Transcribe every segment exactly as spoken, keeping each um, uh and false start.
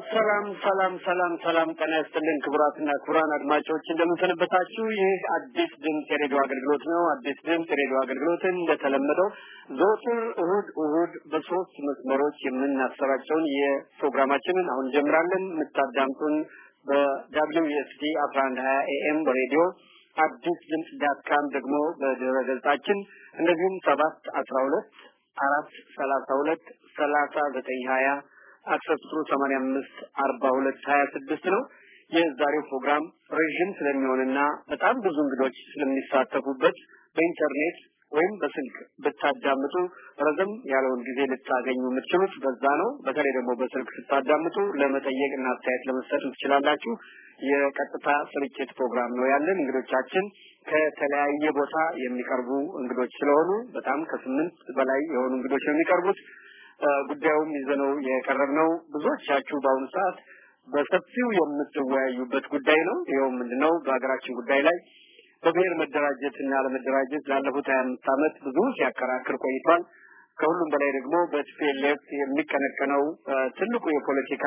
ሰላም ሰላም ሰላም ሰላም ጤና ይስጥልን ክቡራትና ክቡራን አድማጮች እንደምንሰነበታችሁ ይህ አዲስ ድምጽ የሬዲዮ አገልግሎት ነው አዲስ ድምጽ የሬዲዮ አገልግሎትን እንደተለመደው ዘወትር እሁድ እሁድ በሶስት መስመሮች የምናሰራጨውን የፕሮግራማችንን አሁን ጀምራለን የምታዳምጡን በWSD አስራ አንድ ሀያ ኤኤም በሬዲዮ አዲስ ድምጽ ዳት ካም ደግሞ በድረገጻችን እንደዚሁም ሰባት አስራ ሁለት አራት ሰላሳ ሁለት ሰላሳ ዘጠኝ ሀያ አክሰስሩ ሰማንያ አምስት አርባ ሁለት ሀያ ስድስት ነው የዛሬው ፕሮግራም ረጅም ስለሚሆንና በጣም ብዙ እንግዶች ስለሚሳተፉበት በኢንተርኔት ወይም በስልክ ብታዳምጡ ረዘም ያለውን ጊዜ ልታገኙ የምትችሉት በዛ ነው በተለይ ደግሞ በስልክ ስታዳምጡ ለመጠየቅና አስተያየት ለመስጠት ትችላላችሁ የቀጥታ ስርጭት ፕሮግራም ነው ያለን እንግዶቻችን ከተለያየ ቦታ የሚቀርቡ እንግዶች ስለሆኑ በጣም ከስምንት በላይ የሆኑ እንግዶች የሚቀርቡት ጉዳዩም ይዘነው የቀረብነው ብዙዎቻችሁ በአሁኑ ሰዓት በሰፊው የምትወያዩበት ጉዳይ ነው ይሄው ምንድነው በአገራችን ጉዳይ ላይ በብሔር መደራጀትና ለመደራጀት ላለፉት ሀያ አምስት ዓመት ብዙ ሲያከራክር ቆይቷል ከሁሉም በላይ ደግሞ በቲፒኤልኤፍ የሚከነከነው ትልቁ የፖለቲካ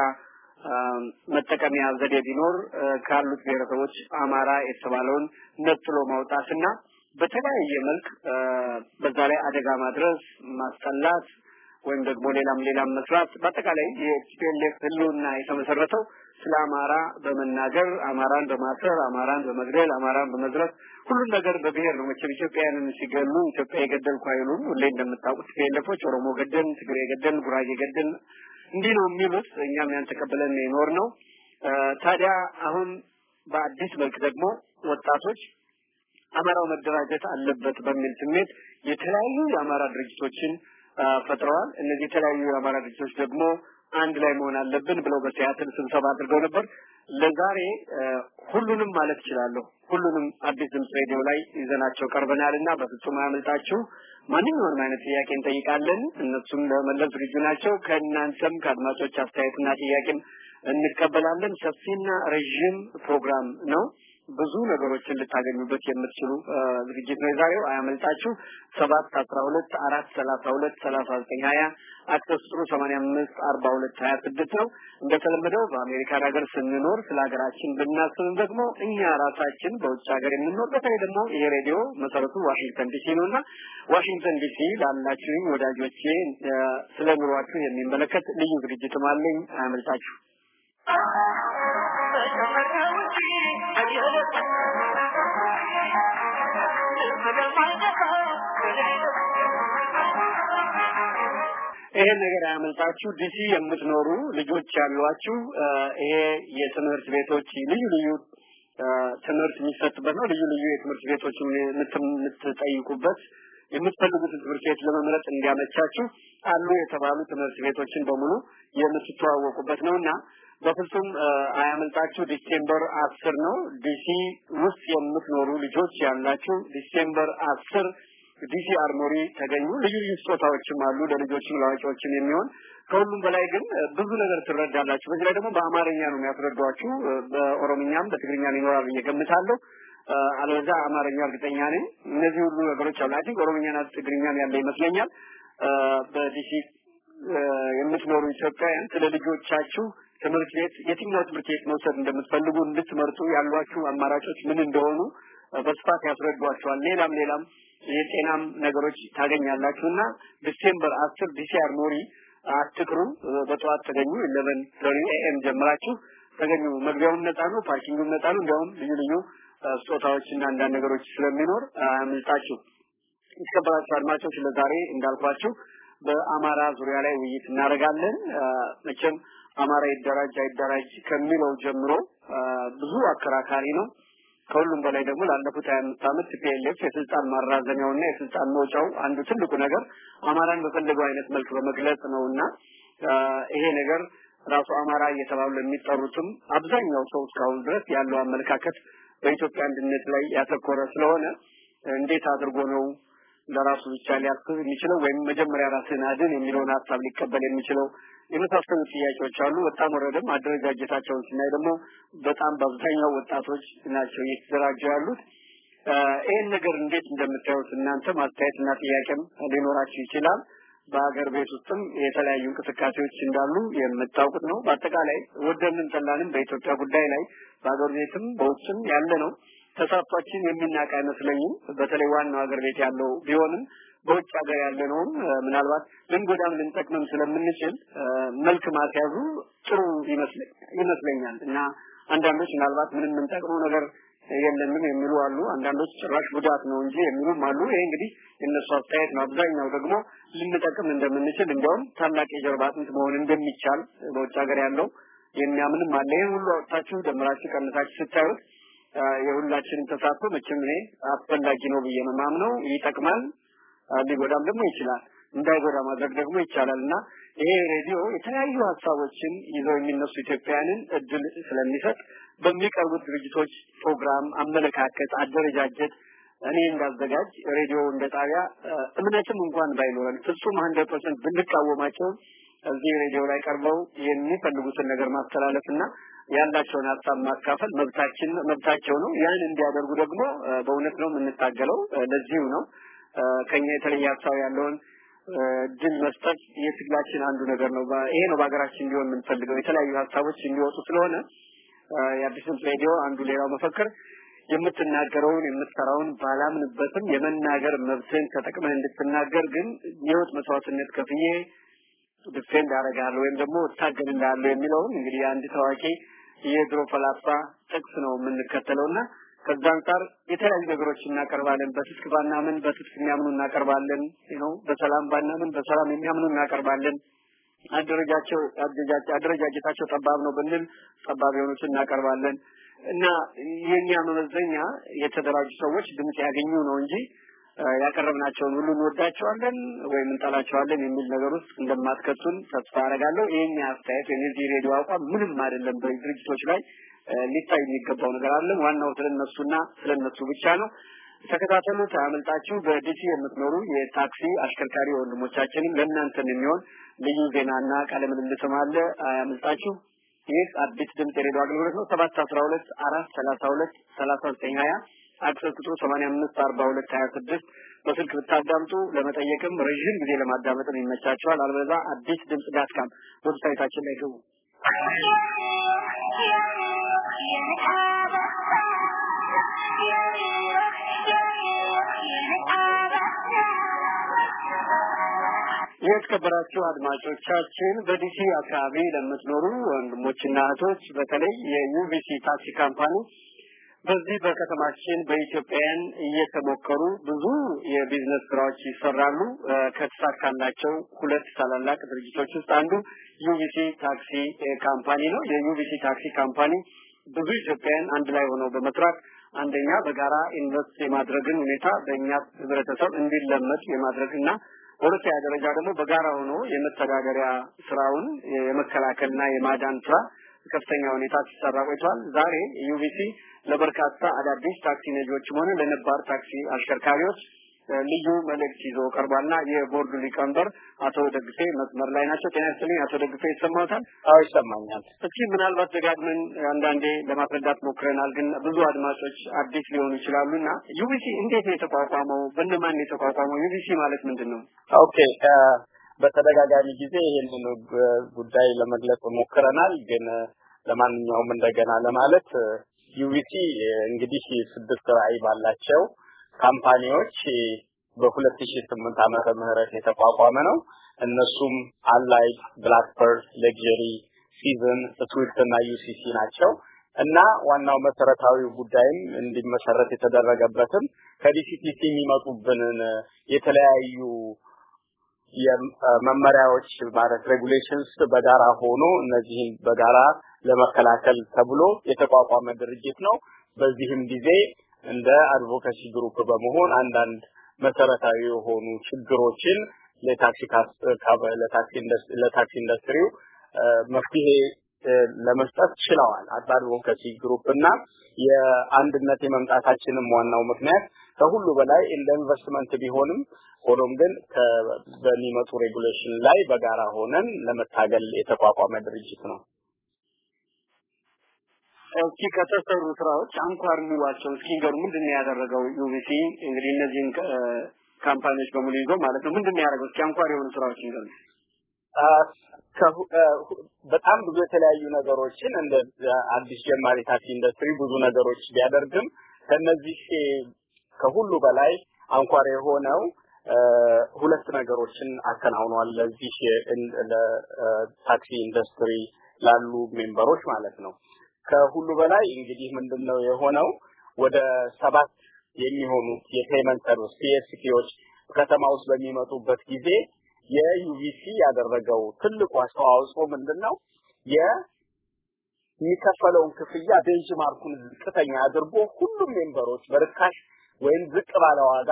መጠቀሚያ ዘዴ ቢኖር ካሉት ብሔረሰቦች አማራ የተባለውን ነጥሎ ማውጣትና በተለያየ መልክ በዛ ላይ አደጋ ማድረስ ማስጠላት ወይም ደግሞ ሌላም ሌላም መስራት በአጠቃላይ የቲፒኤልኤፍ ህልውና የተመሰረተው ስለ አማራ በመናገር አማራን በማሰር አማራን በመግደል አማራን በመዝረፍ ሁሉ ነገር በብሔር ነው መቼም ኢትዮጵያውያንን ሲገሉ ኢትዮጵያ የገደልኩ አይሉም ሁሌ እንደምታውቁት ቲፒኤልኤፎች ኦሮሞ ገደል ትግሬ ገደል ጉራጌ ገደል እንዲህ ነው የሚሉት እኛም ያን ተቀበለን ነው ነው ታዲያ አሁን በአዲስ መልክ ደግሞ ወጣቶች አማራው መደራጀት አለበት በሚል ስሜት የተለያዩ የአማራ ድርጅቶችን ፈጥረዋል እነዚህ የተለያዩ የአማራ ድርጅቶች ደግሞ አንድ ላይ መሆን አለብን ብለው በሲያትል ስብሰባ አድርገው ነበር ለዛሬ ሁሉንም ማለት ይችላል ሁሉንም አዲስ ድምጽ ሬዲዮ ላይ ይዘናቸው ቀርበናልና በፍጹም አያመልጣችሁ ማንኛውንም አይነት ጥያቄ እንጠይቃለን እነሱም ለመለስ ዝግጁ ናቸው ከእናንተም ከአድማጮች አስተያየትና ጥያቄም እንቀበላለን ሰፊና ረጅም ፕሮግራም ነው ብዙ ነገሮችን ልታገኙበት የምትችሉ ዝግጅት ነው ዛሬው አያመልጣችሁ ሰባት አስራ ሁለት አራት ሰላሳ ሁለት ሰላሳ ዘጠኝ ሀያ አክሰስሩ ሰማንያ አምስት አርባ ሁለት ሀያ ስድስት ነው እንደተለመደው በአሜሪካ ሀገር ስንኖር ስለ ሀገራችን ብናስብም ደግሞ እኛ ራሳችን በውጭ ሀገር የምንኖር በተለይ ደግሞ ይሄ ሬዲዮ መሰረቱ ዋሽንግተን ዲሲ ነውና ዋሽንግተን ዲሲ ላላችሁ ወዳጆቼ ስለ ኑሯችሁ የሚመለከት ልዩ ዝግጅትም አለኝ አያመልጣችሁ ይሄ ነገር ያመልጣችሁ ዲሲ የምትኖሩ ልጆች ያሏችሁ ይሄ የትምህርት ቤቶች ልዩ ልዩ ትምህርት የሚሰጥበት ነው ልዩ ልዩ የትምህርት ቤቶች የምትጠይቁበት የምትፈልጉት ትምህርት ቤት ለመምረጥ እንዲያመቻችሁ አሉ የተባሉ ትምህርት ቤቶችን በሙሉ የምትተዋወቁበት ነውና በፍጹም አያመልጣችሁ ዲሴምበር አስር ነው ዲሲ ውስጥ የምትኖሩ ልጆች ያላችሁ ዲሴምበር አስር ዲሲ አርሞሪ ተገኙ ልዩ ልዩ ስጦታዎችም አሉ ለልጆችም ለአዋቂዎችም የሚሆን ከሁሉም በላይ ግን ብዙ ነገር ትረዳላችሁ በዚህ ላይ ደግሞ በአማርኛ ነው የሚያስረዷችሁ በኦሮምኛም በትግርኛም ይኖራል እየገምታለሁ አለዛ አማርኛ እርግጠኛ ነኝ እነዚህ ሁሉ ነገሮች አላችሁ ኦሮምኛና ትግርኛም ያለ ይመስለኛል በዲሲ የምትኖሩ ኢትዮጵያውያን ስለ ልጆቻችሁ ትምህርት ቤት የትኛው ትምህርት ቤት መውሰድ እንደምትፈልጉ እንድትመርጡ ያሏችሁ አማራጮች ምን እንደሆኑ በስፋት ያስረዷችኋል ሌላም ሌላም የጤናም ነገሮች ታገኛላችሁና ዲሴምበር አስር ዲሲ አርሞሪ አትክሩ በጠዋት ተገኙ eleven ኤኤም ጀምራችሁ ተገኙ መግቢያውን ነፃ ነው ፓርኪንጉም ነፃ ነው እንደውም ልዩ ልዩ ስጦታዎችና አንዳንድ ነገሮች ስለሚኖር አምልጣችሁ እስከባችሁ አድማጮች ለዛሬ እንዳልኳችሁ በአማራ ዙሪያ ላይ ውይይት እናደርጋለን መቼም አማራ ይደራጅ አይደራጅ ከሚለው ጀምሮ ብዙ አከራካሪ ነው ከሁሉም በላይ ደግሞ ላለፉት ሀያ አምስት ዓመት ቲፒኤልኤፍ የስልጣን ማራዘሚያውና የስልጣን መውጫው አንዱ ትልቁ ነገር አማራን በፈለገው አይነት መልክ በመግለጽ ነውና ይሄ ነገር ራሱ አማራ እየተባሉ የሚጠሩትም አብዛኛው ሰው እስካሁን ድረስ ያለው አመለካከት በኢትዮጵያ አንድነት ላይ ያተኮረ ስለሆነ እንዴት አድርጎ ነው ለራሱ ብቻ ሊያስብ የሚችለው ወይም መጀመሪያ ራስን አድን የሚለውን ሐሳብ ሊቀበል የሚችለው የመሳሰሉ ጥያቄዎች አሉ በጣም ወረደም አደረጃጀታቸውን ስናይ ደግሞ በጣም በአብዛኛው ወጣቶች ናቸው እየተደራጁ ያሉት ይሄን ነገር እንዴት እንደምታዩት እናንተ ማስተያየትና ጥያቄም ሊኖራችሁ ይችላል በአገር ቤት ውስጥም የተለያዩ እንቅስቃሴዎች እንዳሉ የምታውቁት ነው። በአጠቃላይ ወደንም ጠላንም በኢትዮጵያ ጉዳይ ላይ በአገር ቤትም በውጭም ያለ ነው ተሳትፏችን የሚናቅ አይመስለኝም። በተለይ ዋናው አገር ቤት ያለው ቢሆንም በውጭ ሀገር ያለነው ምናልባት ልንጎዳም ልንጠቅምም ስለምንችል መልክ ማስያዙ ጥሩ ይመስለኛል እና አንዳንዶች ምናልባት ምንም እንጠቅመው ነገር የለንም የሚሉ አሉ። አንዳንዶች ጭራሽ ጉዳት ነው እንጂ የሚሉም አሉ። ይሄ እንግዲህ የነሱ አስተያየት ነው። አብዛኛው ደግሞ ልንጠቅም እንደምንችል እንዲያውም ታላቅ የጀርባ አጥንት መሆን እንደሚቻል በውጭ ሀገር ያለው የሚያምንም አለ። ይሄን ሁሉ አውጥታችሁ ደምራችሁ ቀንሳችሁ ስታዩት የሁላችንም ተሳትፎ መቼም ይሄ አስፈላጊ ነው ብዬ ነው የማምነው። ይጠቅማል፣ ሊጎዳም ደግሞ ይችላል። እንዳይጎዳ ማድረግ ደግሞ ይቻላልና ይሄ ሬዲዮ የተለያዩ ሀሳቦችን ይዘው የሚነሱ ኢትዮጵያውያንን እድል ስለሚሰጥ በሚቀርቡት ድርጅቶች ፕሮግራም፣ አመለካከት፣ አደረጃጀት እኔ እንዳዘጋጅ ሬዲዮ እንደ ጣቢያ እምነትም እንኳን ባይኖረን ፍጹም መቶ ፐርሰንት ብንቃወማቸው እዚህ ሬዲዮ ላይ ቀርበው የሚፈልጉትን ነገር ማስተላለፍና ያላቸውን ሀሳብ ማካፈል መብታችን መብታቸው ነው። ያን እንዲያደርጉ ደግሞ በእውነት ነው የምንታገለው። ለዚሁ ነው ከኛ የተለየ ሀሳብ ያለውን ድል መስጠት የትግላችን አንዱ ነገር ነው። ይሄ ነው በአገራችን እንዲሆን የምንፈልገው። የተለያዩ ሀሳቦች እንዲወጡ ስለሆነ የአዲስ ድምፅ ሬዲዮ አንዱ ሌላው መፈክር የምትናገረውን የምትሰራውን ባላምንበትም የመናገር መብትን ተጠቅመህ እንድትናገር ግን የህይወት መስዋዕትነት ከፍዬ ዲፌንድ አደርጋለሁ ወይም ደግሞ እታገልልሃለሁ የሚለውን እንግዲህ አንድ ታዋቂ የድሮ ፈላስፋ ጥቅስ ነው የምንከተለውና ከዛ አንፃር የተለያዩ ነገሮች እናቀርባለን። በትጥቅ ባናምን በትጥቅ የሚያምኑ እናቀርባለን ነው። በሰላም ባናምን በሰላም የሚያምኑ እናቀርባለን። አደረጃቸው አደረጃጀታቸው ጠባብ ነው ብንል ጠባብ የሆኑትን እናቀርባለን እና የኛ መመዘኛ የተደራጁ ሰዎች ድምጽ ያገኙ ነው እንጂ ያቀረብናቸውን ሁሉ እንወዳቸዋለን ወይም እንጠላቸዋለን የሚል ነገር ውስጥ እንደማትከቱን ተስፋ አደርጋለሁ። የኛ አስተያየት የዚህ ሬዲዮ አቋም ምንም አይደለም። በድርጅቶች ላይ ሊታይ የሚገባው ነገር አለ። ዋናው ስለነሱና ስለነሱ ብቻ ነው። ተከታተሉት፣ አያመልጣችሁ። በዲሲ የምትኖሩ የታክሲ አሽከርካሪ ወንድሞቻችንም ለእናንተም የሚሆን ልዩ ዜናና ቃለ ምልልስም አለ፣ አያመልጣችሁ። ይህ አዲስ ድምጽ ሬዲዮ አገልግሎት ነው። ሰባት አስራ ሁለት አራት ሰላሳ ሁለት ሰላሳ ዘጠኝ ሀያ አክሰስ ቁጥሩ ሰማንያ አምስት አርባ ሁለት ሀያ ስድስት በስልክ ብታዳምጡ ለመጠየቅም ረጅም ጊዜ ለማዳመጥም ይመቻችኋል። አልበዛ አዲስ ድምጽ ዳት ካም ዌብሳይታችን ላይ ግቡ። የተከበራችሁ አድማጮቻችን በዲሲ አካባቢ ለምትኖሩ ወንድሞችና እህቶች በተለይ የዩቪሲ ታክሲ ካምፓኒ በዚህ በከተማችን በኢትዮጵያን እየተሞከሩ ብዙ የቢዝነስ ስራዎች ይሰራሉ። ከተሳካላቸው ሁለት ታላላቅ ድርጅቶች ውስጥ አንዱ ዩቪሲ ታክሲ ካምፓኒ ነው። የዩቪሲ ታክሲ ካምፓኒ ብዙ ኢትዮጵያን አንድ ላይ ሆነው በመስራት አንደኛ በጋራ ኢንቨስት የማድረግን ሁኔታ በእኛ ህብረተሰብ እንዲለመድ የማድረግና በሁለተኛ ደረጃ ደግሞ በጋራ ሆኖ የመተዳደሪያ ስራውን የመከላከልና የማዳን ስራ ከፍተኛ ሁኔታ ሲሰራ ቆይቷል። ዛሬ ዩቪሲ ለበርካታ አዳዲስ ታክሲ ነጂዎችም ሆነ ለነባር ታክሲ አሽከርካሪዎች ልዩ መልእክት ይዞ ቀርቧልና የቦርዱ ሊቀመንበር አቶ ደግፌ መስመር ላይ ናቸው። ጤና ይስጥልኝ አቶ ደግፌ፣ ይሰማዎታል? አዎ ይሰማኛል። እስኪ ምናልባት ደጋግመን አንዳንዴ ለማስረዳት ሞክረናል፣ ግን ብዙ አድማጮች አዲስ ሊሆኑ ይችላሉና ዩቪሲ እንዴት ነው የተቋቋመው? በእነማን ነው የተቋቋመው? ዩቪሲ ማለት ምንድነው? ኦኬ በተደጋጋሚ ጊዜ ይሄንን ጉዳይ ለመግለጽ ሞክረናል፣ ግን ለማንኛውም እንደገና ለማለት ዩቪሲ እንግዲህ ስድስት ራዕይ ባላቸው ካምፓኒዎች በ2008 ዓመተ ምህረት የተቋቋመ ነው። እነሱም አላይድ፣ ብላክፐር፣ ሌክዠሪ፣ ሲዝን፣ ስዊፍት እና ዩሲሲ ናቸው እና ዋናው መሰረታዊ ጉዳይም እንዲመሰረት የተደረገበትም ከዲሲቲሲ የሚመጡብንን የተለያዩ የመመሪያዎች ማለት ሬጉሌሽንስ በጋራ ሆኖ እነዚህን በጋራ ለመከላከል ተብሎ የተቋቋመ ድርጅት ነው። በዚህም ጊዜ እንደ አድቮኬሲ ግሩፕ በመሆን አንዳንድ መሰረታዊ የሆኑ ችግሮችን ለታክሲ ለታክሲ ኢንዱስትሪ ለታክሲ ኢንዱስትሪው መፍትሄ ለመስጠት ችለዋል። አድቮኬሲ ግሩፕና የአንድነት የመምጣታችንም ዋናው ምክንያት ከሁሉ በላይ እንደ ኢንቨስትመንት ቢሆንም ሆኖም ግን በሚመጡ ሬጉሌሽን ላይ በጋራ ሆነን ለመታገል የተቋቋመ ድርጅት ነው። እስኪ ከተሰሩ ስራዎች አንኳር የሚሏቸው እስኪ ገሩ ምንድነው ያደረገው ዩቪሲ? እንግዲህ እነዚህን ካምፓኒዎች በሙሉ ይዞ ማለት ነው ምንድነው ያደረገው? እስኪ አንኳር የሆኑ ስራዎችን ገለጽ። በጣም ብዙ የተለያዩ ነገሮችን እንደ አዲስ ጀማሪ ታክሲ ኢንዱስትሪ ብዙ ነገሮች ቢያደርግም ከነዚህ ከሁሉ በላይ አንኳር የሆነው ሁለት ነገሮችን አከናውኗል ለዚህ ለታክሲ ኢንዱስትሪ ላሉ ሜምበሮች ማለት ነው። ከሁሉ በላይ እንግዲህ ምንድነው የሆነው ወደ ሰባት የሚሆኑ የፔመንት ሰርቪስ ፒኤስፒዎች ከተማ ውስጥ በሚመጡበት ጊዜ የዩቪሲ ያደረገው ትልቁ አስተዋጽኦ ምንድነው የሚከፈለውን ክፍያ ቤንችማርኩን ዝቅተኛ አድርጎ ሁሉም ሜምበሮች በርካሽ ወይም ዝቅ ባለ ዋጋ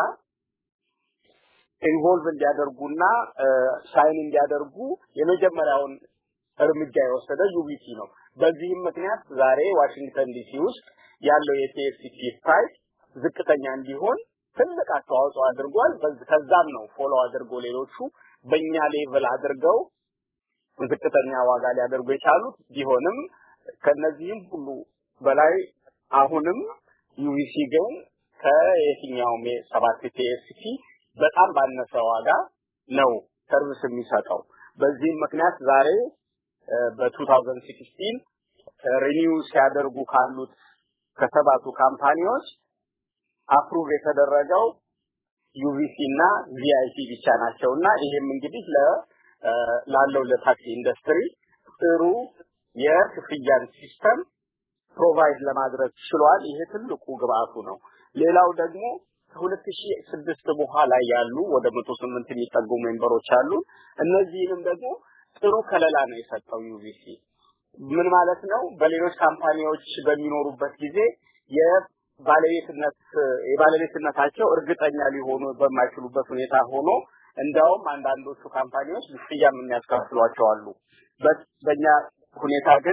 ኢንቮልቭ እንዲያደርጉና ሳይን እንዲያደርጉ የመጀመሪያውን እርምጃ የወሰደ ዩቪሲ ነው። በዚህም ምክንያት ዛሬ ዋሽንግተን ዲሲ ውስጥ ያለው የፒኤስፒ ፕራይስ ዝቅተኛ እንዲሆን ትልቅ አስተዋጽኦ አድርጓል። ከዛም ነው ፎሎ አድርጎ ሌሎቹ በእኛ ሌቭል አድርገው ዝቅተኛ ዋጋ ሊያደርጉ የቻሉት ቢሆንም ከነዚህም ሁሉ በላይ አሁንም ዩቪሲ ግን ከየትኛውም ሰባት ፒኤስፒ በጣም ባነሰ ዋጋ ነው ሰርቪስ የሚሰጠው። በዚህም ምክንያት ዛሬ በ2016 ሪኒው ሲያደርጉ ካሉት ከሰባቱ ካምፓኒዎች አፕሩቭ የተደረገው ዩቪሲ እና ቪአይፒ ብቻ ናቸውና ይሄም እንግዲህ ለ ላለው ለታክሲ ኢንዱስትሪ ጥሩ የክፍያን ሲስተም ፕሮቫይድ ለማድረግ ችሏል። ይሄ ትልቁ ግብአቱ ነው። ሌላው ደግሞ ከ2006 በኋላ ያሉ ወደ መቶ ስምንት የሚጠጉ ሜምበሮች አሉ። እነዚህንም ደግሞ ጥሩ ከለላ ነው የሰጠው ዩቪሲ። ምን ማለት ነው? በሌሎች ካምፓኒዎች በሚኖሩበት ጊዜ የባለቤትነት የባለቤትነታቸው እርግጠኛ ሊሆኑ በማይችሉበት ሁኔታ ሆኖ እንዳውም አንዳንዶቹ ካምፓኒዎች ልፍያም የሚያስከፍሏቸው አሉ። በእኛ ሁኔታ ግን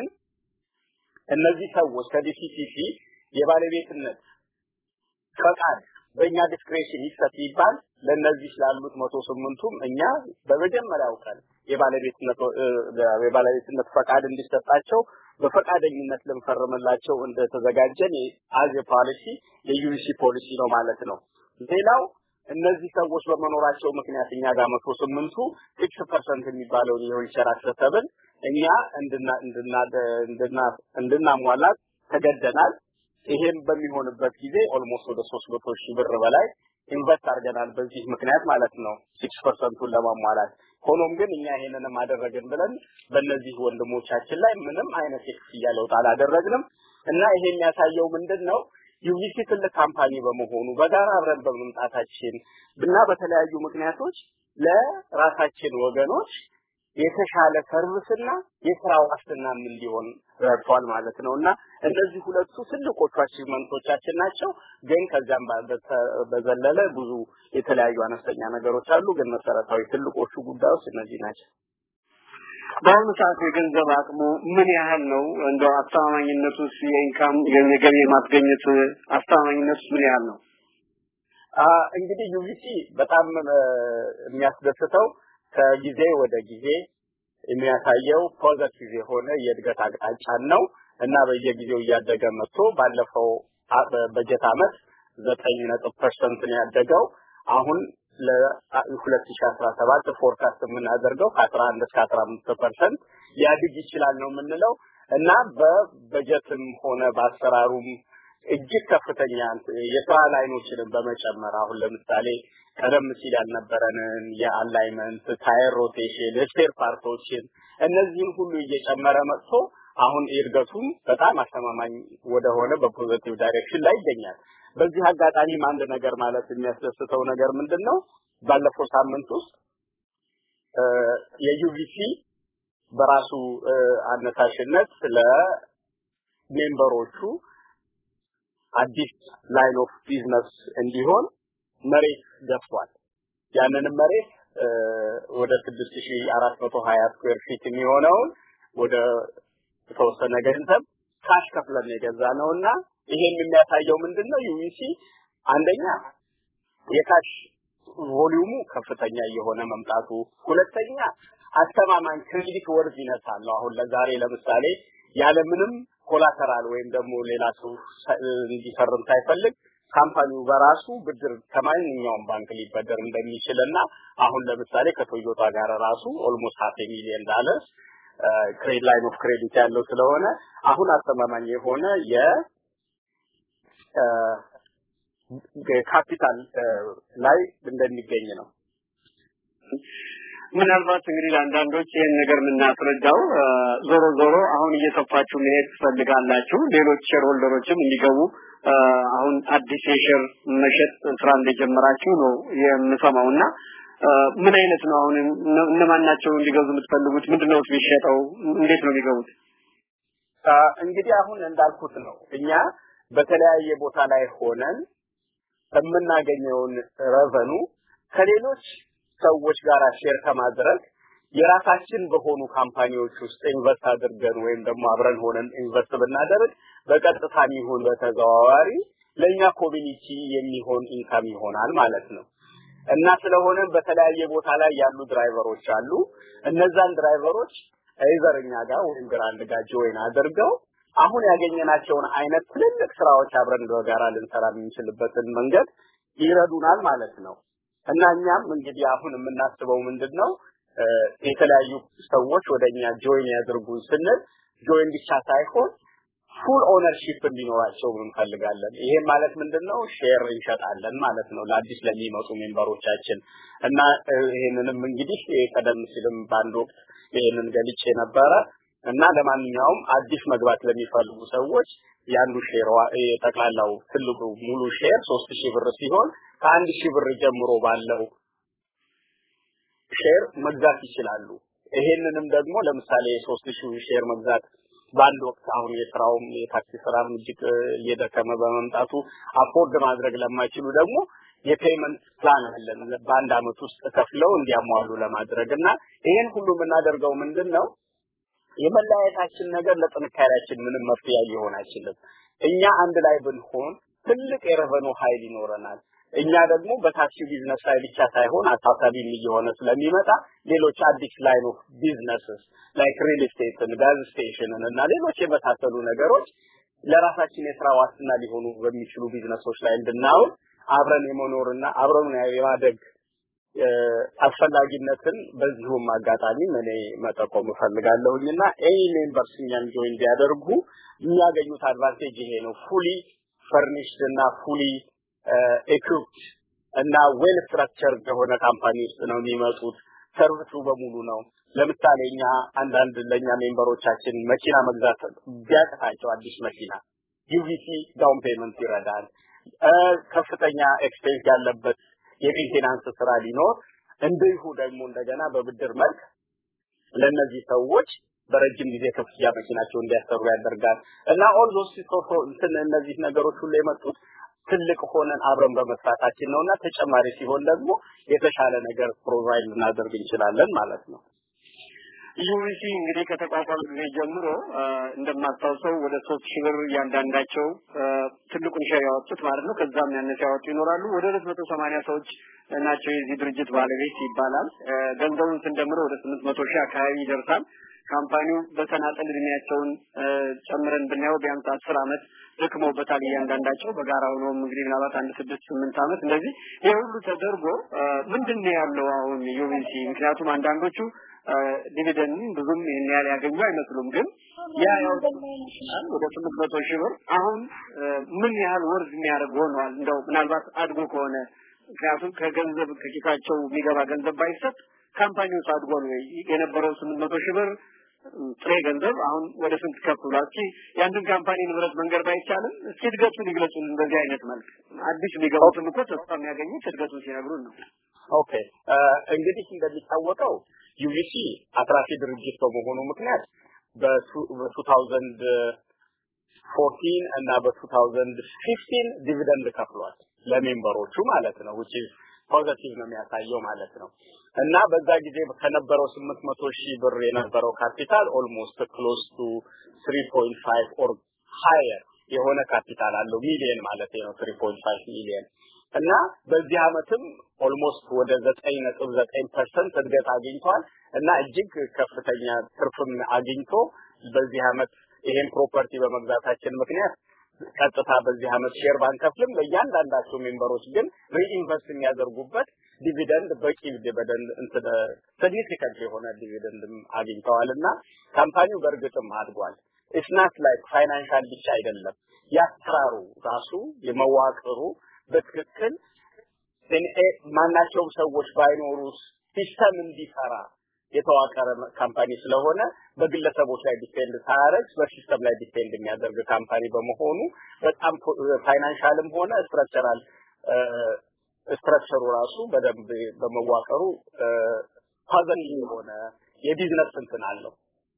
እነዚህ ሰዎች ከዲሲሲሲ የባለቤትነት ፈቃድ በእኛ ዲስክሬሽን ይሰጥ ይባል ለነዚህ ላሉት መቶ ስምንቱም እኛ በመጀመሪያው ቀን የባለቤትነት የባለቤትነት ፈቃድ እንዲሰጣቸው በፈቃደኝነት ለምፈረመላቸው እንደተዘጋጀን አዝ ፖሊሲ የዩቪሲ ፖሊሲ ነው ማለት ነው። ሌላው እነዚህ ሰዎች በመኖራቸው ምክንያት እኛ ጋር መቶ ስምንቱ ስድስት ፐርሰንት የሚባለው የዊልቸር አክሰሰብል እኛ እንድና እንድና እንድና እንድናሟላ ተገደናል። ይሄም በሚሆንበት ጊዜ ኦልሞስት ወደ ሶስት መቶ ሺህ ብር በላይ ኢንቨስት አድርገናል በዚህ ምክንያት ማለት ነው ስድስት ፐርሰንቱን ለማሟላት። ሆኖም ግን እኛ ይሄንን ማደረግን ብለን በእነዚህ ወንድሞቻችን ላይ ምንም አይነት የክፍያ ለውጥ አላደረግንም እና ይሄ የሚያሳየው ምንድነው ዩቪሲ ትልቅ ካምፓኒ በመሆኑ በጋራ አብረን በመምጣታችን እና በተለያዩ ምክንያቶች ለራሳችን ወገኖች የተሻለ ሰርቪስና የሥራ ዋስትና እንዲሆን ረድቷል ማለት ነውና እነዚህ ሁለቱ ትልቆቹ አቺቭመንቶቻችን ናቸው። ግን ከዛም በዘለለ ብዙ የተለያዩ አነስተኛ ነገሮች አሉ። ግን መሰረታዊ ትልቆቹ ጉዳዮች እነዚህ ናቸው። በአሁኑ ሰዓት የገንዘብ አቅሙ ምን ያህል ነው? እንደው አስተማማኝነቱስ የኢንካም የገቢ ማስገኘት አስተማማኝነቱ ምን ያህል ነው? አ እንግዲህ ዩቪሲ በጣም የሚያስደስተው ከጊዜ ወደ ጊዜ የሚያሳየው ፖዚቲቭ የሆነ የእድገት አቅጣጫ ነው እና በየጊዜው እያደገ መጥቶ ባለፈው በጀት አመት ዘጠኝ ነጥብ ፐርሰንት ነው ያደገው። አሁን ለ2017 ፎርካስት የምናደርገው ከ11 እስከ አስራ አምስት ፐርሰንት ሊያድግ ይችላል ነው የምንለው እና በበጀትም ሆነ በአሰራሩም እጅግ ከፍተኛ የስራ ላይኖችን በመጨመር አሁን ለምሳሌ ቀደም ሲል ያልነበረንን የአላይመንት ታየር ሮቴሽን ስፔር ፓርቶችን እነዚህን ሁሉ እየጨመረ መጥቶ አሁን እድገቱም በጣም አስተማማኝ ወደ ሆነ በፖዚቲቭ ዳይሬክሽን ላይ ይገኛል። በዚህ አጋጣሚ አንድ ነገር ማለት የሚያስደስተው ነገር ምንድነው? ባለፈው ሳምንት ውስጥ የዩቪሲ በራሱ አነሳሽነት ለሜምበሮቹ አዲስ ላይን ኦፍ ቢዝነስ እንዲሆን መሬት ገፍቷል። ያንንም መሬት ወደ ስድስት ሺህ አራት መቶ ሀያ ስኩዌር ፊት የሚሆነው ወደ ተወሰነ ገንዘብ ካሽ ከፍለን የገዛነውና ይሄን የሚያሳየው ምንድነው? ዩቪሲ አንደኛ የካሽ ቮሊዩሙ ከፍተኛ የሆነ መምጣቱ፣ ሁለተኛ አስተማማኝ ክሬዲት ወርዚነስ አለው። አሁን ለዛሬ ለምሳሌ ያለ ምንም ኮላተራል ወይም ደግሞ ሌላ ሰው እንዲፈርም ሳይፈልግ ካምፓኒው በራሱ ብድር ከማንኛውም ባንክ ሊበደር እንደሚችልና አሁን ለምሳሌ ከቶዮታ ጋር ራሱ ኦልሞስት half a million ዶላር ክሬዲት ላይን ኦፍ ክሬዲት ያለው ስለሆነ አሁን አስተማማኝ የሆነ የ ካፒታል ላይ እንደሚገኝ ነው። ምናልባት እንግዲህ አንዳንዶች ይሄን ነገር ምናስረዳው ዞሮ ዞሮ አሁን እየሰፋችሁ መሄድ ትፈልጋላችሁ ሌሎች ሼር ሆልደሮችም እንዲገቡ አሁን አዲስ ሼር መሸጥ ስራ እንደጀመራችሁ ነው የምሰማውና ምን አይነት ነው አሁን እነማን ናቸው እንዲገዙ የምትፈልጉት ምንድነው የሚሸጠው እንዴት ነው የሚገቡት? እንግዲህ አሁን እንዳልኩት ነው እኛ በተለያየ ቦታ ላይ ሆነን የምናገኘውን ረቨኑ ከሌሎች ሰዎች ጋር ሼር ከማድረግ የራሳችን በሆኑ ካምፓኒዎች ውስጥ ኢንቨስት አድርገን ወይም ደግሞ አብረን ሆነን ኢንቨስት ብናደርግ በቀጥታ ይሁን በተዘዋዋሪ ለኛ ኮሚኒቲ የሚሆን ኢንካም ይሆናል ማለት ነው። እና ስለሆነ በተለያየ ቦታ ላይ ያሉ ድራይቨሮች አሉ እነዛን ድራይቨሮች አይዘርኛ ጋር ወይም ግራንድ ጋር ጆይን አድርገው አሁን ያገኘናቸውን አይነት ትልልቅ ስራዎች አብረን በጋራ ልንሰራ የምንችልበትን መንገድ ይረዱናል ማለት ነው። እና እኛም እንግዲህ አሁን የምናስበው ምንድነው የተለያዩ ሰዎች ወደኛ ጆይን ያድርጉን ስንል ጆይን ብቻ ሳይሆን ፉል ኦነርሺፕ እንዲኖራቸው እንፈልጋለን። ይሄ ማለት ምንድነው ሼር እንሸጣለን ማለት ነው ለአዲስ ለሚመጡ ሜምበሮቻችን። እና ይሄንንም እንግዲህ ቀደም ሲልም ባንድ ወቅት ይሄንን ገልጬ ነበረ። እና ለማንኛውም አዲስ መግባት ለሚፈልጉ ሰዎች ያንዱ ሼር ጠቅላላው ትልቁ ሙሉ ሼር ሶስት ሺህ ብር ሲሆን ከአንድ ሺህ ብር ጀምሮ ባለው ሼር መግዛት ይችላሉ። ይሄንንም ደግሞ ለምሳሌ ሶስት ሺህ ሼር መግዛት ባንድ ወቅት አሁን የስራውም የታክሲ ስራም እጅግ እየደከመ በመምጣቱ አፎርድ ማድረግ ለማይችሉ ደግሞ የፔመንት ፕላን አለን በአንድ አመት ውስጥ ከፍለው እንዲያሟሉ ለማድረግና ይሄን ሁሉ የምናደርገው ምንድነው የመለያየታችን ነገር ለጥንካሬያችን ምንም መፍትያ ሊሆን አይችልም። እኛ አንድ ላይ ብንሆን ትልቅ የረቨኑ ኃይል ይኖረናል። እኛ ደግሞ በታክሲ ቢዝነስ ላይ ብቻ ሳይሆን አሳሳቢ እየሆነ ስለሚመጣ ሌሎች አዲስ ላይን ኦፍ ቢዝነስስ ላይክ ሪል ስቴት ጋዝ ስቴሽን እና ሌሎች የመሳሰሉ ነገሮች ለራሳችን የስራ ዋስትና ሊሆኑ በሚችሉ ቢዝነሶች ላይ እንድናውል አብረን የመኖርና አብረን የማደግ አስፈላጊነትን በዚሁም አጋጣሚ እኔ መጠቆም ፈልጋለሁኝና ኤኒ ሜምበርስ እኛን ጆይን ቢያደርጉ የሚያገኙት አድቫንቴጅ ይሄ ነው። ፉሊ ፈርኒሽድ እና ፉሊ ኢኩፕድ እና ዌል ስትራክቸርድ የሆነ ካምፓኒ ውስጥ ነው የሚመጡት። ሰርቪሱ በሙሉ ነው። ለምሳሌ እኛ አንዳንድ ለኛ ሜምበሮቻችን መኪና መግዛት ቢያቀታቸው አዲስ መኪና ዩቪሲ ዳውን ፔመንት ይረዳል። ከፍተኛ ኤክስፔንስ ያለበት የሜንቴናንስ ስራ ሊኖር እንዲሁ ደግሞ እንደገና በብድር መልክ ለነዚህ ሰዎች በረጅም ጊዜ ክፍያ መኪናቸው እንዲያሰሩ ያደርጋል። እና ኦል ዞስ ሶፎ እነዚህ ነገሮች ሁሉ የመጡት ትልቅ ሆነን አብረን በመስራታችን ነውና ተጨማሪ ሲሆን ደግሞ የተሻለ ነገር ፕሮቫይድ እናደርግ እንችላለን ማለት ነው። ዩቪሲ እንግዲህ ከተቋቋመ ጊዜ ጀምሮ እንደማታውሰው ወደ ሶስት ሺህ ብር ያንዳንዳቸው ትልቁን ሼር ያወጡት ማለት ነው። ከዛም ያነሰ ያወጡ ይኖራሉ። ወደ ሁለት መቶ ሰማንያ ሰዎች ናቸው የዚህ ድርጅት ባለቤት ይባላል። ገንዘቡን ስንደምረው ወደ ስምንት መቶ ሺህ አካባቢ ይደርሳል። ካምፓኒው በተናጠል እድሜያቸውን ጨምረን ብናየው ቢያንስ አስር አመት ደክመውበታል እያንዳንዳቸው። በጋራ ሆኖም እንግዲህ ምናልባት አንድ ስድስት ስምንት አመት እንደዚህ ይሄ ሁሉ ተደርጎ ምንድነው ያለው አሁን ዩቪሲ? ምክንያቱም አንዳንዶቹ ዲቪደንድ ብዙም ይሄን ያህል ያገኙ አይመስሉም። ግን ያ ያው ወደ ስምንት መቶ ሺህ ብር አሁን ምን ያህል ወርዝ የሚያደርግ ሆኗል? እንደው ምናልባት አድጎ ከሆነ ምክንያቱም ከገንዘብ ከኪሳቸው የሚገባ ገንዘብ ባይሰጥ ካምፓኒው አድጓል ወይ? የነበረው ስምንት መቶ ሺህ ብር ጥሬ ገንዘብ አሁን ወደ ስንት ከፍ ብሏል? እስኪ ያንተን ካምፓኒ ንብረት መንገድ ባይቻልም እስኪ እድገቱን ይግለጹልን በዚህ አይነት መልክ። አዲስ ሊገቡትም እኮ ተስፋ የሚያገኙት እድገቱን ሲነግሩን ነው። ኦኬ እንግዲህ እንደሚታወቀው ዩቪሲ አትራፊ ድርጅት በመሆኑ ምክንያት በ2014 እና በ2015 ዲቪደንድ ከፍሏል ለሜምበሮቹ ማለት ነው which is ፖዚቲቭ ነው የሚያሳየው ማለት ነው። እና በዛ ጊዜ ከነበረው ስምንት መቶ ሺህ ብር የነበረው ካፒታል ኦልሞስት ክሎዝ ቱ three point five or higher የሆነ ካፒታል አለው ሚሊየን ማለት ነው three point five ሚሊየን። እና በዚህ አመትም ኦልሞስት ወደ nine point nine percent እድገት አግኝቷል እና እጅግ ከፍተኛ ትርፍም አግኝቶ በዚህ አመት ይሄን ፕሮፐርቲ በመግዛታችን ምክንያት ቀጥታ በዚህ አመት ሼር ባንከፍልም ለእያንዳንዳቸው ሜምበሮች ግን ሪኢንቨስት የሚያደርጉበት ዲቪደንድ በቂ ዲቪደንድ እንደ ሲግኒፊካንት የሆነ ዲቪደንድም አግኝተዋልና ካምፓኒው በእርግጥም አድጓል። ኢትስ ናት ላይክ ፋይናንሻል ብቻ አይደለም ያስራሩ ራሱ የመዋቅሩ በትክክል ማናቸው ሰዎች ባይኖሩስ ሲስተም እንዲሰራ የተዋቀረ ካምፓኒ ስለሆነ በግለሰቦች ላይ ዲፔንድ ሳያረግ በሲስተም ላይ ዲፔንድ የሚያደርግ ካምፓኒ በመሆኑ በጣም ፋይናንሻልም ሆነ ስትራክቸራል ስትራክቸሩ ራሱ በደንብ በመዋቀሩ ፓዘል የሆነ የቢዝነስ እንትን አለው።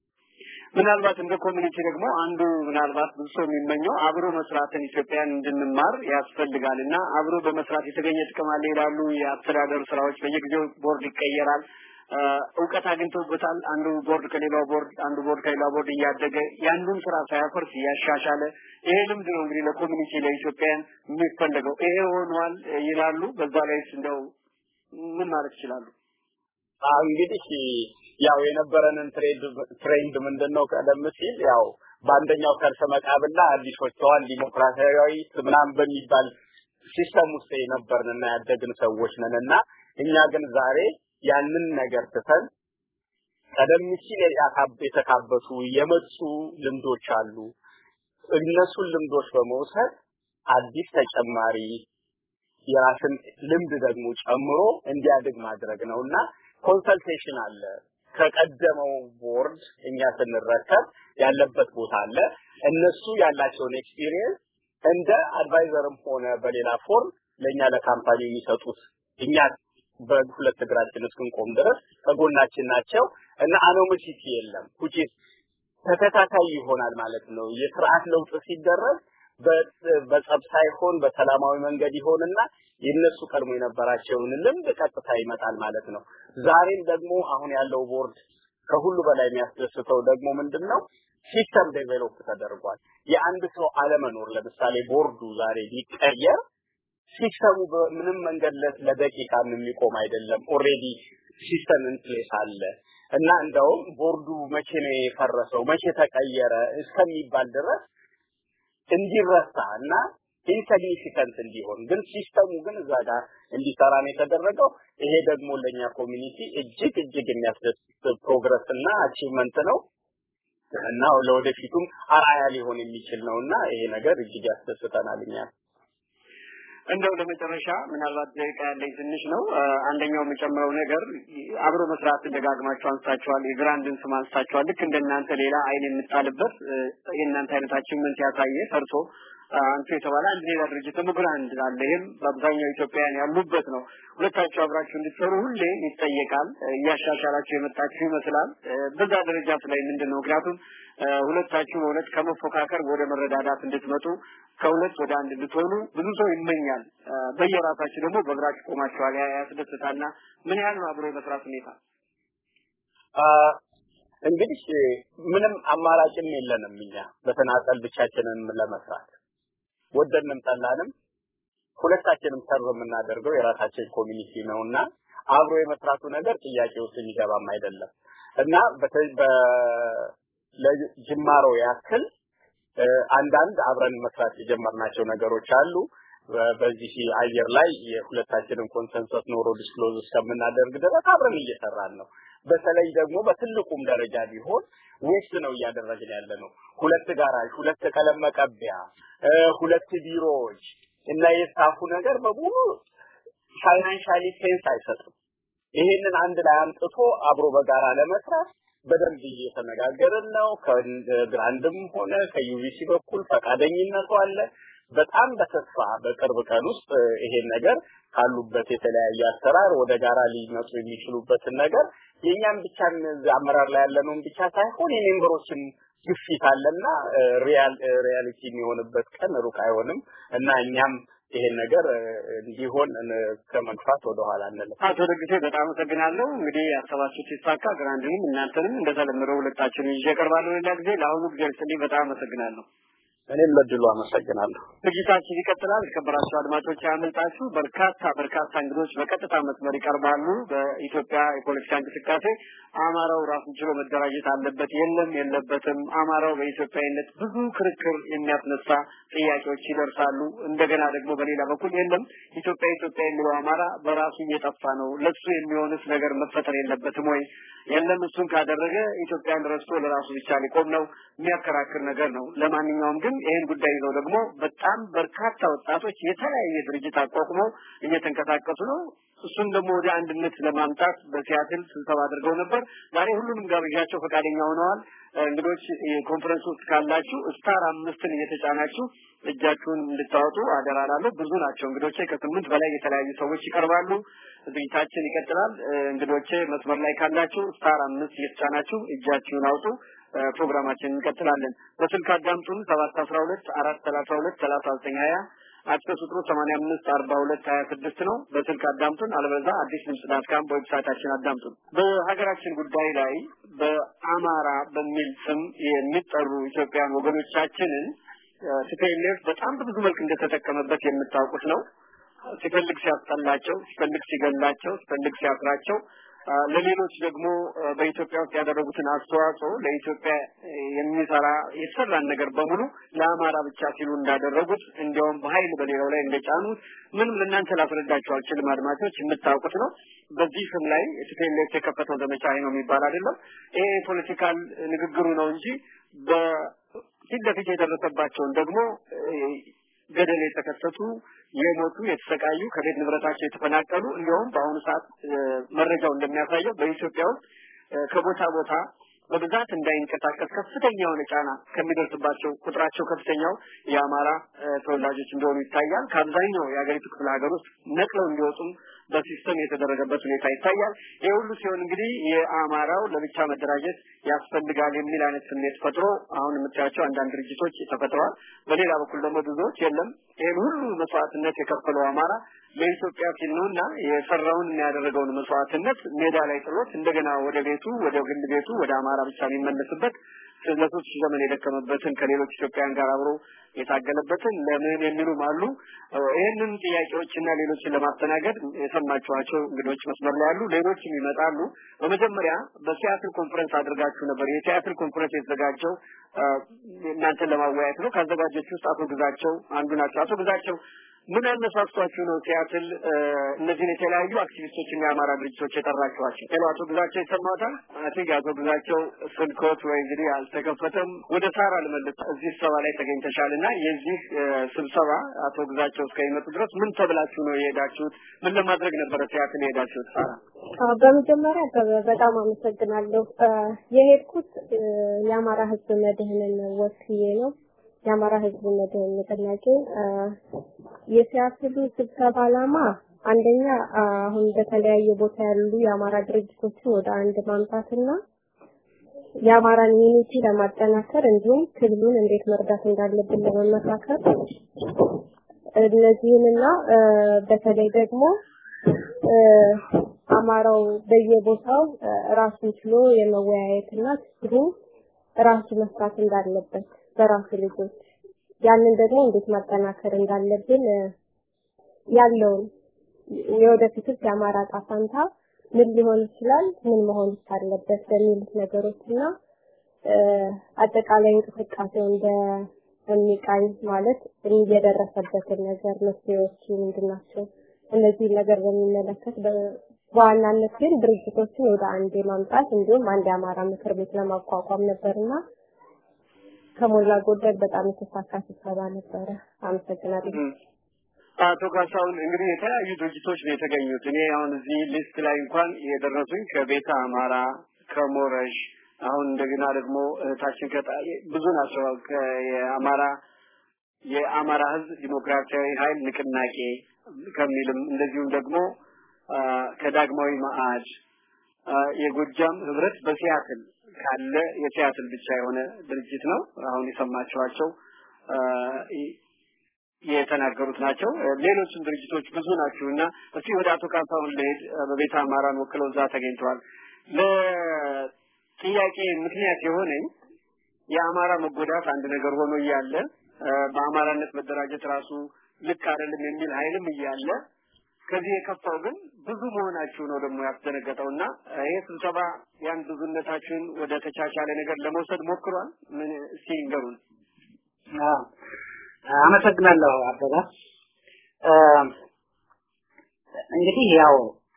ምናልባት እንደ ኮሚኒቲ ደግሞ አንዱ ምናልባት ብዙ ሰው የሚመኘው አብሮ መስራትን ኢትዮጵያን እንድንማር ያስፈልጋልና አብሮ በመስራት የተገኘ ጥቅም አለ ይላሉ። የአስተዳደር ስራዎች በየጊዜው ቦርድ ይቀየራል። እውቀት አግኝቶበታል። አንዱ ቦርድ ከሌላው ቦርድ አንዱ ቦርድ ከሌላው ቦርድ እያደገ ያንዱን ስራ ሳያፈርስ ያሻሻለ ይሄ ልምድ ነው እንግዲህ ለኮሚኒቲ ለኢትዮጵያን የሚፈልገው ይሄ ሆኗል ይላሉ። በዛ ላይ እንደው ምን ማለት ይችላሉ? እንግዲህ ያው የነበረንን ትሬንድ ትሬንድ ምንድነው ቀደም ሲል ያው በአንደኛው ከርሰ መቃብርና አዲሶቿን ዲሞክራሲያዊ ምናምን በሚባል ሲስተም ውስጥ የነበርንና ያደግን ሰዎች ነንና እኛ ግን ዛሬ ያንን ነገር ተፈን ቀደም ሲል የተካበቱ የመጡ ልምዶች አሉ። እነሱን ልምዶች በመውሰድ አዲስ ተጨማሪ የራስን ልምድ ደግሞ ጨምሮ እንዲያድግ ማድረግ ነውና ኮንሰልቴሽን አለ። ከቀደመው ቦርድ እኛ ስንረከብ ያለበት ቦታ አለ። እነሱ ያላቸውን ኤክስፒሪየንስ እንደ አድቫይዘርም ሆነ በሌላ ፎርም ለኛ ለካምፓኒ የሚሰጡት እኛ በሁለት እግራችን እስክንቆም ድረስ ከጎናችን ናቸው እና አኖማሊቲ የለም። ኩቺ ተከታታይ ይሆናል ማለት ነው። የሥርዓት ለውጥ ሲደረግ በጸብ ሳይሆን በሰላማዊ መንገድ ይሆንና የነሱ ቀድሞ የነበራቸውን ልምድ ቀጥታ ይመጣል ማለት ነው። ዛሬም ደግሞ አሁን ያለው ቦርድ ከሁሉ በላይ የሚያስደስተው ደግሞ ምንድነው ሲስተም ዴቨሎፕ ተደርጓል። የአንድ ሰው አለመኖር ለምሳሌ ቦርዱ ዛሬ ቢቀየር ሲስተሙ በምንም መንገድ ለደቂቃ የሚቆም አይደለም። ኦሬዲ ሲስተም ኢንፕሌስ አለ እና እንደው ቦርዱ መቼ ነው የፈረሰው መቼ ተቀየረ እስከሚባል ድረስ እንዲረሳና ኢንሲግኒፊካንት እንዲሆን ግን ሲስተሙ ግን እዛ ጋር እንዲሰራ ነው የተደረገው። ይሄ ደግሞ ለኛ ኮሚኒቲ እጅግ እጅግ የሚያስደስት ፕሮግረስ እና አቺቭመንት ነው እና ለወደፊቱም አራያ ሊሆን የሚችል ነውና ይሄ ነገር እጅግ ያስደስተናል እኛ። እንደው ለመጨረሻ ምናልባት ደቂቃ ያለኝ ትንሽ ነው። አንደኛው የምጨምረው ነገር አብሮ መስራት ደጋግማችሁ አንስታችኋል። የግራንድን ስም አንስታችኋል። ልክ እንደናንተ ሌላ አይን የምጣልበት የእናንተ አይነታችን ምን ሲያሳየ ፈርሶ አንተ የተባለ አንድ ሌላ ድርጅት ደግሞ ግራንድ አለ። ይሄም በአብዛኛው ኢትዮጵያውያን ያሉበት ነው። ሁለታችሁ አብራችሁ እንድትሰሩ ሁሌ ይጠየቃል። እያሻሻላችሁ የመጣችሁ ይመስላል። በዛ ደረጃ ላይ ምንድነው ምክንያቱም ሁለታችሁ ማለት ከመፎካከር ወደ መረዳዳት እንድትመጡ ከሁለት ወደ አንድ እንድትሆኑ ብዙ ሰው ይመኛል። በየራሳችሁ ደግሞ በእግራችሁ ቆማችኋል። ያ ያስደስታልና ምን ያህል ነው አብሮ መስራት ሁኔታ? እንግዲህ ምንም አማራጭም የለንም እኛ በተናጠል ብቻችንን ለመስራት ወደንም ጠላንም ሁለታችንም ሰርቭ የምናደርገው የራሳችን ኮሚኒቲ ነውና አብሮ የመስራቱ ነገር ጥያቄ ውስጥ የሚገባም አይደለም እና ለጅማሮ ያክል አንዳንድ አብረን መስራት የጀመርናቸው ነገሮች አሉ። በዚህ አየር ላይ የሁለታችንን ኮንሰንሰስ ኖሮ ዲስክሎዝ እስከምናደርግ ድረስ አብረን እየሰራን ነው። በተለይ ደግሞ በትልቁም ደረጃ ቢሆን ዌስት ነው እያደረግን ያለነው። ሁለት ጋራጅ፣ ሁለት ቀለም መቀቢያ፣ ሁለት ቢሮዎች እና የስታፉ ነገር በሙሉ ፋይናንሻሊ ሴንስ አይሰጥም። ይሄንን አንድ ላይ አምጥቶ አብሮ በጋራ ለመስራት በደንብ እየተነጋገርን ነው። ከግራንድም ሆነ ከዩቪሲ በኩል ፈቃደኝነቱ አለ። በጣም በተስፋ በቅርብ ቀን ውስጥ ይሄን ነገር ካሉበት የተለያየ አሰራር ወደ ጋራ ሊመጡ የሚችሉበትን ነገር የኛም ብቻ አመራር ላይ ያለነውን ብቻ ሳይሆን የሜምበሮችም ግፊት አለና ሪያል ሪያሊቲ የሚሆንበት ቀን ሩቅ አይሆንም እና እኛም ይሄን ነገር እንዲሆን ከመግፋት ወደ ኋላ አንልም። አቶ ደግሴ በጣም አመሰግናለሁ። እንግዲህ ያሰባችሁት ይሳካ። ግራንድንም እናንተንም እንደተለመደው ሁለታችሁን ይዤ ቀርባለሁ ሌላ ጊዜ። ለአሁኑ ጊዜ ስለዚህ በጣም አመሰግናለሁ። እኔም ለድሉ አመሰግናለሁ። ዝግጅታችን ይቀጥላል። ከበራችሁ አድማጮች ያመልጣችሁ በርካታ በርካታ እንግዶች በቀጥታ መስመር ይቀርባሉ። በኢትዮጵያ የፖለቲካ እንቅስቃሴ አማራው ራሱን ችሎ መደራጀት አለበት የለም የለበትም፣ አማራው በኢትዮጵያዊነት ብዙ ክርክር የሚያስነሳ ጥያቄዎች ይደርሳሉ። እንደገና ደግሞ በሌላ በኩል የለም ኢትዮጵያ ኢትዮጵያ የሚለው አማራ በራሱ እየጠፋ ነው፣ ለሱ የሚሆንስ ነገር መፈጠር የለበትም ወይ? የለም እሱን ካደረገ ኢትዮጵያን ረስቶ ለራሱ ብቻ ሊቆም ነው የሚያከራክር ነገር ነው። ለማንኛውም ግን ይሄን ጉዳይ ነው ደግሞ በጣም በርካታ ወጣቶች የተለያየ ድርጅት አቋቁመው እየተንቀሳቀሱ ነው። እሱን ደግሞ ወደ አንድነት ለማምጣት በሲያትል ስብሰባ አድርገው ነበር። ዛሬ ሁሉንም ጋብዣቸው ፈቃደኛ ሆነዋል። እንግዶች የኮንፈረንስ ውስጥ ካላችሁ ስታር አምስትን እየተጫናችሁ እጃችሁን እንድታወጡ አደራላለሁ። ብዙ ናቸው እንግዶቼ፣ ከስምንት በላይ የተለያዩ ሰዎች ይቀርባሉ። ዝግጅታችን ይቀጥላል። እንግዶቼ መስመር ላይ ካላችሁ ስታር አምስት እየተጫናችሁ እጃችሁን አውጡ። ፕሮግራማችንን እንቀጥላለን። በስልክ አዳምጡን ሰባት አስራ ሁለት አራት ሰላሳ ሁለት ሰላሳ ዘጠኝ ሀያ አክሰስ ቁጥሩ ሰማንያ አምስት አርባ ሁለት ሀያ ስድስት ነው። በስልክ አዳምጡን፣ አለበለዚያ አዲስ ድምጽ ዳት ካም በዌብሳይታችን አዳምጡን። በሀገራችን ጉዳይ ላይ በአማራ በሚል ስም የሚጠሩ ኢትዮጵያውያን ወገኖቻችንን ሲፒኤልኤፍ በጣም ብዙ መልክ እንደተጠቀመበት የምታውቁት ነው። ሲፈልግ ሲያስጠላቸው፣ ሲፈልግ ሲገላቸው፣ ሲፈልግ ሲያስራቸው፣ ለሌሎች ደግሞ በኢትዮጵያ ውስጥ ያደረጉትን አስተዋጽኦ ለኢትዮጵያ የሚሰራ የተሰራን ነገር በሙሉ ለአማራ ብቻ ሲሉ እንዳደረጉት እንዲያውም በኃይል በሌላው ላይ እንደጫኑት ምንም ለእናንተ ላስረዳችሁ አልችልም። አድማጮች የምታውቁት ነው። በዚህ ስም ላይ ሲፒኤልኤፍ የከፈተው ዘመቻ ነው የሚባል አይደለም። ይሄ ፖለቲካል ንግግሩ ነው እንጂ በፊት ለፊት የደረሰባቸውን ደግሞ ገደል የተከሰቱ የሞቱ የተሰቃዩ ከቤት ንብረታቸው የተፈናቀሉ እንዲሁም በአሁኑ ሰዓት መረጃው እንደሚያሳየው በኢትዮጵያ ውስጥ ከቦታ ቦታ በብዛት እንዳይንቀሳቀስ ከፍተኛ የሆነ ጫና ከሚደርስባቸው ቁጥራቸው ከፍተኛው የአማራ ተወላጆች እንደሆኑ ይታያል። ከአብዛኛው የሀገሪቱ ክፍለ ሀገር ውስጥ ነቅለው እንዲወጡም በሲስተም የተደረገበት ሁኔታ ይታያል። ይሄ ሁሉ ሲሆን እንግዲህ የአማራው ለብቻ መደራጀት ያስፈልጋል የሚል አይነት ስሜት ፈጥሮ አሁን የምታያቸው አንዳንድ ድርጅቶች ተፈጥረዋል። በሌላ በኩል ደግሞ ብዙዎች የለም ይሄን ሁሉ መስዋዕትነት የከፈለው አማራ ለኢትዮጵያ ሲል ነውና የሰራውን ያደረገውን መስዋዕትነት ሜዳ ላይ ጥሎት እንደገና ወደ ቤቱ ወደ ግል ቤቱ ወደ አማራ ብቻ የሚመለስበት ለሶስት ሺህ ዘመን የደከመበትን ከሌሎች ኢትዮጵያውያን ጋር አብሮ የታገለበትን ለምን የሚሉም አሉ። ይሄንን ጥያቄዎችና ሌሎችን ለማስተናገድ የሰማችኋቸው እንግዶች መስመር ላይ ያሉ ሌሎችም ይመጣሉ። በመጀመሪያ በሲያትል ኮንፈረንስ አድርጋችሁ ነበር። የሲያትል ኮንፈረንስ የተዘጋጀው እናንተን ለማወያየት ነው። ካዘጋጆች ውስጥ አቶ ግዛቸው አንዱ ናቸው። አቶ ግዛቸው ምን አነሳስቷችሁ ነው ሲያትል እነዚህ የተለያዩ አክቲቪስቶችና የአማራ ድርጅቶች የጠራችኋቸው? አቶ ግዛቸው ይሰማታል? አትግ አቶ ግዛቸው ስልኮት ወይ እንግዲህ አልተከፈተም። ወደ ሳራ ልመልስ። እዚህ ስብሰባ ላይ ተገኝተሻልና የዚህ ስብሰባ አቶ ግዛቸው እስከሚመጡ ድረስ ምን ተብላችሁ ነው የሄዳችሁት? ምን ለማድረግ ነበር ሲያትል የሄዳችሁት? ሳራ በመጀመሪያ በጣም አመሰግናለሁ። የሄድኩት የአማራ ህዝብ መድህንን ወክዬ ነው። የአማራ ህዝብ መድህን ንቅናቄ የሲያትሉ ስብሰባ ዓላማ አንደኛ አሁን በተለያየ ቦታ ያሉ የአማራ ድርጅቶችን ወደ አንድ ማምጣትና የአማራን ዩኒቲ ለማጠናከር እንዲሁም ትግሉን እንዴት መርዳት እንዳለብን ለመመካከር እነዚህንና በተለይ ደግሞ አማራው በየቦታው ራሱን ችሎ የመወያየትና ትግሉ ራሱ መስራት እንዳለበት በራሱ ልጆች ያንን ደግሞ እንዴት ማጠናከር እንዳለብን ያለውን የወደፊት የአማራ ጣፋንታ ምን ሊሆን ይችላል ምን መሆን አለበት በሚል ነገሮችና አጠቃላይ እንቅስቃሴው እንደ የሚቃኝ ማለት እየደረሰበትን ነገር መስሪዎች ምንድናቸው እነዚህ ነገር በሚመለከት በዋናነት ግን ድርጅቶችን ወደ አንድ ማምጣት እንዲሁም አንድ የአማራ ምክር ቤት ለማቋቋም ነበርና ከሞላ ጎደል በጣም የተሳካ ስብሰባ ነበር። አመሰግናለሁ። አቶ ካሳሁን እንግዲህ የተለያዩ ድርጅቶች ነው የተገኙት። እኔ አሁን እዚህ ሊስት ላይ እንኳን የደረሱኝ ከቤተ አማራ ከሞረሽ አሁን እንደገና ደግሞ ታችን ከጣይ ብዙ ናቸው። የአማራ የአማራ ህዝብ ዲሞክራሲያዊ ኃይል ንቅናቄ ከሚልም እንደዚሁም ደግሞ ከዳግማዊ ማአድ የጎጃም ህብረት በሲያትል ካለ የሲያትል ብቻ የሆነ ድርጅት ነው። አሁን የሰማችኋቸው የተናገሩት ናቸው። ሌሎችም ድርጅቶች ብዙ ናቸውና እስቲ ወደ አቶ ካሳሁን ለሄድ በቤተ አማራን ወክለው እዛ ተገኝተዋል። ለጥያቄ ምክንያት የሆነኝ የአማራ መጎዳት አንድ ነገር ሆኖ ያለ በአማራነት መደራጀት ራሱ ልክ አይደለም የሚል ኃይልም እያለ ከዚህ የከፋው ግን ብዙ መሆናችሁ ነው ደግሞ ያስደነገጠውና ይሄ ስብሰባ ያን ብዙነታችሁን ወደ ተቻቻለ ነገር ለመውሰድ ሞክሯል ምን ሲንገሩን አዎ አመሰግናለሁ አበባ እንግዲህ ያው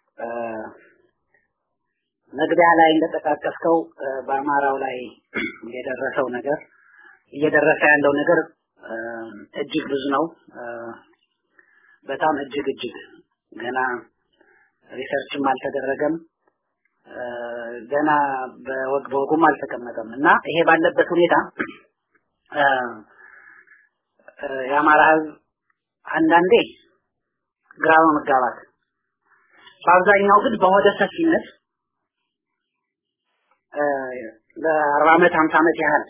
መግቢያ ላይ እንደተጠቃቀስከው በአማራው ላይ የደረሰው ነገር እየደረሰ ያለው ነገር እጅግ ብዙ ነው በጣም እጅግ እጅግ ገና ሪሰርችም አልተደረገም ገና በወግ በወጉም አልተቀመጠም እና ይሄ ባለበት ሁኔታ የአማራ ህዝብ አንዳንዴ ግራው መጋባት በአብዛኛው ግን በወደ ሰፊነት ለአርባ ዓመት ሃምሳ ዓመት ያህል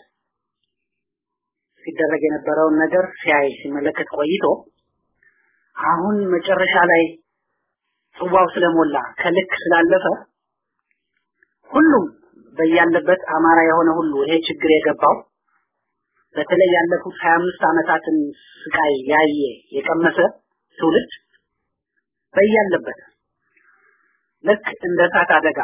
ሲደረግ የነበረውን ነገር ሲያይ ሲመለከት ቆይቶ አሁን መጨረሻ ላይ ጽዋው ስለሞላ ከልክ ስላለፈ ሁሉም በያለበት አማራ የሆነ ሁሉ ይሄ ችግር የገባው በተለይ ያለፉት ሃያ አምስት ዓመታትን ስቃይ ያየ የቀመሰ ትውልድ በያለበት ልክ እንደ እሳት አደጋ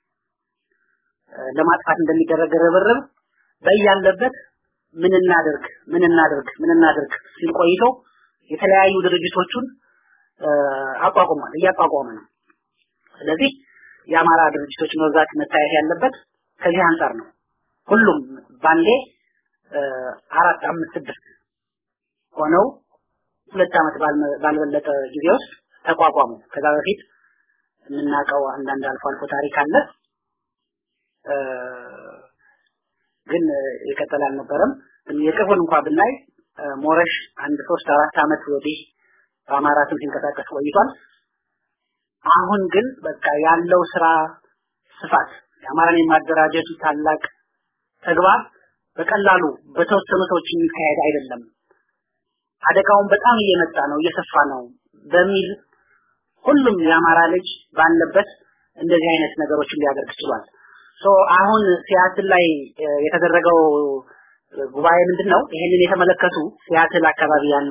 ለማጥፋት እንደሚደረግ ርብርብ በያለበት ምን እናደርግ ምን እናደርግ ምን እናደርግ ሲል ቆይቶ የተለያዩ ድርጅቶችን አቋቁሟል እያቋቋመ ነው ስለዚህ የአማራ ድርጅቶች መብዛት መታየት ያለበት ከዚህ አንፃር ነው ሁሉም ባንዴ አራት አምስት ስድስት ሆነው ሁለት ዓመት ባልበለጠ ጊዜ ውስጥ ተቋቋሙ ከዛ በፊት እናቀው አንዳንድ አልፎ አልፎ ታሪክ አለ ግን የቀጠለ አልነበረም የቅርቡን እንኳን ብናይ ሞረሽ አንድ ሶስት አራት ዓመት ወዲህ በአማራ ስም ሲንቀሳቀስ ቆይቷል አሁን ግን በቃ ያለው ስራ ስፋት የአማራን የማደራጀቱ ታላቅ ተግባር በቀላሉ በተወሰኑ ሰዎች የሚካሄድ አይደለም አደጋውን በጣም እየመጣ ነው እየሰፋ ነው በሚል ሁሉም የአማራ ልጅ ባለበት እንደዚህ አይነት ነገሮችን ሊያደርግ ይችላል ሶ አሁን ሲያትል ላይ የተደረገው ጉባኤ ምንድነው ይሄንን የተመለከቱ ሲያትል አካባቢ ያሉ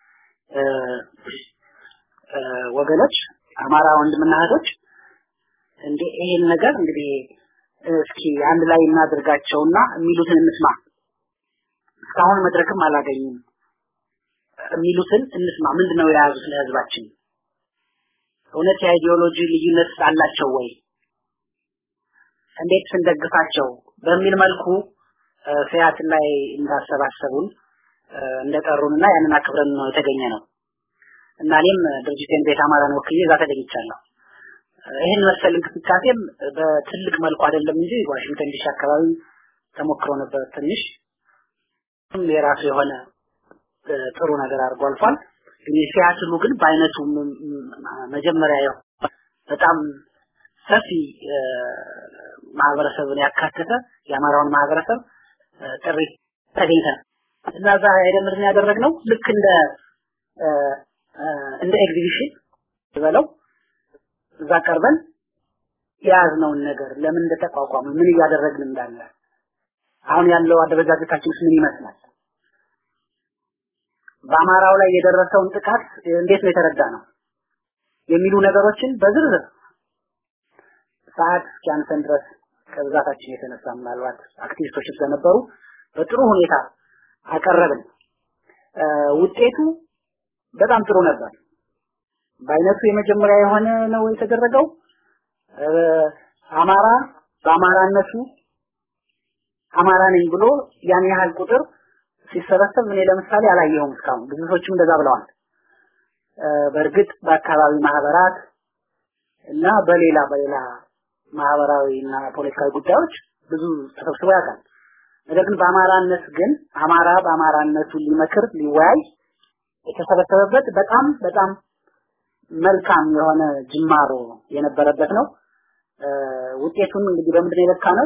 ወገኖች አማራ ወንድምና እህቶች እንዴ ይሄን ነገር እንግዲህ እስኪ አንድ ላይ እናድርጋቸውና የሚሉትን እንስማ እስካሁን መድረክም አላገኙም የሚሉትን እንስማ ምንድነው የያዙት ለህዝባችን እውነት የአይዲዮሎጂ ልዩነት አላቸው ወይ እንዴት እንደግፋቸው በሚል መልኩ ሲያት ላይ እንዳሰባሰቡን እንደጠሩንና ያንን አክብረን ነው የተገኘ ነው እና እኔም ድርጅቴን ቤት አማራን ወክዬ እዛ ተገኝቻለሁ ይሄን መሰል እንቅስቃሴም በትልቅ መልኩ አይደለም እንጂ ዋሽንግተን ዲሲ አካባቢ ተሞክሮ ነበር ትንሽ የራሱ የሆነ ጥሩ ነገር አድርጎ አልፏል ግን ሲያትሉ ግን በአይነቱ መጀመሪያ በጣም ሰፊ ማህበረሰብን ያካተተ የአማራውን ማህበረሰብ ጥሪ ተገኝተን እና ዛ አይደለም ያደረግነው ልክ እንደ እንደ ኤግዚቢሽን ይበለው እዛ ቀርበን ያዝነውን ነገር ለምን እንደተቋቋመ ምን እያደረግን እንዳለ አሁን ያለው አደረጃጀታችን ምን ይመስላል በአማራው ላይ የደረሰውን ጥቃት እንዴት ነው የተረዳነው የሚሉ ነገሮችን በዝርዝር ሰዓት ቻንሰን ድረስ ከብዛታችን የተነሳ ምናልባት አክቲቪስቶች ስለነበሩ በጥሩ ሁኔታ አቀረብን ውጤቱ በጣም ጥሩ ነበር በአይነቱ የመጀመሪያ የሆነ ነው የተደረገው አማራ በአማራነቱ አማራ ነኝ ብሎ ያን ያህል ቁጥር ሲሰበሰብ እኔ ለምሳሌ አላየሁም እስካሁን ብዙ ሰዎችም እንደዛ ብለዋል በእርግጥ በአካባቢ ማህበራት እና በሌላ በሌላ ማህበራዊና ፖለቲካዊ ጉዳዮች ብዙ ተሰብስበው ያውቃል ነገር ግን በአማራነት ግን አማራ በአማራነቱ ሊመክር ሊወያይ የተሰበሰበበት በጣም በጣም መልካም የሆነ ጅማሮ የነበረበት ነው ውጤቱን እንግዲህ በምንድነው የለካነው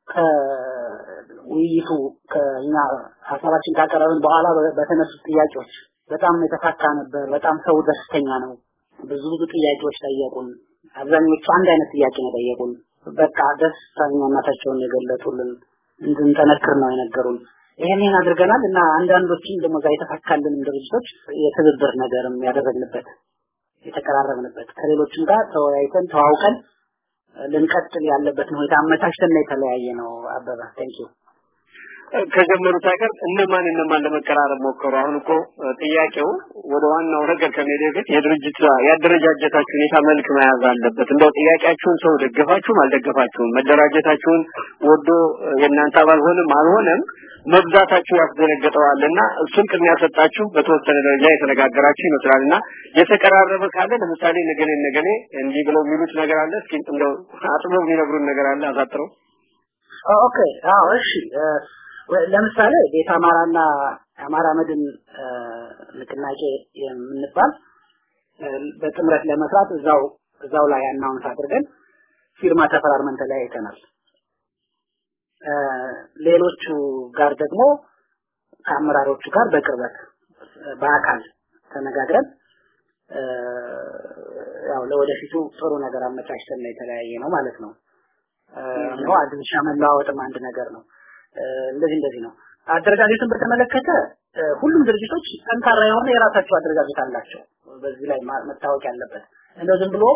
ከውይይቱ ከኛ ሐሳባችን ካቀረብን በኋላ በተነሱ ጥያቄዎች በጣም የተፋካ ነበር በጣም ሰው ደስተኛ ነው ብዙ ብዙ ጥያቄዎች ጠየቁን አብዛኞቹ አንድ አይነት ጥያቄ ነው ጠየቁን በቃ ደስተኛነታቸውን የገለጡልን እንድንጠነክር ነው የነገሩን ይሄንን አድርገናል እና አንዳንዶችን ደግሞ ዛይ ተፈካልን ድርጅቶች የትብብር ነገርም ያደረግንበት የተቀራረብንበት ከሌሎችም ጋር ተወያይተን ተዋውቀን ልንቀጥል ያለበትን ሁኔታ አመቻችተን የተለያየ ነው። አበባ ቴንኪው ከጀመሩት ሀገር እነማን እነማን ለመቀራረብ ሞከሩ? አሁን እኮ ጥያቄው ወደ ዋናው ነገር ከመሄድ በፊት የድርጅት ያደረጃጀታችሁ ሁኔታ መልክ መያዝ አለበት። እንደው ጥያቄያችሁን ሰው ደገፋችሁም አልደገፋችሁም መደራጀታችሁን ወዶ የእናንተ አባል ሆነም አልሆነም መብዛታችሁ ያስደነገጠዋልና እሱን ቅድሚያ ሰጣችሁ በተወሰነ ደረጃ የተነጋገራችሁ ይመስላልና የተቀራረበ ካለ ለምሳሌ ነገሌ ነገሌ እንዲህ ብለው የሚሉት ነገር አለ። እስኪ እንደው አጥበው የሚነግሩን ነገር አለ አዛጥረው። ኦኬ አዎ እሺ ለምሳሌ ቤት አማራና አማራ መድን ንቅናቄ የምንባል በጥምረት ለመስራት እዛው እዛው ላይ አናውንስ አድርገን ፊርማ ተፈራርመን ተለያይተናል። ሌሎቹ ጋር ደግሞ ከአመራሮቹ ጋር በቅርበት በአካል ተነጋግረን ያው ለወደፊቱ ጥሩ ነገር አመቻችተን የተለያየ ነው ማለት ነው። ነው አድርሻ መለዋወጥም አንድ ነገር ነው። እንደዚህ እንደዚህ ነው። አደረጃጀቱን በተመለከተ ሁሉም ድርጅቶች ጠንካራ የሆነ የራሳቸው አደረጃጀት አላቸው። በዚህ ላይ መታወቅ ያለበት እንደው ዝም ብሎ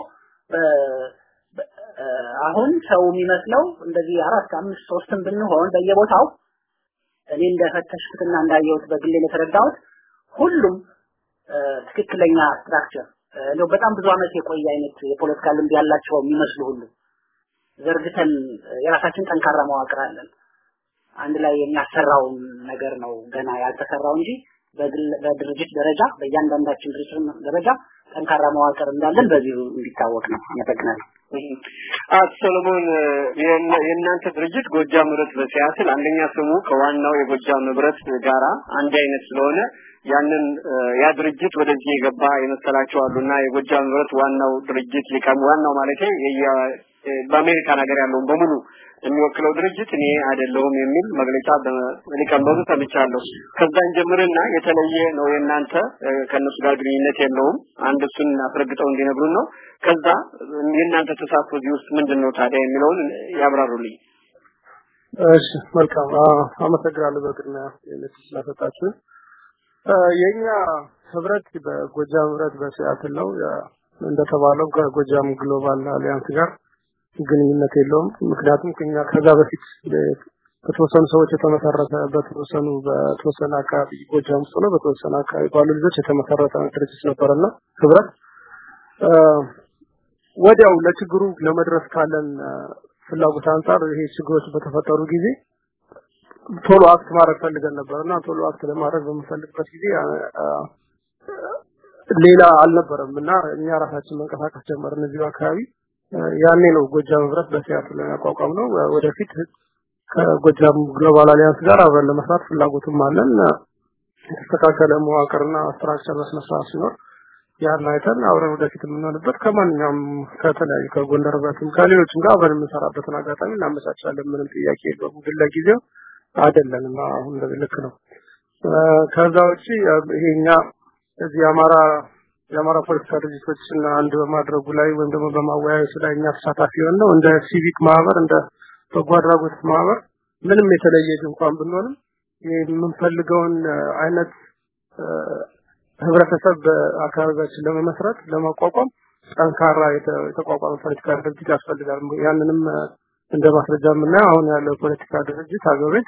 አሁን ሰው የሚመስለው እንደዚህ አራት አምስት ሶስትም ብንሆን በየቦታው እኔ እንደፈተሽኩትና እንዳየሁት በግሌ የተረዳሁት ሁሉም ትክክለኛ ስትራክቸር ነው። በጣም ብዙ አመት የቆየ አይነት የፖለቲካ ልምድ ያላቸው የሚመስሉ ሁሉ ዘርግተን የራሳችን ጠንካራ መዋቅር አለን። አንድ ላይ የሚያሰራው ነገር ነው ገና ያልተሰራው እንጂ በድርጅት ደረጃ በእያንዳንዳችን ድርጅት ደረጃ ጠንካራ መዋቅር እንዳለን በዚሁ እንዲታወቅ ነው። አመሰግናለሁ። አቶ ሰለሞን የእናንተ ድርጅት ጎጃም ህብረት በሲያትል አንደኛ ስሙ ከዋናው የጎጃም ህብረት ጋራ አንድ አይነት ስለሆነ ያንን ያ ድርጅት ወደዚህ የገባ የመሰላቸው አሉና የጎጃም ህብረት ዋናው ድርጅት ሊቀም ዋናው ማለት በአሜሪካ ነገር ያለው በሙሉ የሚወክለው ድርጅት እኔ አይደለሁም የሚል መግለጫ በሊቀመንበሩ ሰምቻለሁ። ከዛን ጀምርና የተለየ ነው የእናንተ ከነሱ ጋር ግንኙነት የለውም አንድ እሱን አፍረግጠው እንዲነግሩን ነው። ከዛ የእናንተ ተሳትፎ እዚህ ውስጥ ምንድነው ታዲያ የሚለውን ያብራሩልኝ። እሺ መልካም አመሰግናለሁ። በቅድሚያ የለች ስለሰጣችሁ የኛ ህብረት በጎጃም ህብረት በሲያትል ነው እንደተባለው ከጎጃም ግሎባል አሊያንስ ጋር ግንኙነት የለውም። ምክንያቱም ከኛ ከዛ በፊት በተወሰኑ ሰዎች የተመሰረተ በተወሰኑ በተወሰነ አካባቢ ጎጃም ውስጥ ነው በተወሰነ አካባቢ ባሉ ልጆች የተመሰረተ ድርጅት ነበርና ህብረት ወዲያው ለችግሩ ለመድረስ ካለን ፍላጎት አንፃር ይሄ ችግሮች በተፈጠሩ ጊዜ ቶሎ አክት ማድረግ ፈልገን ነበርና ቶሎ አክት ለማድረግ በመፈልግበት ጊዜ ሌላ አልነበረምና እኛ ራሳችን መንቀሳቀስ ጀመርን እዚህ አካባቢ። ያኔ ነው ጎጃም ህብረት በሲያትል ያቋቋም ነው። ወደፊት ከጎጃም ግሎባል አሊያንስ ጋር አብረን ለመስራት ፍላጎትም አለን። የተስተካከለ መዋቅርና ስትራክቸር መስራት ሲኖር ያን አይተን አብረን ወደፊት የምንሆንበት ከማንኛውም ከተለያዩ ከጎንደር ህብረትም ከሌሎችም ጋር አብረን የምንሰራበትን አጋጣሚ እናመቻቻለን። ምንም ጥያቄ የለውም። ግን ለጊዜው አይደለንም። አሁን እንደዚህ ልክ ነው። ከዛ ውጪ ይሄኛ እዚህ አማራ የአማራ ፖለቲካ ድርጅቶችን አንድ በማድረጉ ላይ ወይም ደግሞ በማወያየቱ ላይ እኛ ተሳታፊ ሆነው እንደ ሲቪክ ማህበር እንደ በጎ አድራጎት ማህበር ምንም የተለየ እንኳን ብንሆንም የምንፈልገውን አይነት ህብረተሰብ በአካባቢያችን ለመመስረት ለማቋቋም ጠንካራ የተቋቋመ ፖለቲካ ድርጅት ያስፈልጋል። ያንንም እንደ ማስረጃ የምናየው አሁን ያለው ፖለቲካ ድርጅት ሀገሪቱ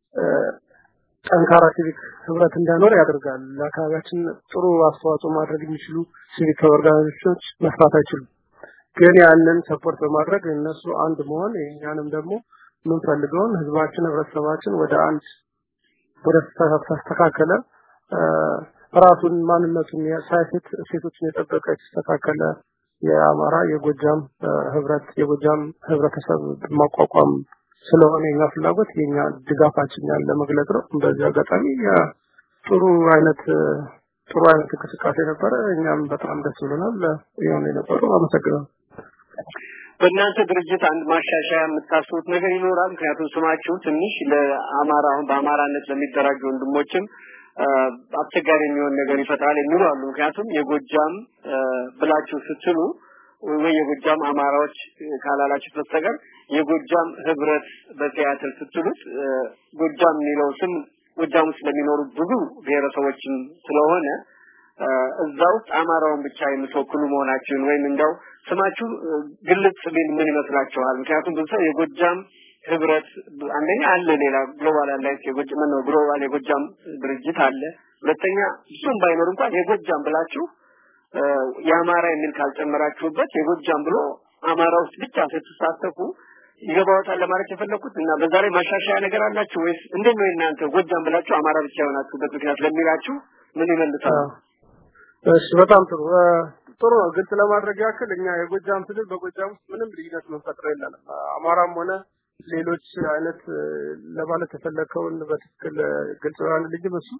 ጠንካራ ሲቪክ ህብረት እንዳይኖር ያደርጋል። ለአካባቢያችን ጥሩ አስተዋጽኦ ማድረግ የሚችሉ ሲቪክ ኦርጋናይዜሽኖች መስራት አይችሉም። ግን ያንን ሰፖርት በማድረግ እነሱ አንድ መሆን የኛንም ደግሞ ምን ፈልገውን ህዝባችን ህብረተሰባችን ወደ አንድ ወደ ተስተካከለ ራሱን ማንነቱን ሳይስት ሴቶችን የጠበቀ ተስተካከለ የአማራ የጎጃም ህብረት የጎጃም ህብረተሰብ ማቋቋም ስለሆነ የኛ ፍላጎት የኛ ድጋፋችን ያለ መግለጽ ነው። በዚህ አጋጣሚ ጥሩ አይነት ጥሩ አይነት እንቅስቃሴ ነበረ። እኛም በጣም ደስ ብሎናል። ይሁን የነበረው አመሰግናለሁ። በእናንተ ድርጅት አንድ ማሻሻያ የምታስቡት ነገር ይኖራል? ምክንያቱም ስማችሁ ትንሽ ለአማራ አሁን በአማራነት ለሚደራጁ ወንድሞችም አስቸጋሪ የሚሆን ነገር ይፈጥራል የሚሉ አሉ። ምክንያቱም የጎጃም ብላችሁ ስትሉ ወይ የጎጃም አማራዎች ካላላችሁ በስተቀር የጎጃም ህብረት በሲያትል ስትሉት ጎጃም የሚለው ስም ጎጃም ውስጥ ለሚኖሩ ብዙ ብሔረሰቦችም ስለሆነ እዛው አማራውን ብቻ የምትወክሉ መሆናችሁን ወይም እንደው ስማችሁ ግልጽ ቢል ምን ይመስላችኋል? ምክንያቱም ብዙ ሰው የጎጃም ህብረት አንደኛ አለ ሌላ ግሎባል አላይንስ የጎጃም ነው ግሎባል የጎጃም ድርጅት አለ። ሁለተኛ እሱም ባይኖር እንኳን የጎጃም ብላችሁ የአማራ የሚል ካልጨመራችሁበት የጎጃም ብሎ አማራ ውስጥ ብቻ ስትሳተፉ ይገባውታል ለማለት የፈለኩት እና በዛ ላይ ማሻሻያ ነገር አላችሁ ወይስ እንዴት ነው እናንተ ጎጃም ብላችሁ አማራ ብቻ የሆናችሁበት ምክንያት ለሚላችሁ ምን ይመልሳል? እሺ በጣም ጥሩ ጥሩ ግልጽ ለማድረግ ያክል እኛ የጎጃም ትግል በጎጃም ውስጥ ምንም ልዩነት መንፈጥረው የለንም። አማራም ሆነ ሌሎች አይነት ለማለት ተፈለከውን በትክክል ግልጽ ነው ልጅ በሱ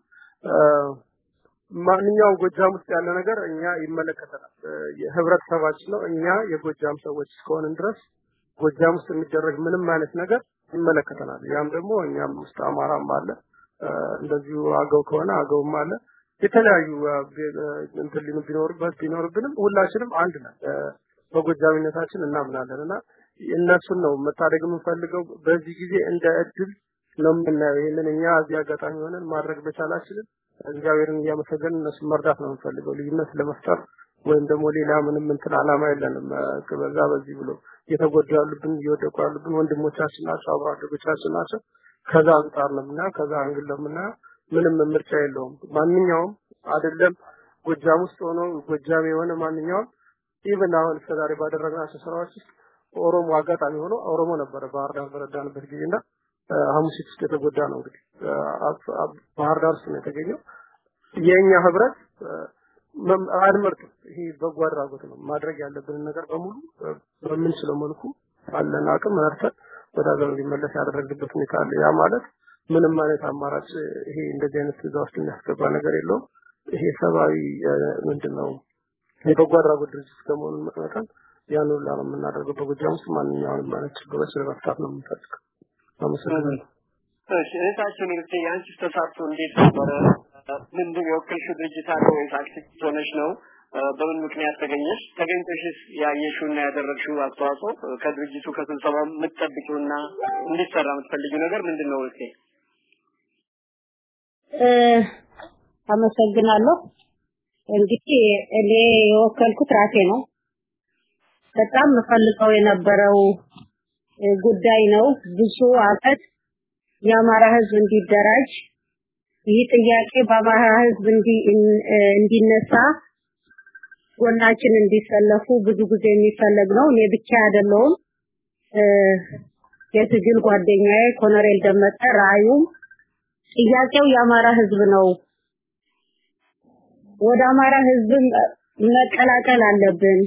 ማንኛውም ጎጃም ውስጥ ያለ ነገር እኛ ይመለከተናል። የህብረተሰባችን ነው። እኛ የጎጃም ሰዎች እስከሆንን ድረስ ጎጃም ውስጥ የሚደረግ ምንም አይነት ነገር ይመለከተናል። ያም ደግሞ እኛም ውስጥ አማራም አለ እንደዚሁ አገው ከሆነ አገውም አለ የተለያዩ እንትን ቢኖርበት ቢኖርብንም ሁላችንም አንድ ነን በጎጃሚነታችን እናምናለንና እነሱን ነው መታደግ የምንፈልገው። በዚህ ጊዜ እንደ እድል ነው የምናየው። ይሄንን እኛ እዚህ አጋጣሚ ሆነን ማድረግ በቻላችንን እግዚአብሔርን እያመሰገንን እነሱን መርዳት ነው የምንፈልገው። ልዩነት ለመፍጠር ወይም ደግሞ ሌላ ምንም እንትን አላማ የለንም። ከበዛ በዚህ ብሎ የተጎዱ ያሉብን እየወደቁ ያሉብን ወንድሞቻችን ናቸው፣ አብሮ አደጎቻችን ናቸው። ከዛ አንጻር ነውና ከዛ አንግል ነውና ምንም ምርጫ የለውም። ማንኛውም አይደለም ጎጃም ውስጥ ሆኖ ጎጃም የሆነ ማንኛውም ኢቭን አሁን እስከዛሬ ባደረግናቸው ስራዎች ውስጥ ኦሮሞ አጋጣሚ ሆኖ ኦሮሞ ነበር ባህር ዳር በረዳንበት ጊዜና ሐሙሲት ውስጥ የተጎዳ ነው እንግዲህ ባህር ዳር ውስጥ ነው የተገኘው። የኛ ህብረት አድመርጥ ይሄ በጎ አድራጎት ነው። ማድረግ ያለብን ነገር በሙሉ በምንችለው መልኩ አለን አቅም መርተን ወደ ሀገር እንዲመለስ ያደረግበት ሁኔታ አለ። ያ ማለት ምንም ማለት አማራጭ ይሄ እንደዚህ አይነት ትዕዛዝ ውስጥ የሚያስገባ ነገር የለውም። ይሄ ሰባዊ ምንድነው የበጎ አድራጎት ድርጅት ከመሆኑ መጠን ያን ሁሉ ነው የምናደርገው። በጎጃም ውስጥ ማንኛውንም ማለት ችግሮች ለመፍታት ነው የምንፈልገው። አመሰግናለሁ። እሺ እታችን ልጅ ያንቺ ተሳትፎ እንዴት ነበረ? ምንድን ነው የወከልሽው ድርጅት አለ ወይስ አክቲቪስት ሆነሽ ነው? በምን ምክንያት ተገኘሽ? ተገኝተሽስ ያየሽውና ያደረግሽው አስተዋጽኦ ከድርጅቱ ከስብሰባው የምትጠብቂውና እንዲሰራ የምትፈልጊው ነገር ምንድነው? እሺ እ አመሰግናለሁ። እንግዲህ እኔ የወከልኩት ራሴ ነው። በጣም መፈልቀው የነበረው ጉዳይ ነው። ብዙ አመት የአማራ ህዝብ እንዲደራጅ ይህ ጥያቄ በአማራ ህዝብ እንዲነሳ ጎናችን እንዲሰለፉ ብዙ ጊዜ የሚፈልግ ነው። እኔ ብቻ አይደለሁም። የትግል ጓደኛዬ ኮሎኔል ደመቀ ራዩም ጥያቄው የአማራ ህዝብ ነው። ወደ አማራ ህዝብ መቀላቀል አለብን።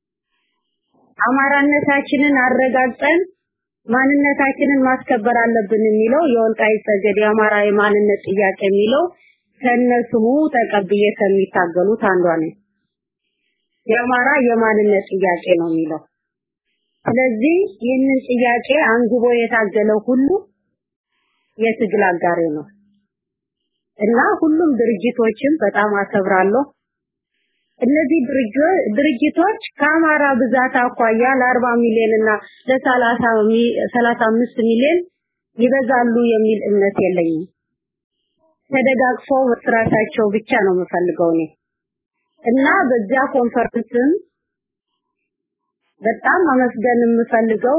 አማራነታችንን አረጋግጠን ማንነታችንን ማስከበር አለብን የሚለው የወልቃይት ጠገዴ የአማራ የማንነት ጥያቄ የሚለው ከነስሙ ተቀብዬ ከሚታገሉት አንዷ ነኝ። የአማራ የማንነት ጥያቄ ነው የሚለው። ስለዚህ ይህንን ጥያቄ አንግቦ የታገለው ሁሉ የትግል አጋሬ ነው እና ሁሉም ድርጅቶችን በጣም አከብራለሁ። እነዚህ ድርጅቶች ከአማራ ብዛት አኳያ ለአርባ ሚሊዮን እና ለሰላሳ አምስት ሚሊዮን ይበዛሉ የሚል እምነት የለኝም። ተደጋግፈው መስራታቸው ብቻ ነው የምፈልገው እኔ እና በዛ ኮንፈረንስም በጣም አመስገን የምፈልገው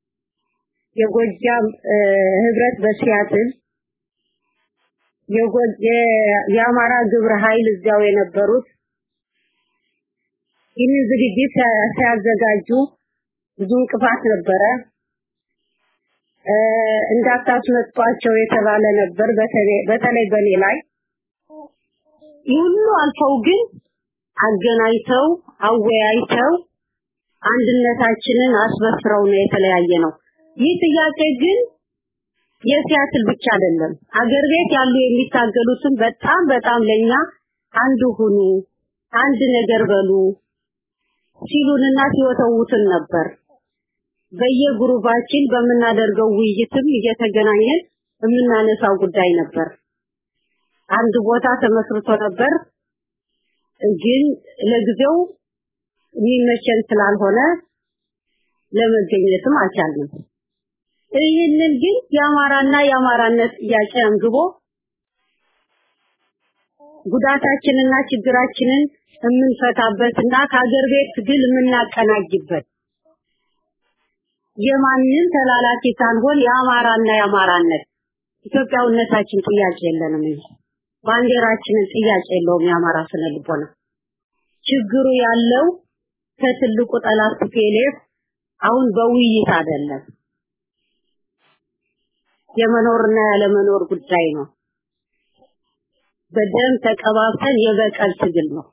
የጎጃም ህብረት በሲያትል የአማራ ግብረ ኃይል እዛው የነበሩት ይህን ዝግጅት ሲያዘጋጁ ብዙ እንቅፋት ነበረ። እንዳታስመጣቸው የተባለ ነበር በተለይ በኔ ላይ ይሁሉ አልፈው ግን አገናኝተው አወያይተው አንድነታችንን አስመስረው ነው የተለያየ ነው። ይህ ጥያቄ ግን የሲያትል ብቻ አይደለም። አገር ቤት ያሉ የሚታገሉትን በጣም በጣም ለኛ አንድ ሁኑ አንድ ነገር በሉ ሲሉንና ሲወተውቱን ነበር። በየግሩባችን በመናደርገው ውይይትም እየተገናኘን የምናነሳው ጉዳይ ነበር። አንድ ቦታ ተመስርቶ ነበር ግን ለጊዜው የሚመቸን ስላልሆነ ለመገኘትም አልቻልንም። ይህንን ግን የአማራና የአማራነት ጥያቄ አንግቦ ጉዳታችንና ችግራችንን የምንፈታበትና ከሀገር ቤት ትግል የምናቀናጅበት የማንን ተላላኪ ሳንሆን የአማራና የአማራነት ኢትዮጵያውነታችን ጥያቄ የለንም እንጂ ባንዲራችንን ጥያቄ የለውም። የአማራ ስነ ልቦና ችግሩ ያለው ከትልቁ ጠላት ፒኤልኤፍ አሁን በውይይት አይደለም፣ የመኖርና ያለመኖር ጉዳይ ነው። በደም ተቀባብተን የበቀል ትግል ነው።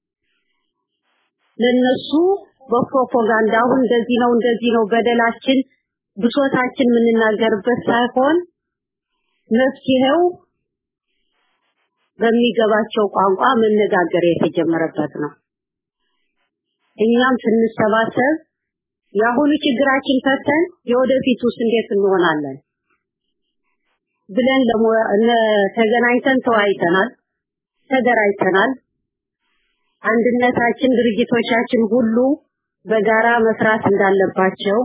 ለነሱ በፕሮፓጋንዳ አሁን እንደዚህ ነው እንደዚህ ነው በደላችን ብሶታችን የምንናገርበት ሳይሆን መፍትሄው በሚገባቸው ቋንቋ መነጋገር የተጀመረበት ነው። እኛም ስንሰባሰብ ያሁኑ ችግራችን ፈተን የወደፊቱስ እንዴት እንሆናለን ብለን ተገናኝተን ተወያይተናል፣ ተደራጅተናል። አንድነታችን ድርጅቶቻችን ሁሉ በጋራ መስራት እንዳለባቸው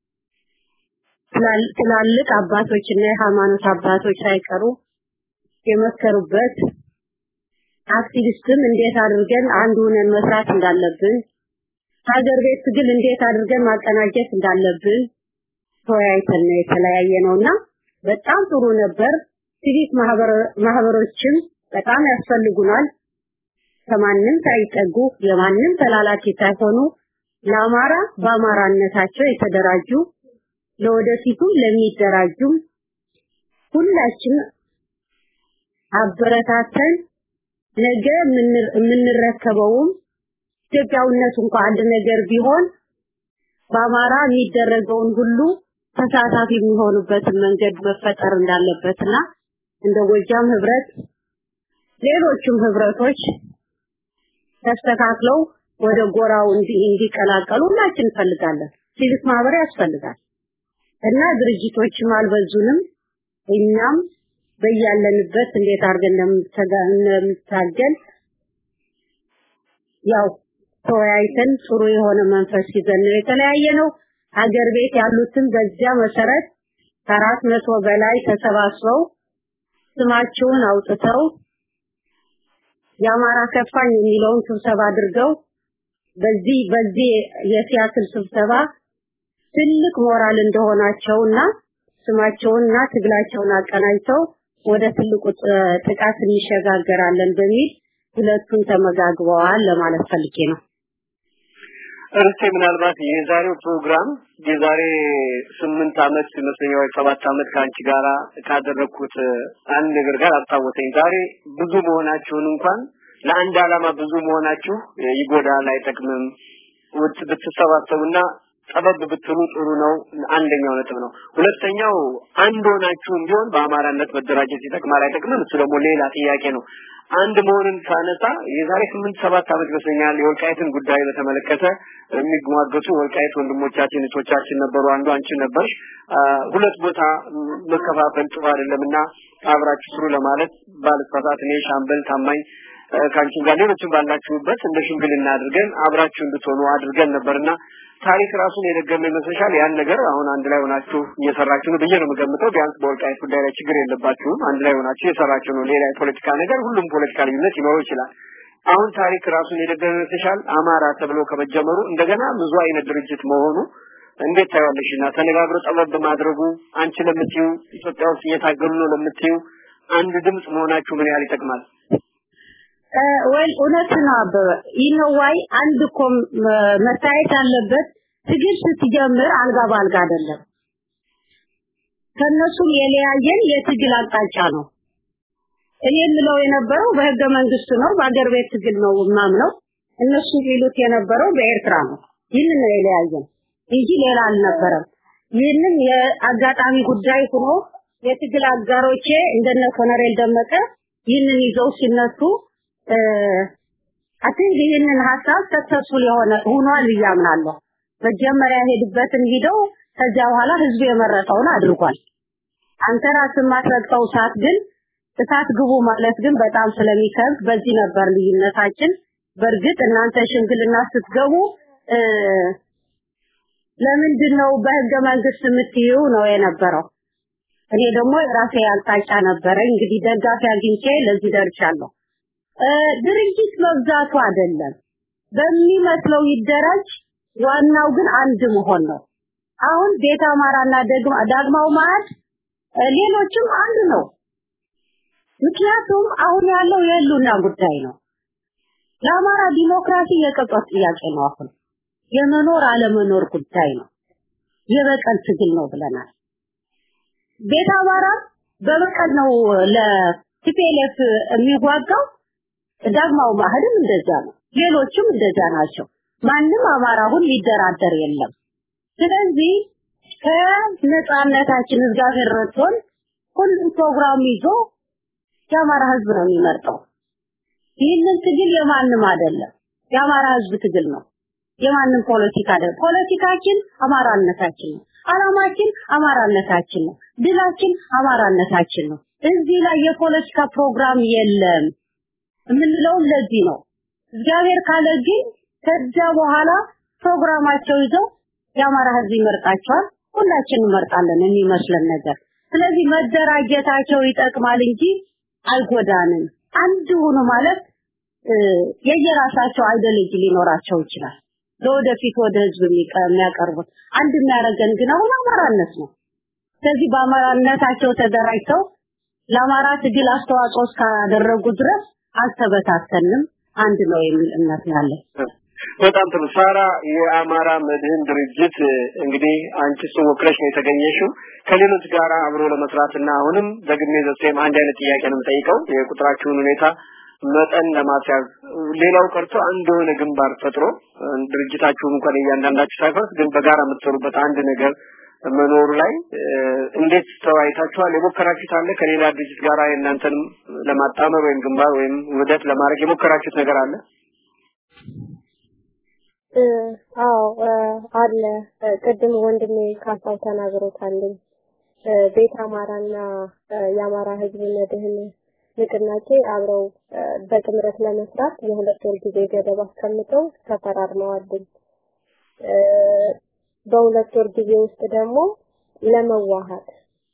ትላልቅ አባቶችና የሃይማኖት አባቶች ሳይቀሩ የመከሩበት አክቲቪስትም እንዴት አድርገን አንድ ሆነን መስራት እንዳለብን ሀገር ቤት ትግል እንዴት አድርገን ማቀናጀት እንዳለብን ተወያይተን የተለያየ ነውና በጣም ጥሩ ነበር። ሲቪክ ማህበር ማህበሮችም በጣም ያስፈልጉናል። ከማንም ሳይጠጉ የማንም ተላላኪ ሳይሆኑ ለአማራ በአማራነታቸው የተደራጁ ለወደፊቱ ለሚደራጁ ሁላችን አበረታተን ነገ የምንረከበውም ኢትዮጵያውነት እንኳን አንድ ነገር ቢሆን በአማራ የሚደረገውን ሁሉ ተሳታፊ የሚሆኑበት መንገድ መፈጠር እንዳለበትና እንደ ጎጃም ህብረት ሌሎችም ህብረቶች ተስተካክለው ወደ ጎራው እንዲቀላቀሉ ሁላችን እንፈልጋለን። ሲቪክ ማህበር ያስፈልጋል እና ድርጅቶችም አልበዙንም። እኛም በያለንበት እንዴት አድርገን እንደምታገል ያው ተወያይተን ጥሩ የሆነ መንፈስ ይዘን የተለያየ ነው። ሀገር ቤት ያሉትን በዚያ መሰረት ከአራት መቶ በላይ ተሰባስበው ስማቸውን አውጥተው የአማራ ከፋኝ የሚለውን ስብሰባ አድርገው በዚህ በዚህ የሲያትል ስብሰባ ትልቅ ሞራል እንደሆናቸውና ስማቸውንና ትግላቸውን አቀናጅተው ወደ ትልቁ ጥቃት እንሸጋገራለን በሚል ሁለቱን ተመጋግበዋል ለማለት ፈልጌ ነው። እርሴ ምናልባት የዛሬው ፕሮግራም የዛሬ ስምንት አመት መስለኛው ሰባት አመት ካንቺ ጋራ ካደረኩት አንድ ነገር ጋር አጣወተኝ። ዛሬ ብዙ መሆናችሁን እንኳን ለአንድ ዓላማ ብዙ መሆናችሁ ይጎዳል አይጠቅምም። ውጥ ብትሰባሰቡና ጠበብ ብትሉ ጥሩ ነው። አንደኛው ነጥብ ነው። ሁለተኛው አንድ ሆናችሁም ቢሆን በአማራነት መደራጀት ይጠቅማል አይጠቅምም እሱ ደግሞ ሌላ ጥያቄ ነው። አንድ መሆንን ሳነሳ የዛሬ ስምንት ሰባት አመት መስለኛል የወልቃይትን ጉዳይ በተመለከተ የሚጓገቱ ወልቃይት ወንድሞቻችን እህቶቻችን ነበሩ። አንዱ አንቺ ነበርሽ። ሁለት ቦታ መከፋፈል ጥሩ አይደለምና አብራችሁ ስሩ ለማለት ባልተሳሳት እኔ ሻምበል ታማኝ ካንቺ ጋር ሌሎችም ባላችሁበት እንደ ሽምግልና አድርገን አብራችሁ እንድትሆኑ አድርገን ነበርና ታሪክ ራሱን የደገመ ይመስላል። ያን ነገር አሁን አንድ ላይ ሆናችሁ እየሰራችሁ ነው ብዬ ነው የምገምተው። ቢያንስ በወልቃይት ጉዳይ ላይ ችግር የለባችሁም። አንድ ላይ ሆናችሁ እየሰራችሁ ነው። ሌላ የፖለቲካ ነገር ሁሉም ፖለቲካ ልዩነት ይኖር ይችላል። አሁን ታሪክ ራሱን የደገመ ይመስላል። አማራ ተብሎ ከመጀመሩ እንደገና ብዙ አይነት ድርጅት መሆኑ እንዴት ታያለሽና ተነጋግሮ ጠበብ ማድረጉ አንቺ ለምትዩ ኢትዮጵያ ውስጥ እየታገሉ ነው ለምትዩ አንድ ድምጽ መሆናችሁ ምን ያህል ይጠቅማል? ወይ እውነት ነው አበበ ይነዋይ አንድ ኮም መታየት አለበት። ትግል ስትጀምር አልጋ ባልጋ አይደለም። ከነሱም የለያየን የትግል አቅጣጫ ነው። እኔ ምለው የነበረው በህገ መንግስት ነው በአገር ቤት ትግል ነው ማምነው። እነሱ ይሉት የነበረው በኤርትራ ነው። ይህንን ነው የለያየን እንጂ ሌላ አልነበረም። ይህንን የአጋጣሚ ጉዳይ ሆኖ የትግል አጋሮቼ እንደነ ኮሎኔል ደመቀ ይህንን ይዘው ሲነሱ አጥን ይህንን ሐሳብ ተከታተሉ የሆነ ሆኗል ያምናለሁ። መጀመሪያ ሄድበትን ሄደው ከዛ በኋላ ህዝብ የመረጠውን አድርጓል። አንተ ራስህ ማትረግጠው ሰዓት ግን እሳት ግቡ ማለት ግን በጣም ስለሚከብድ በዚህ ነበር ልዩነታችን። በርግጥ እናንተ ሽምግልና ስትገቡ ለምንድነው በህገ መንግስት የምትይው ነው የነበረው። እኔ ደግሞ ራሴ ያልታጫ ነበር። እንግዲህ ደጋፊ አግኝቼ ለዚህ ደርቻለሁ። ድርጅት መብዛቱ አይደለም በሚመስለው ይደራጅ ዋናው ግን አንድ መሆን ነው አሁን ቤተ አማራና ደግሞ ዳግማው ማዕድ ሌሎችም አንድ ነው ምክንያቱም አሁን ያለው የሉና ጉዳይ ነው ለአማራ ዲሞክራሲ የቀጣት ጥያቄ ነው አሁን የመኖር አለመኖር ጉዳይ ነው የበቀል ትግል ነው ብለናል ቤተ አማራ በበቀል ነው ለቲፒኤልኤፍ የሚዋጋው ዳግማው ማዕድም እንደዛ ነው ሌሎችም እንደዛ ናቸው ማንም አማራ ሁሉ ሊደራደር የለም ስለዚህ ከነጻነታችን እግዚአብሔር ረድቶን ሁሉም ፕሮግራም ይዞ የአማራ ህዝብ ነው የሚመርጠው ይህንን ትግል የማንም አይደለም የአማራ ህዝብ ትግል ነው የማንም ፖለቲካ አይደለም ፖለቲካችን አማራነታችን ነው አላማችን አማራነታችን ነው ድላችን አማራነታችን ነው እዚህ ላይ የፖለቲካ ፕሮግራም የለም ምንለው ለዚህ ነው እግዚአብሔር ካለ ግን ከዛ በኋላ ፕሮግራማቸው ይዘው የአማራ ህዝብ ይመርጣቸዋል ሁላችንም እንመርጣለን የሚመስለን ነገር ስለዚህ መደራጀታቸው ይጠቅማል እንጂ አይጎዳንም አንድ ሆኖ ማለት የየራሳቸው አይዲዮሎጂ ሊኖራቸው ይችላል ለወደፊት ወደ ህዝብ የሚያቀርቡት አንድ የሚያረገን ግን አሁን አማራነት ነው ስለዚህ በአማራነታቸው ተደራጅተው ለአማራ ትግል አስተዋጽኦ እስካደረጉ ድረስ አልተበታተንም አንድ ነው የሚል እምነት ያለው በጣም ጥሩ ሳራ የአማራ መድህን ድርጅት እንግዲህ አንቺ ወክለሽ ነው የተገኘሽው ከሌሎች ጋር አብሮ ለመስራትና አሁንም ደግሜ ዘሴም አንድ አይነት ጥያቄ ነው የምጠይቀው የቁጥራችሁን ሁኔታ መጠን ለማስያዝ ሌላው ቀርቶ አንድ ሆነ ግንባር ፈጥሮ ድርጅታችሁን እንኳን እያንዳንዳችሁ ሳይፈርስ ግን በጋራ የምትሰሩበት አንድ ነገር መኖሩ ላይ እንዴት ተዋይታችኋል የሞከራችሁት አለ ከሌላ ድርጅት ጋር እናንተንም ለማጣመር ወይም ግንባር ወይም ውህደት ለማድረግ የሞከራችሁት ነገር አለ አዎ አለ ቅድም ወንድሜ ካሳው ተናግሮታል ቤተ አማራና የአማራ ህዝብ መድህን ንቅናቄ አብረው በጥምረት ለመስራት የሁለት ወር ጊዜ ገደብ አስቀምጠው ተፈራርመዋል በሁለት ወር ጊዜ ውስጥ ደግሞ ለመዋሃድ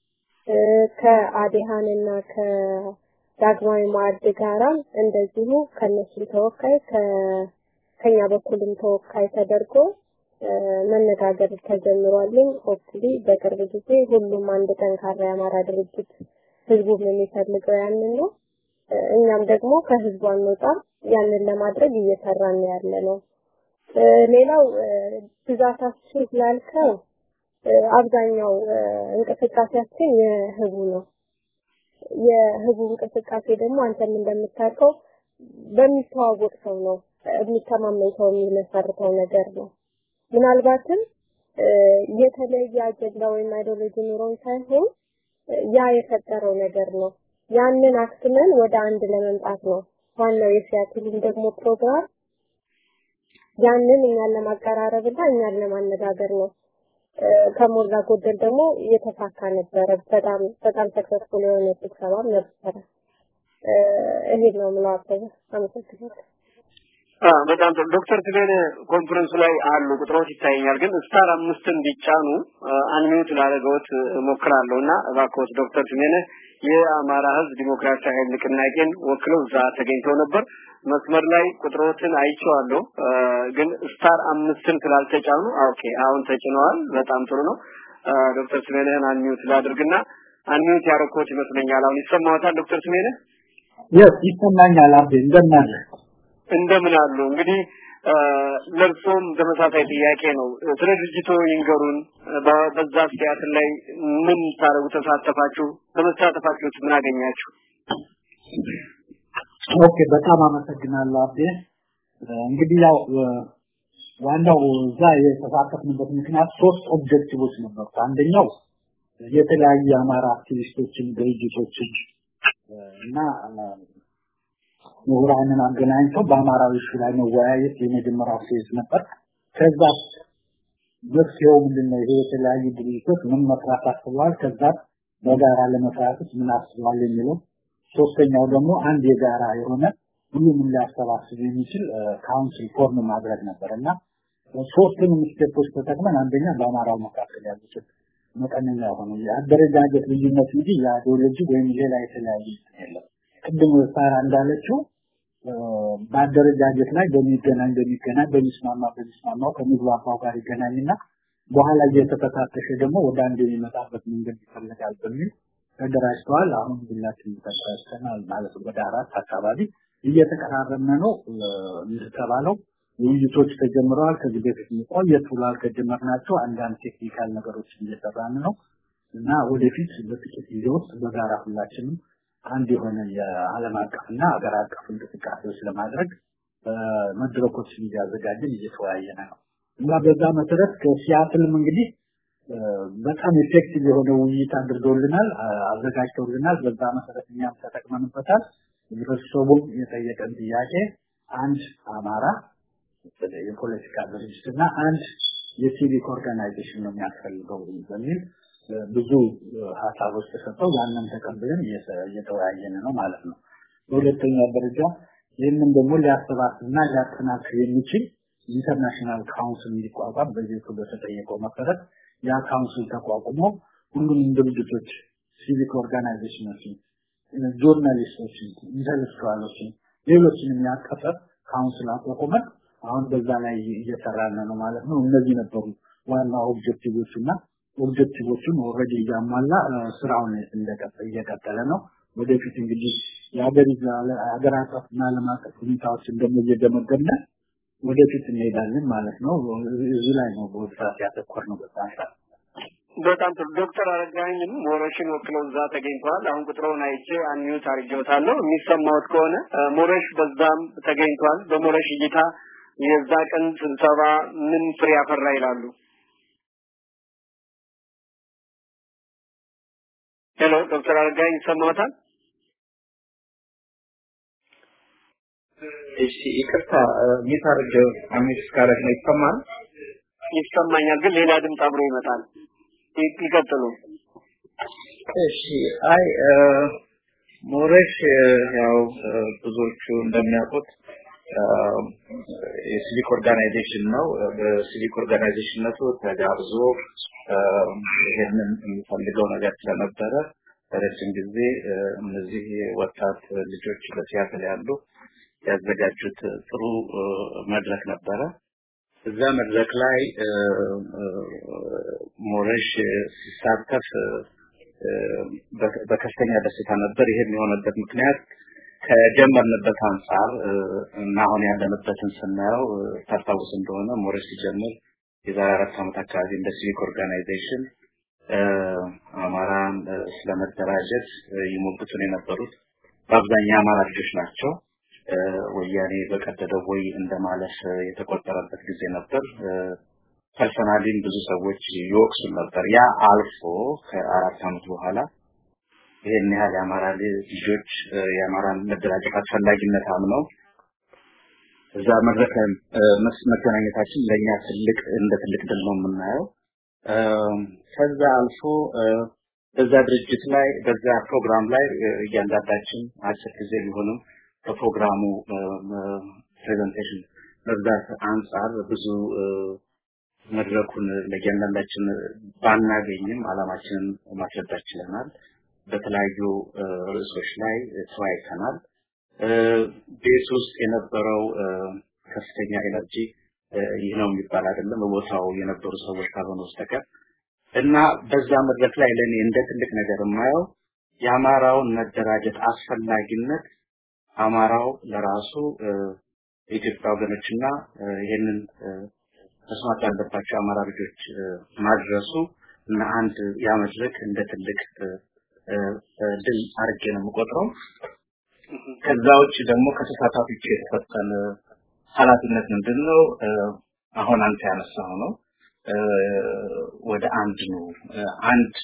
ከአዲሃንና ከዳግማዊ ማዕድ ጋራ እንደዚሁ ከነሱ ተወካይ ከኛ በኩልም ተወካይ ተደርጎ መነጋገር ተጀምሯል ሆፕሊ በቅርብ ጊዜ ሁሉም አንድ ጠንካራ የአማራ ድርጅት ህዝቡ የሚፈልገው ያንን ነው እኛም ደግሞ ከህዝቡ አንወጣ ያንን ለማድረግ እየሰራን ያለ ነው ሌላው ብዛታችን ስላልከው አብዛኛው እንቅስቃሴያችን የህቡ ነው የህቡ እንቅስቃሴ ደግሞ አንተም እንደምታውቀው በሚተዋወቅ ሰው ነው የሚተማመን ሰው የሚመሰርተው ነገር ነው ምናልባትም የተለየ አጀንዳ ወይም አይዲዮሎጂ ኑሮን ሳይሆን ያ የፈጠረው ነገር ነው ያንን አክስመን ወደ አንድ ለመምጣት ነው ዋናው የሲያትሉም ደግሞ ፕሮግራም ያንን እኛን ለማቀራረብና እኛን ለማነጋገር ነው ከሞላ ጎደል ደግሞ የተሳካ ነበር በጣም በጣም ሰክሰስፉል የሆነ ስብሰባ ነበር እሄ ነው ማለት አመሰግናለሁ አ በጣም ዶክተር ትገነ ኮንፈረንስ ላይ አሉ ቁጥሮች ይታየኛል ግን ስታር አምስትን ቢጫኑ አንሚዩት ላደረገውት ሞክራለሁና እባክዎት ዶክተር ትገነ የአማራ ህዝብ ዲሞክራሲያዊ ኃይል ንቅናቄን ወክለው እዛ ተገኝተው ነበር መስመር ላይ ቁጥሮችን አይቼዋለሁ ግን ስታር አምስትን ስላልተጫኑ ኦኬ አሁን ተጭነዋል በጣም ጥሩ ነው ዶክተር ትገነን አንሚዩት ላድርግና አንሚዩት ያረኮት ይመስለኛል አሁን ይሰማዎታል ዶክተር ትገነ yes ይሰማኛል አብዴ እንደምን እንደምን አሉ እንግዲህ ለርሶም ተመሳሳይ ጥያቄ ነው ስለ ድርጅቱ ይንገሩን በዛ ሲያት ላይ ምን ታረጉ ተሳተፋችሁ ተመሳተፋችሁ ምን አገኛችሁ ኦኬ በጣም አመሰግናለሁ አብዴ እንግዲህ ያው ዋናው እዛ የተሳተፍንበት ምክንያት ሶስት ኦብጀክቲቮች ነበሩ አንደኛው የተለያዩ አማራ አክቲቪስቶችን ድርጅቶችን እና ምሁራንን አገናኝተው በአማራዊ ሹ ላይ መወያየት የመጀመሪያው ፌዝ ነበር ከዛ መፍትሄው ምንድነው ይሄ የተለያዩ ድርጅቶች ምን መስራት አስበዋል ከዛ በጋራ ለመስራት ምን አስበዋል የሚለው ሶስተኛው ደግሞ አንድ የጋራ የሆነ ሁሉም ሊያስተባስብ የሚችል ካውንስል ፎርም ማድረግ ነበርና ሶስቱንም ስቴፖች ተጠቅመን አንደኛ በአማራው መካከል ያሉት መጠነኛ የሆነ የአደረጃጀት ልዩነት እንጂ የአይዲዮሎጂ ወይም ሌላ የተለያየ የለም ቅድም ሳራ እንዳለችው በአደረጃጀት ላይ በሚገናኝ በሚገናኝ በሚስማማ በሚስማማው ከሚግባባው ጋር ይገናኝና በኋላ እየተፈታተሸ ደግሞ ወደ አንድ የሚመጣበት መንገድ ይፈልጋል በሚል ተደራጅተዋል። አሁን ሁላችንም ተደራጅተናል ማለት ወደ አራት አካባቢ እየተቀራረብን ነው እንደተባለው ውይይቶች ተጀምረዋል። ከዚህ በፊት ቆየት ብሏል ከጀመርናቸው አንዳንድ ቴክኒካል ነገሮች እየሰራን ነው እና ወደፊት በጥቂት ጊዜ ውስጥ በጋራ ሁላችንም አንድ የሆነ የዓለም አቀፍና አገር አቀፍ እንቅስቃሴዎች ለማድረግ መድረኮችን እያዘጋጀን እየተወያየን ነው እና በዛ መሰረት ከሲያትልም እንግዲህ በጣም ኢፌክቲቭ የሆነ ውይይት አድርገውልናል አዘጋጅተውልናል። በዛ መሰረት እኛም ተጠቅመንበታል። ህብረተሰቡም የጠየቀን ጥያቄ አንድ አማራ የፖለቲካ ድርጅትና አንድ የሲቪክ ኦርጋናይዜሽን ነው የሚያስፈልገው በሚል ብዙ ሀሳቦች ተሰጥተው ያንን ተቀብለን እየተወያየን ነው ማለት ነው። በሁለተኛ ደረጃ ይህንን ደግሞ ሊያስተባብርና ሊያጠናክር የሚችል ኢንተርናሽናል ካውንስል እንዲቋቋም በዚህ በተጠየቀው መሰረት ያ ካውንስል ተቋቁሞ ሁሉንም ድርጅቶች ሲቪክ ኦርጋናይዜሽኖችን ጆርናሊስቶችን ኢንተሌክቹዋሎችን ሌሎችንም ያቀፈ ካውንስል አቋቁመን አሁን በዛ ላይ እየሰራን ነው ማለት ነው። እነዚህ ነበሩ ዋና ኦብጀክቲቮችና ኦብጀክቲቮቹን ኦልሬዲ ያሟላ ስራውን እንደቀጠለ እየቀጠለ ነው። ወደፊት እንግዲህ የሀገሪቱ ሀገር አቀፍና ዓለም አቀፍ ሁኔታዎችን ደግሞ እየገመገምን ወደፊት እንሄዳለን ማለት ነው። እዚህ ላይ ነው በወጣት ያተኮርነው በጣም በጣም ዶክተር አረጋኸኝ ሞረሽን ወክለው እዛ ተገኝተዋል። አሁን ቁጥሩን አይቼ አንሚዩት አድርጌዋለሁ። የሚሰማውት ከሆነ ሞረሽ በዛም ተገኝተዋል። በሞረሽ እይታ የዛ ቀን ስብሰባ ምን ፍሬ ያፈራ ይላሉ? ሄሎ ዶክተር አረጋኸኝ ይሰማዎታል? እሺ ይቅርታ ሚታረጀው አሚስ ካረክ ነው ይሰማል? ይሰማኛል ግን ሌላ ድምጽ አብሮ ይመጣል። ይቀጥሉ። እሺ አይ ሞረሽ ያው ብዙዎቹ እንደሚያውቁት የሲቪክ ኦርጋናይዜሽን ነው። በሲቪክ ኦርጋናይዜሽንነቱ ተጋብዞ ይሄንን የሚፈልገው ነገር ስለነበረ ረጅም ጊዜ እነዚህ ወጣት ልጆች በሲያትል ያሉ ያዘጋጁት ጥሩ መድረክ ነበረ። እዛ መድረክ ላይ ሞረሽ ሲሳተፍ በከፍተኛ ደስታ ነበር። ይሄን የሆነበት ምክንያት ከጀመርንበት አንፃር እና አሁን ያለንበትን ስናየው ታስታውስ እንደሆነ ሞረሽ ሲጀምር የዛሬ አራት ዓመት አካባቢ እንደ ሲቪክ ኦርጋናይዜሽን አማራን ስለመደራጀት ይሞግቱ የነበሩት በአብዛኛው አማራ ልጆች ናቸው። ወያኔ በቀደደው ወይ እንደማለፍ የተቆጠረበት ጊዜ ነበር። ፐርሰናሊም ብዙ ሰዎች ይወቅሱ ነበር። ያ አልፎ ከአራት ዓመት በኋላ ይሄን ያህል የአማራ ልጆች የአማራን መደራጀት አስፈላጊነት አምነው እዛ መድረክ መገናኘታችን ለኛ ትልቅ እንደ ትልቅ ድል ነው የምናየው። ከዛ አልፎ በዛ ድርጅት ላይ በዛ ፕሮግራም ላይ እያንዳንዳችን አጭር ጊዜ ቢሆንም ከፕሮግራሙ ፕሬዘንቴሽን መርዳት አንፃር ብዙ መድረኩን ለእያንዳንዳችን ባናገኝም ዓላማችንን ማስረዳት ችለናል። በተለያዩ ርዕሶች ላይ ተወያይተናል። ቤት ውስጥ የነበረው ከፍተኛ ኤነርጂ ይህ ነው የሚባል አይደለም በቦታው የነበሩ ሰዎች ካልሆነ በስተቀር እና በዛ መድረክ ላይ ለኔ እንደ ትልቅ ነገር የማየው የአማራውን መደራጀት አስፈላጊነት አማራው ለራሱ የኢትዮጵያ ወገኖችና ይሄንን መስማት ያለባቸው አማራ ልጆች ማድረሱ እና አንድ ያ መድረክ እንደ ትልቅ ድል አድርጌ ነው የምቆጥረው። ከዛ ውጭ ደግሞ ከተሳታፊዎች የተሰጠን ኃላፊነት ምንድነው? አሁን አንተ ያነሳው ነው ወደ አንድ ነው አንድ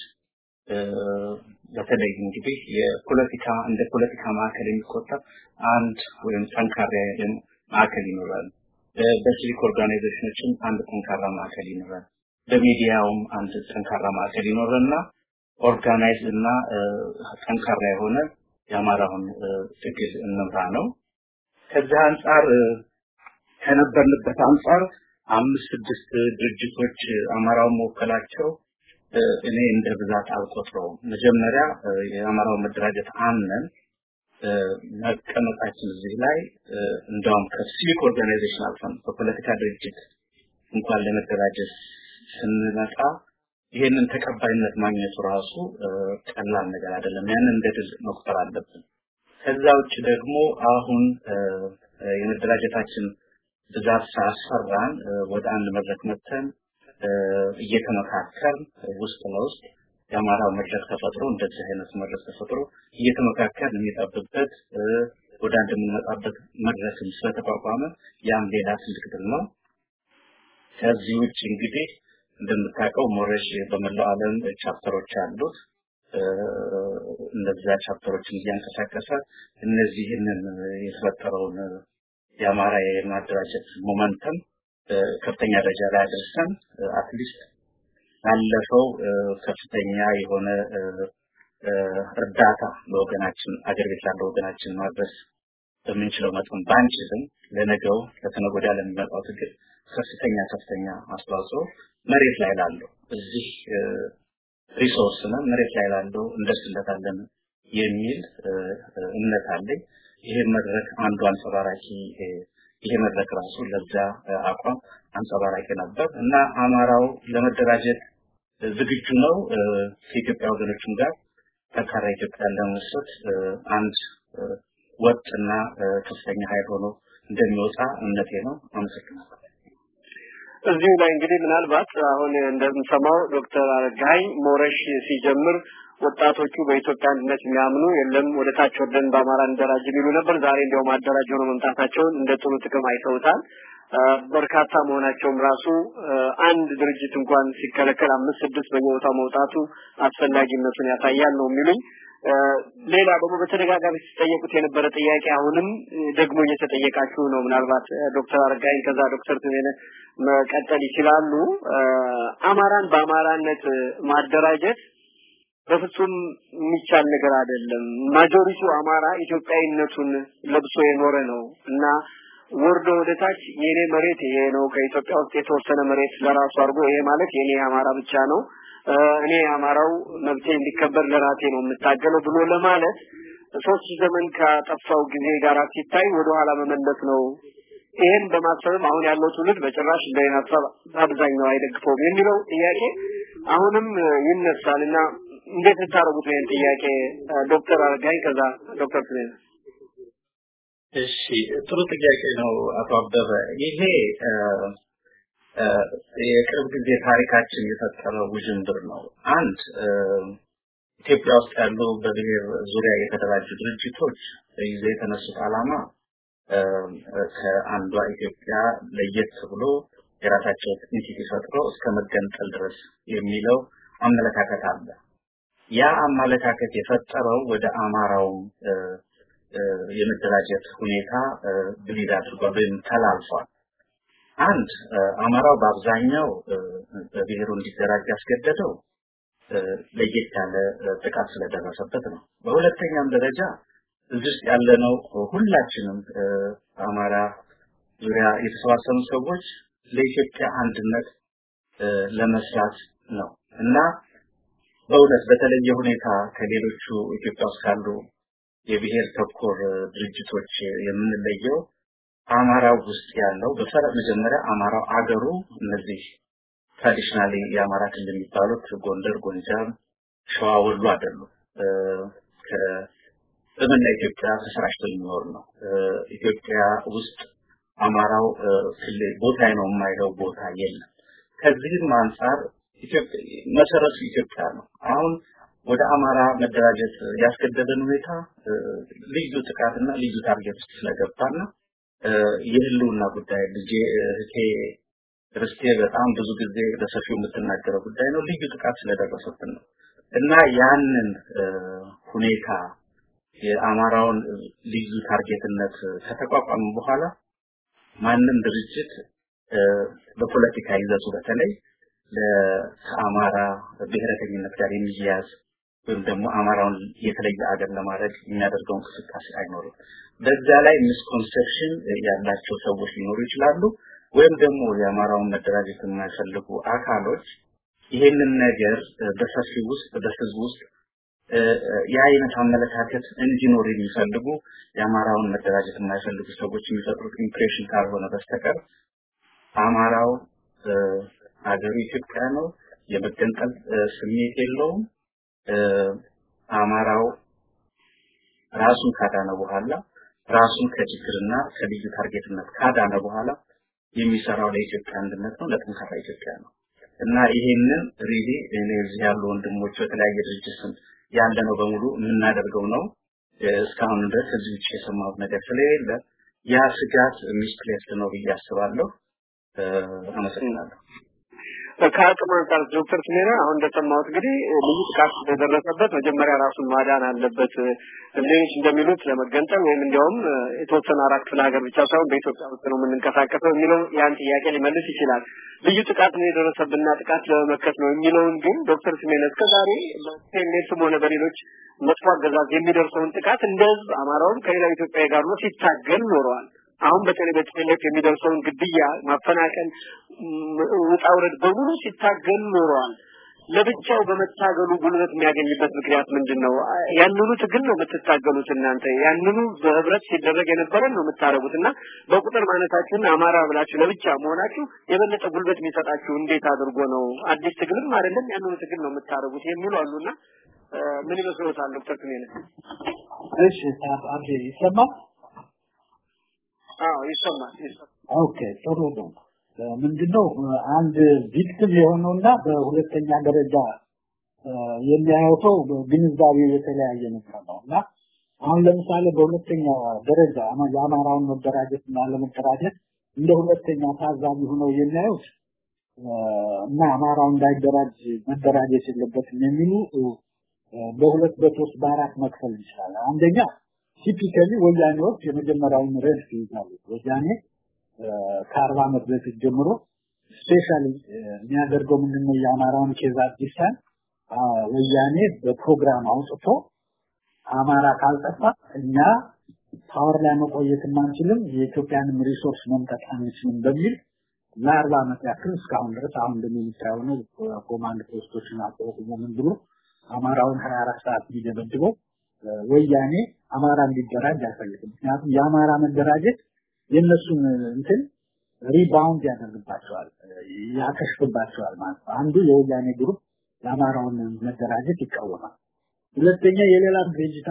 በተለይ እንግዲህ የፖለቲካ እንደ ፖለቲካ ማዕከል የሚቆጠር አንድ ወይም ጠንካራ ማዕከል ይኖራል። በሲቪክ ኦርጋናይዜሽኖችም አንድ ጠንካራ ማዕከል ይኖራል። በሚዲያውም አንድ ጠንካራ ማዕከል ይኖርና ኦርጋናይዝ እና ጠንካራ የሆነ የአማራውን ትግል እንምራ ነው። ከዛ አንፃር ከነበርንበት አንፃር አምስት ስድስት ድርጅቶች አማራውን መወከላቸው እኔ እንደ ብዛት አልቆጥረውም። መጀመሪያ የአማራው መደራጀት አምነን መቀመጣችን እዚህ ላይ እንደውም ከሲቪክ ኦርጋናይዜሽን አልፈን በፖለቲካ ድርጅት እንኳን ለመደራጀት ስንመጣ ይሄንን ተቀባይነት ማግኘቱ ራሱ ቀላል ነገር አይደለም። ያንን እንደ ድል መቁጠር አለብን። ከዛ ውጭ ደግሞ አሁን የመደራጀታችን ብዛት ሳያስፈራን ወደ አንድ መድረክ መተን እየተመካከርን ውስጥ ለውስጥ የአማራው መድረክ ተፈጥሮ እንደዚህ አይነት መድረክ ተፈጥሮ እየተመካከርን የሚጠብቅበት ወደ አንድ የምንመጣበት መድረክም ስለተቋቋመ ያም ሌላ ትልቅ ድል ነው። ከዚህ ውጭ እንግዲህ እንደምታውቀው ሞረሽ በመላው ዓለም ቻፕተሮች አሉት። እነዚያ ቻፕተሮችን እያንቀሳቀሰ እነዚህንን የተፈጠረውን የአማራ የማደራጀት ሞመንተም ከፍተኛ ደረጃ ላይ አድርሰን አትሊስት ባለፈው ከፍተኛ የሆነ እርዳታ ለወገናችን አገር ቤት ላለው ወገናችን ማድረስ በምንችለው መጠን ባንችልም ለነገው ለተነገ ወዲያ ለሚመጣው ትግል ከፍተኛ ከፍተኛ አስተዋጽኦ መሬት ላይ ላለው እዚህ ሪሶርስ ነው መሬት ላይ ላለው እንደስለታለን የሚል እምነት አለኝ። ይሄ መድረክ አንዱ አንጸባራቂ ይሄ መድረክ ራሱ ለዛ አቋም አንጸባራቂ ነበር እና አማራው ለመደራጀት ዝግጁ ነው። ከኢትዮጵያ ወገኖችም ጋር ተካራ ኢትዮጵያ ለመስረት አንድ ወጥና ከፍተኛ ኃይል ሆኖ እንደሚወጣ እምነቴ ነው። አመሰግናለሁ። እዚህ ላይ እንግዲህ ምናልባት አሁን እንደምሰማው ዶክተር አረጋይ ሞረሽ ሲጀምር ወጣቶቹ በኢትዮጵያ አንድነት የሚያምኑ የለም ወደ ታች ወርደን በአማራ እንደራጅ ቢሉ ነበር። ዛሬ እንደው ማደራጅ ሆኖ መምጣታቸውን እንደ ጥሩ ጥቅም አይተውታል። በርካታ መሆናቸውም ራሱ አንድ ድርጅት እንኳን ሲከለከል አምስት ስድስት በየቦታው መውጣቱ አስፈላጊነቱን ያሳያል ነው የሚሉኝ። ሌላ ደግሞ በተደጋጋሚ ሲጠየቁት የነበረ ጥያቄ አሁንም ደግሞ እየተጠየቃችሁ ነው። ምናልባት ዶክተር አረጋይን ከዛ ዶክተር ትኔነ መቀጠል ይችላሉ። አማራን በአማራነት ማደራጀት በፍጹም የሚቻል ነገር አይደለም። ማጆሪቲው አማራ ኢትዮጵያዊነቱን ለብሶ የኖረ ነው እና ወርዶ ወደታች የኔ መሬት ይሄ ነው ከኢትዮጵያ ውስጥ የተወሰነ መሬት ለራሱ አርጎ ይሄ ማለት የኔ አማራ ብቻ ነው እኔ አማራው መብቴ እንዲከበር ለራቴ ነው የምታገለው ብሎ ለማለት ሶስት ዘመን ካጠፋው ጊዜ ጋር ሲታይ ወደ ኋላ መመለስ ነው። ይሄን በማሰብ አሁን ያለው ትውልድ በጭራሽ እንደኔ ሐሳብ አብዛኛው አይደግፈውም የሚለው ጥያቄ አሁንም ይነሳልና እንዴት ታረጉት ይሄን ጥያቄ ዶክተር አረጋይ ከዛ ዶክተር ትኔነ? እሺ ጥሩ ጥያቄ ነው አቶ አበበ። ይሄ የቅርብ ጊዜ ታሪካችን የፈጠረው ውዥንብር ነው። አንድ ኢትዮጵያ ውስጥ ያሉ በብሔር ዙሪያ የተደራጁ ድርጅቶች ይዘው የተነሱት ዓላማ ከአንዷ ኢትዮጵያ ለየት ብሎ የራሳቸው ኢንቲቲ ፈጥረው እስከ መገንጠል ድረስ የሚለው አመለካከት አለ። ያ አመለካከት የፈጠረው ወደ አማራው የመደራጀት ሁኔታ ብሊድ አድርጓል ወይም ተላልፏል። አንድ አማራው በአብዛኛው በብሔሩ እንዲደራጅ ያስገደደው ለየት ያለ ጥቃት ስለደረሰበት ነው። በሁለተኛም ደረጃ እዚህ ያለነው ሁላችንም አማራ ዙሪያ የተሰባሰቡ ሰዎች ለኢትዮጵያ አንድነት ለመስራት ነው እና በእውነት በተለየ ሁኔታ ከሌሎቹ ኢትዮጵያ ውስጥ ካሉ የብሔር ተኮር ድርጅቶች የምንለየው አማራው ውስጥ ያለው በፈረቅ መጀመሪያ አማራው አገሩ እነዚህ ትራዲሽናሊ የአማራ ክልል የሚባሉት ጎንደር፣ ጎንደር፣ ሸዋ፣ ወሎ አይደሉም። በመላ ኢትዮጵያ ተሰራጭቶ የሚኖር ነው። ኢትዮጵያ ውስጥ አማራው ክልል ቦታ ነው የማይለው ቦታ የለም። ከዚህም አንፃር ኢትዮጵያ መሰረቱ ኢትዮጵያ ነው። አሁን ወደ አማራ መደራጀት ያስገደደን ሁኔታ ልዩ ጥቃትና ልዩ ታርጌት ውስጥ ስለገባና የህልውና ጉዳይ ልጄ እህቴ ርስቴ በጣም ብዙ ጊዜ በሰፊው የምትናገረው ጉዳይ ነው። ልዩ ጥቃት ስለደረሰብን ነው እና ያንን ሁኔታ የአማራውን ልዩ ታርጌትነት ከተቋቋመ በኋላ ማንም ድርጅት በፖለቲካ ይዘቱ በተለይ ለአማራ ብሔረተኝነት ጋር የሚያያዝ ወይም ደግሞ አማራውን የተለየ አገር ለማድረግ የሚያደርገው እንቅስቃሴ አይኖርም። በዛ ላይ ሚስኮንሰፕሽን ያላቸው ሰዎች ሊኖሩ ይችላሉ ወይም ደግሞ የአማራውን መደራጀት የማይፈልጉ አካሎች ይሄንን ነገር በሰፊው ውስጥ በህዝብ ውስጥ የአይነት አመለካከት እንዲኖር የሚፈልጉ የአማራውን መደራጀት የማይፈልጉ ሰዎች የሚፈጥሩት ኢምፕሬሽን ካልሆነ በስተቀር አማራው ሀገሩ ኢትዮጵያ ነው የመገንጠል ስሜት የለውም አማራው ራሱን ካዳነ በኋላ ራሱን ከችግርና ከልዩ ታርጌትነት ካዳነ በኋላ የሚሰራው ለኢትዮጵያ አንድነት ነው ለጠንካራ ኢትዮጵያ ነው እና ይሄንን ሪሊ እኔ እዚህ ያሉ ወንድሞች በተለያየ ድርጅት ያለ ነው በሙሉ የምናደርገው ነው እስካሁን ድረስ እዚህ ውጪ የሰማሁት ነገር ስለሌለ ያ ስጋት ሚስፕሌስ ነው ብዬ አስባለሁ አመሰግናለሁ ከአቅም አንፃር ዶክተር ስሜራ አሁን እንደሰማሁት እንግዲህ ልዩ ጥቃት እንደደረሰበት መጀመሪያ ራሱን ማዳን አለበት ሌሎች እንደሚሉት ለመገንጠል ወይም እንዲያውም የተወሰነ አራት ክፍለ ሀገር ብቻ ሳይሆን በኢትዮጵያ ውስጥ ነው የምንንቀሳቀሰው የሚለው ያን ጥያቄ ሊመልስ ይችላል ልዩ ጥቃት ነው የደረሰብንና ጥቃት ለመመከት ነው የሚለውን ግን ዶክተር ስሜራ እስከዛሬ በቴሌቪዥን ሆነ በሌሎች መጥፎ አገዛዝ የሚደርሰውን ጥቃት እንደዚህ አማራውም ከሌላው ኢትዮጵያ ጋር ነው ሲታገል ኖረዋል አሁን በተለይ በተለይ የሚደርሰውን ግድያ ማፈናቀል ውጣውረድ በሙሉ ሲታገል ኖረዋል ለብቻው በመታገሉ ጉልበት የሚያገኝበት ምክንያት ምንድነው ያንኑ ትግል ነው የምትታገሉት እናንተ ያንኑ በህብረት ሲደረግ የነበረ ነው የምታረጉትና በቁጥር ማነታችሁና አማራ ብላችሁ ለብቻ መሆናችሁ የበለጠ ጉልበት የሚሰጣችሁ እንዴት አድርጎ ነው አዲስ ትግልም አይደለም ያንኑ ትግል ነው የምታረጉት የሚሉ አሉና ምን ይመስሎታል ዶክተር ክሜነ እሺ ታዲያ ይሰማል አዎ ይሰማል ይሰማል ኦኬ ጥሩ ነው ምንድነው አንድ ቪክቲም የሆነውና በሁለተኛ ደረጃ የሚያዩተው ግንዛቤው የተለያየ ነገር ነውና አሁን ለምሳሌ በሁለተኛ ደረጃ የአማራውን መደራጀትና ለመደራጀት እንደ ሁለተኛ ታዛቢ ሆነው የሚያዩት እና አማራው እንዳይደራጅ መደራጀት የለበትም የሚሉ በሁለት በሶስት በአራት መክፈል ይችላል አንደኛ ቲፒካሊ ወያኔዎች የመጀመሪያውን ረድፍ ይዛሉ ወያኔ ከአርባ ዓመት በፊት ጀምሮ ስፔሻሊ የሚያደርገው ምንድነው የአማራውን ኬዝ አዲሳን ወያኔ በፕሮግራም አውጥቶ አማራ ካልጠፋ እኛ ፓወር ላይ መቆየት ማንችልም የኢትዮጵያንም ሪሶርስ መምጠጥ አንችልም በሚል ለአርባ ዓመት ያክል እስካሁን ድረስ አሁን እንደሚታየው ነው ኮማንድ ፖስቶችን አቋቁሞ ምን ብሎ አማራውን ሀያ አራት ሰዓት ይደበድበው ወያኔ አማራ እንዲደራጅ አይፈልግም ምክንያቱም የአማራ መደራጀት የነሱን እንትን ሪባውንድ ያደርግባቸዋል ያከሽፍባቸዋል ማለት አንዱ የወያኔ ግሩፕ የአማራውን መደራጀት ይቃወማል ሁለተኛ የሌላ ድርጅት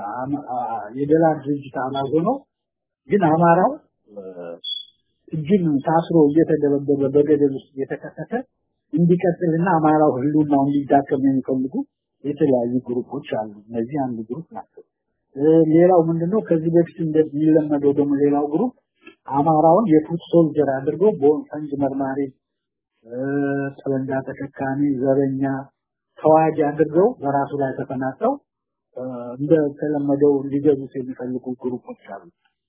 የሌላ ድርጅት አባል ሆኖ ግን አማራው እጅን ታስሮ እየተደበደበ በገደል ውስጥ እየተከተተ እንዲቀጥልና አማራው ህልውናው እንዲዳከም የሚፈልጉ የተለያዩ ግሩፖች አሉ እነዚህ አንዱ ግሩፕ ናቸው ሌላው ምንድነው ከዚህ በፊት እንደሚለመደው ደግሞ ሌላው ግሩፕ አማራውን የፉት ሶልጀር አድርጎ ቦንፈንጅ መርማሪ ጠለንጋ ተከካሚ ዘረኛ ተዋጊ አድርገው በራሱ ላይ ተፈናጠው እንደ ተለመደው ሊገዙት የሚፈልጉ ግሩፖች አሉ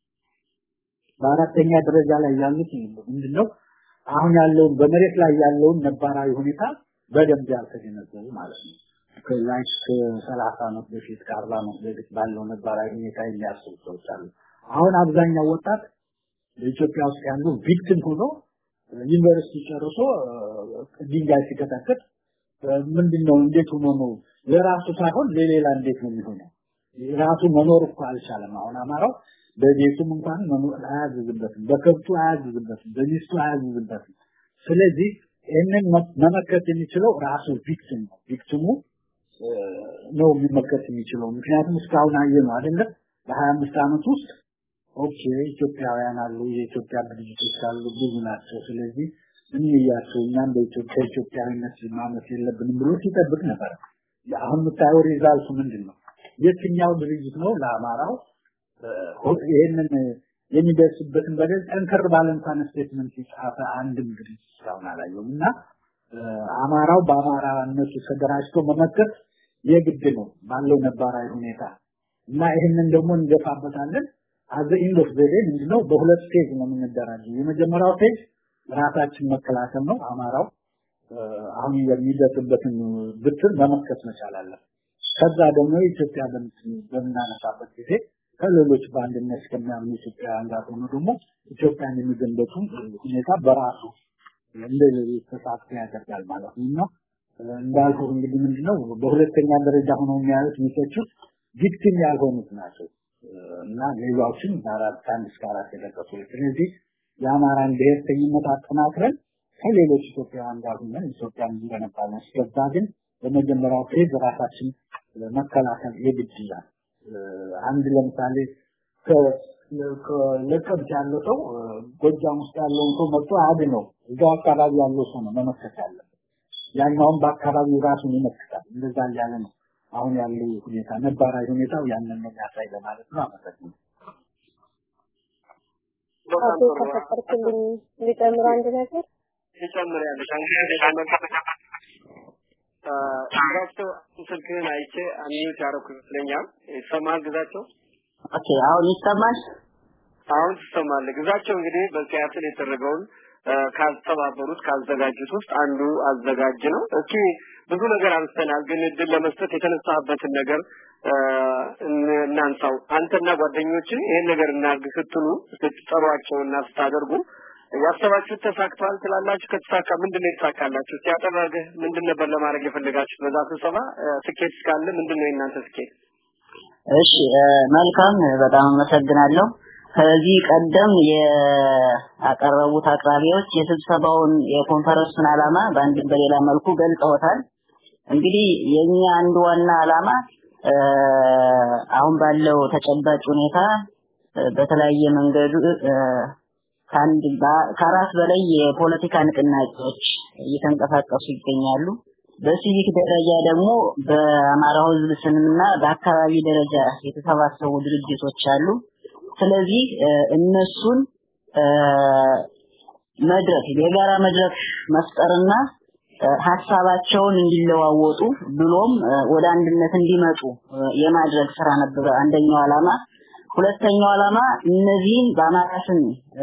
በአራተኛ ደረጃ ላይ ያሉት ምንድነው አሁን ያለውን በመሬት ላይ ያለውን ነባራዊ ሁኔታ በደንብ ያልተገነዘቡ ማለት ነው ከላይክ ሰላሳ ዓመት በፊት ከአርባ ዓመት በፊት ባለው ነባራዊ ሁኔታ የሚያስቡ ሰዎች አሉ አሁን አብዛኛው ወጣት በኢትዮጵያ ውስጥ ያሉ ቪክቲም ሆኖ ዩኒቨርሲቲ ጨርሶ ድንጋይ ሲከታተል ምንድነው እንዴት ሆኖ ነው ለራሱ ሳይሆን ለሌላ እንዴት ነው የሚሆነው ራሱ መኖር እኮ አልቻለም አሁን አማራው በቤቱም እንኳን መኖር አያዝዝበትም በከብቱ አያዝዝበትም በሚስቱ አያዝዝበትም ስለዚህ እነን መመከት የሚችለው ራሱ ቪክቲም ነው ቪክቲሙ ነው የሚመከት የሚችለው ምክንያቱም እስካሁን አየነው አይደል በ25 ዓመት ውስጥ ኦኬ ኢትዮጵያውያን አሉ የኢትዮጵያ ድርጅቶች አሉ ብዙ ናቸው ስለዚህ እንያቸው እኛም በኢትዮጵያ ኢትዮጵያዊነት ማመስ የለብንም ብሎ ሲጠብቅ ነበር አሁን የምታየው ሪዛልቱ ምንድነው የትኛው ድርጅት ነው ለአማራው ይሄንን የሚደርስበትን በደል ጠንከር ባለ እንኳን ስቴትመንት ይጻፈ አንድም ድርጅት እስካሁን አላየውምና አማራው በአማራነቱ ተደራጅቶ መመከት የግድ ነው ባለው ነባራዊ ሁኔታ እና ይሄንን ደግሞ እንገፋበታለን አዘ ኢንድ ኦፍ ዘ ዴይ ምንድነው በሁለት ስቴጅ ነው የምንደራጀው የመጀመሪያው ስቴጅ ራሳችን መከላከል ነው አማራው አሁን የሚደርስበትን ብትር መመከት መቻል አለ ከዛ ደግሞ ኢትዮጵያ በምናነሳበት ጊዜ ከሌሎች ባንድነት ከሚያምኑ ኢትዮጵያውያን ጋር ሆኖ ደግሞ ኢትዮጵያን የሚገንበቱ ሁኔታ በራሱ እንደዚህ ተሳትፎ ያደርጋል ማለት ነው እንዳልኩ እንግዲህ ምንድነው በሁለተኛ ደረጃ ሆነው የሚያዩት ሚሰቹት ቪክቲም ያልሆኑት ናቸው እና ሌሎችም አራት አንድ እስከ አራት የደረሱ ስለዚህ የአማራን ብሔርተኝነት አጠናክረን ከሌሎች ኢትዮጵያውያን ጋር ሆነን ኢትዮጵያን እንገነባለን ስለዛ ግን በመጀመሪያው ፌዝ ራሳችን መከላከል የግድ ይላል አንድ ለምሳሌ ለቀብት ያለው ሰው ጎጃም ውስጥ ያለው ሰው መጥቶ አድነው እዛው አካባቢ ያለው ሰው ነው መመከት ያለበት ያኛውን በአካባቢው ራሱን ይመክታል እንደዛ ያለ ነው አሁን ያለው ሁኔታ ነባራዊ ሁኔታው ያንን ነው ያሳይ ለማለት ነው አመሰግናለሁ አቶ ተፈቀርኩልኝ ሊጨምር አንድ ነገር ሊጨምር ያለሽ አንተ ሊጨምር ራስቶ ስልክህን አይቼ አሚዩት ያደረኩ ይመስለኛል ይሰማል ግዛቸው ኦኬ አሁን ይሰማል አሁን ይሰማል ግዛቸው እንግዲህ በሲያትል የተደረገውን ካልተባበሩት ካልዘጋጁት ውስጥ አንዱ አዘጋጅ ነው እስኪ ብዙ ነገር አንስተናል ግን እድል ለመስጠት የተነሳበትን ነገር እናንሳው አንተና ጓደኞች ይሄን ነገር እናርግ ስትሉ ስትጠሯቸውና ስታደርጉ ያሰባችሁት ተሳክቷል ትላላችሁ ከተሳካ ምንድነው የተሳካላችሁ ሲያጠራገ ምንድን ነበር ለማድረግ የፈለጋችሁት በዛ ስብሰባ ስኬት ካለ ምንድነው እናንተ ስኬት እሺ መልካም በጣም አመሰግናለሁ ከዚህ ቀደም የአቀረቡት አቅራቢዎች የስብሰባውን የኮንፈረንሱን ዓላማ በአንድ በሌላ መልኩ ገልጸውታል እንግዲህ የኛ አንድ ዋና ዓላማ አሁን ባለው ተጨባጭ ሁኔታ በተለያየ መንገድ ካንድ ከአራት በላይ የፖለቲካ ንቅናቄዎች እየተንቀሳቀሱ ይገኛሉ በሲቪክ ደረጃ ደግሞ በአማራው ህዝብ ስምና በአካባቢ ደረጃ የተሰባሰቡ ድርጅቶች አሉ ስለዚህ እነሱን መድረክ የጋራ መድረክ መፍጠርና ሐሳባቸውን እንዲለዋወጡ ብሎም ወደ አንድነት እንዲመጡ የማድረግ ስራ ነበር አንደኛው ዓላማ ሁለተኛው ዓላማ እነዚህን በአማራ ስም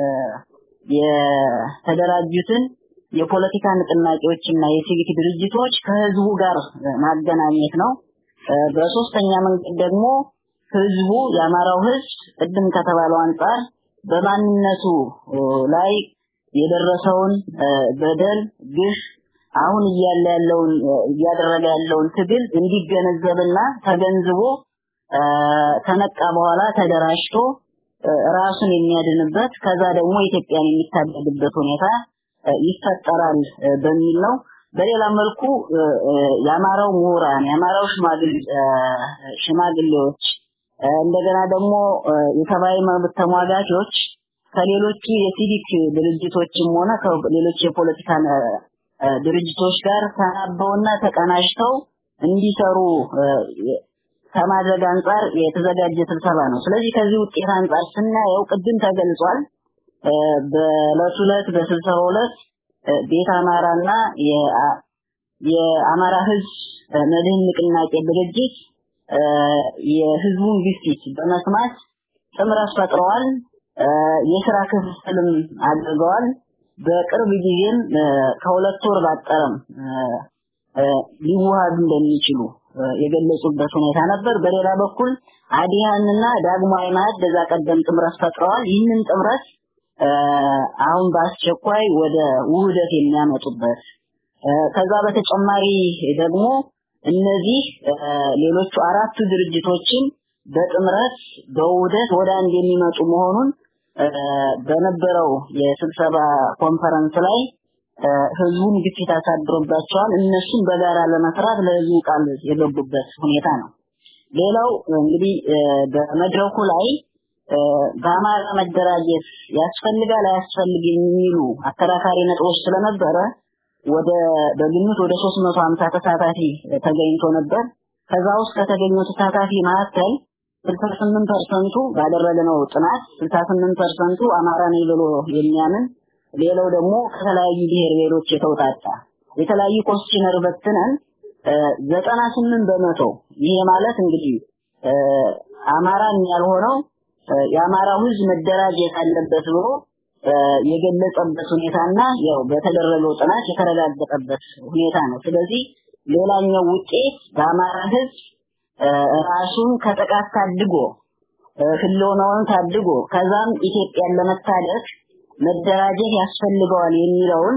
የተደራጁትን የፖለቲካ ንቅናቄዎችና የሲቪክ ድርጅቶች ከህዝቡ ጋር ማገናኘት ነው በሶስተኛ መንገድ ደግሞ ህዝቡ የአማራው ህዝብ ቅድም ከተባለው አንፃር በማንነቱ ላይ የደረሰውን በደል ግፍ አሁን እያለ ያለውን እያደረገ ያለውን ትግል እንዲገነዘብና ተገንዝቦ ተነቃ በኋላ ተደራጅቶ ራሱን የሚያድንበት ከዛ ደግሞ ኢትዮጵያን የሚታደግበት ሁኔታ ይፈጠራል በሚል ነው በሌላ መልኩ የአማራው ምሁራን የአማራው ሽማግሌ ሽማግሌዎች እንደገና ደግሞ የተባይ መብት ተሟጋቾች ከሌሎች የሲቪክ ድርጅቶችም ሆነ ከሌሎች የፖለቲካ ድርጅቶች ጋር ተናበውና ተቀናጅተው እንዲሰሩ ከማድረግ አንፃር የተዘጋጀ ስብሰባ ነው ስለዚህ ከዚህ ውጤት አንፃር ስናየው ቅድም ተገልጿል በለቱለት በስብሰባው ዕለት ቤት አማራና የአማራ ህዝብ መድህን ንቅናቄ ድርጅት የህዝቡን ግፊት በመስማት ጥምረት ፈጥረዋል የሥራ ክፍፍልም አድርገዋል በቅርብ ጊዜም ከሁለት ወር ባጠረም ሊዋሃዱ እንደሚችሉ የገለጹበት ሁኔታ ነበር በሌላ በኩል አዲያንና ዳግማዊ ማዕድ በዛ ቀደም ጥምረት ፈጥረዋል ይህንን ጥምረት አሁን በአስቸኳይ ወደ ውህደት የሚያመጡበት ከዛ በተጨማሪ ደግሞ እነዚህ ሌሎች አራቱ ድርጅቶችን በጥምረት በውህደት ወደ አንድ የሚመጡ መሆኑን በነበረው የስብሰባ ኮንፈረንስ ላይ ህዝቡን ግፊት አሳድሮባቸዋል እነሱን በጋራ ለመስራት ለህዝቡ ቃል የገቡበት ሁኔታ ነው ሌላው እንግዲህ በመድረኩ ላይ በአማራ መደራጀት ያስፈልጋል አያስፈልግም የሚሉ አከራካሪ ነጥቦች ስለነበረ ወደ በግምት ወደ ሶስት መቶ ሃምሳ ተሳታፊ ተገኝቶ ነበር ከዛ ውስጥ ከተገኙት ተሳታፊ መካከል ስልሳ ስምንት ፐርሰንት ባደረገው ጥናት ስልሳ ስምንት ፐርሰንት አማራ ነው ብሎ የሚያምን ሌላው ደግሞ ከተለያዩ ብሔር ብሔሮች የተውጣጣ የተለያዩ ኮስቲነር በትነን ዘጠና ስምንት በመቶ ይሄ ማለት እንግዲህ አማራን ያልሆነው የአማራው ህዝብ መደራጀት አለበት ብሎ የገለጸበት ሁኔታና ያው በተደረገው ጥናት የተረጋገጠበት ሁኔታ ነው ስለዚህ ሌላኛው ውጤት በአማራ ህዝብ ራሱን ከጥቃት ታድጎ ህልውናውን ታድጎ ከዛም ኢትዮጵያን ለመታደግ መደራጀት ያስፈልገዋል የሚለውን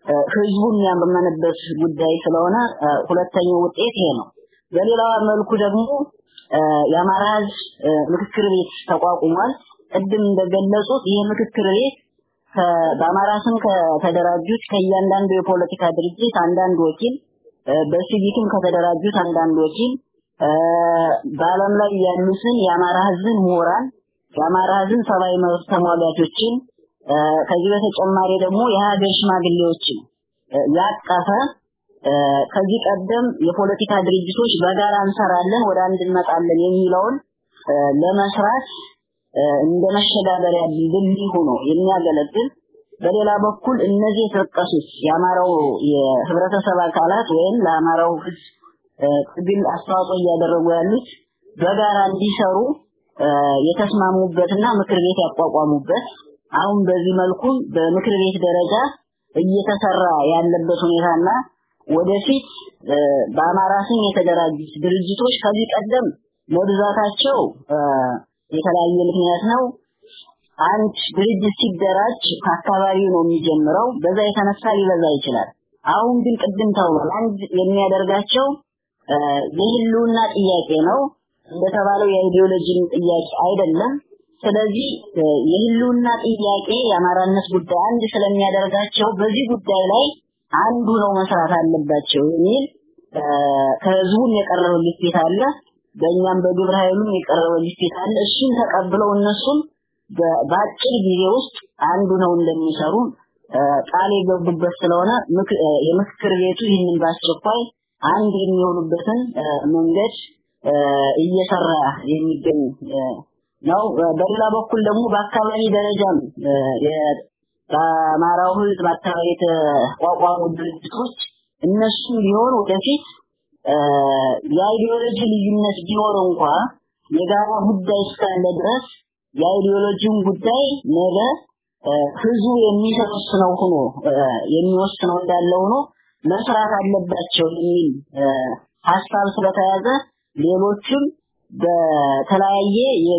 ህዝቡን ያመመነበት ጉዳይ ስለሆነ ሁለተኛው ውጤት ይሄ ነው። በሌላ መልኩ ደግሞ የአማራ ህዝብ ምክክር ቤት ተቋቁሟል። ቅድም እንደገለጹት ይሄ ምክክር ቤት በአማራ ስም ከተደራጁት ከእያንዳንዱ የፖለቲካ ድርጅት አንዳንድ ወኪል በሲቪክም ከተደራጁት አንዳንድ ወኪል በዓለም ላይ ያሉትን የአማራ ህዝብን ምሁራን የአማራ ህዝብን ሰብአዊ መብት ተሟጋቾችን ከዚህ በተጨማሪ ደግሞ የሀገር ሽማግሌዎችን ያቀፈ ከዚህ ቀደም የፖለቲካ ድርጅቶች በጋራ እንሰራለን ወደ አንድ እንመጣለን የሚለውን ለመስራት እንደ መሸጋገሪያ ድልድይ ሆኖ የሚያገለግል በሌላ በኩል እነዚህ የተጠቀሱት የአማራው የህብረተሰብ አካላት ወይም ለአማራው ህዝብ ትግል አስተዋጽኦ እያደረጉ ያሉት በጋራ እንዲሰሩ የተስማሙበትና ምክር ቤት ያቋቋሙበት አሁን በዚህ መልኩ በምክር ቤት ደረጃ እየተሰራ ያለበት ሁኔታና ወደፊት በአማራ ስም የተደራጁት ድርጅቶች ከዚህ ቀደም መብዛታቸው የተለያየ ምክንያት ነው። አንድ ድርጅት ሲደራጅ ከአካባቢው ነው የሚጀምረው፣ በዛ የተነሳ ሊበዛ ይችላል። አሁን ግን ቅድም ተብሏል አንድ የሚያደርጋቸው የህልውና ጥያቄ ነው እንደተባለው የአይዲዮሎጂ ጥያቄ አይደለም። ስለዚህ የህልውና ጥያቄ የአማራነት ጉዳይ አንድ ስለሚያደርጋቸው በዚህ ጉዳይ ላይ አንዱ ነው መስራት አለባቸው የሚል ከህዝቡ የቀረበ ልስቴት አለ። በእኛም በግብረ ኃይሉም የቀረበ ልስቴት አለ። እሱን ተቀብለው እነሱም በአጭር ጊዜ ውስጥ አንዱ ነው እንደሚሰሩ ቃል የገቡበት ስለሆነ የምክክር ቤቱ ይህንን ባስቸኳይ አንድ የሚሆኑበትን መንገድ እየሰራ የሚገኝ ነው። በሌላ በኩል ደግሞ በአካባቢ ደረጃም በአማራው ህዝብ አካባቢ የተቋቋሙ ድርጅቶች እነሱ ቢሆን ወደፊት የአይዲዮሎጂ ልዩነት ቢኖር እንኳን የጋራ ጉዳይ እስካለ ድረስ የአይዲዮሎጂውን ጉዳይ ነገ ህዝቡ የሚወስነው ሆኖ የሚወስነው እንዳለ ሆኖ መስራት አለባቸው የሚል ሐሳብ ስለተያዘ ሌሎችም በተለያየ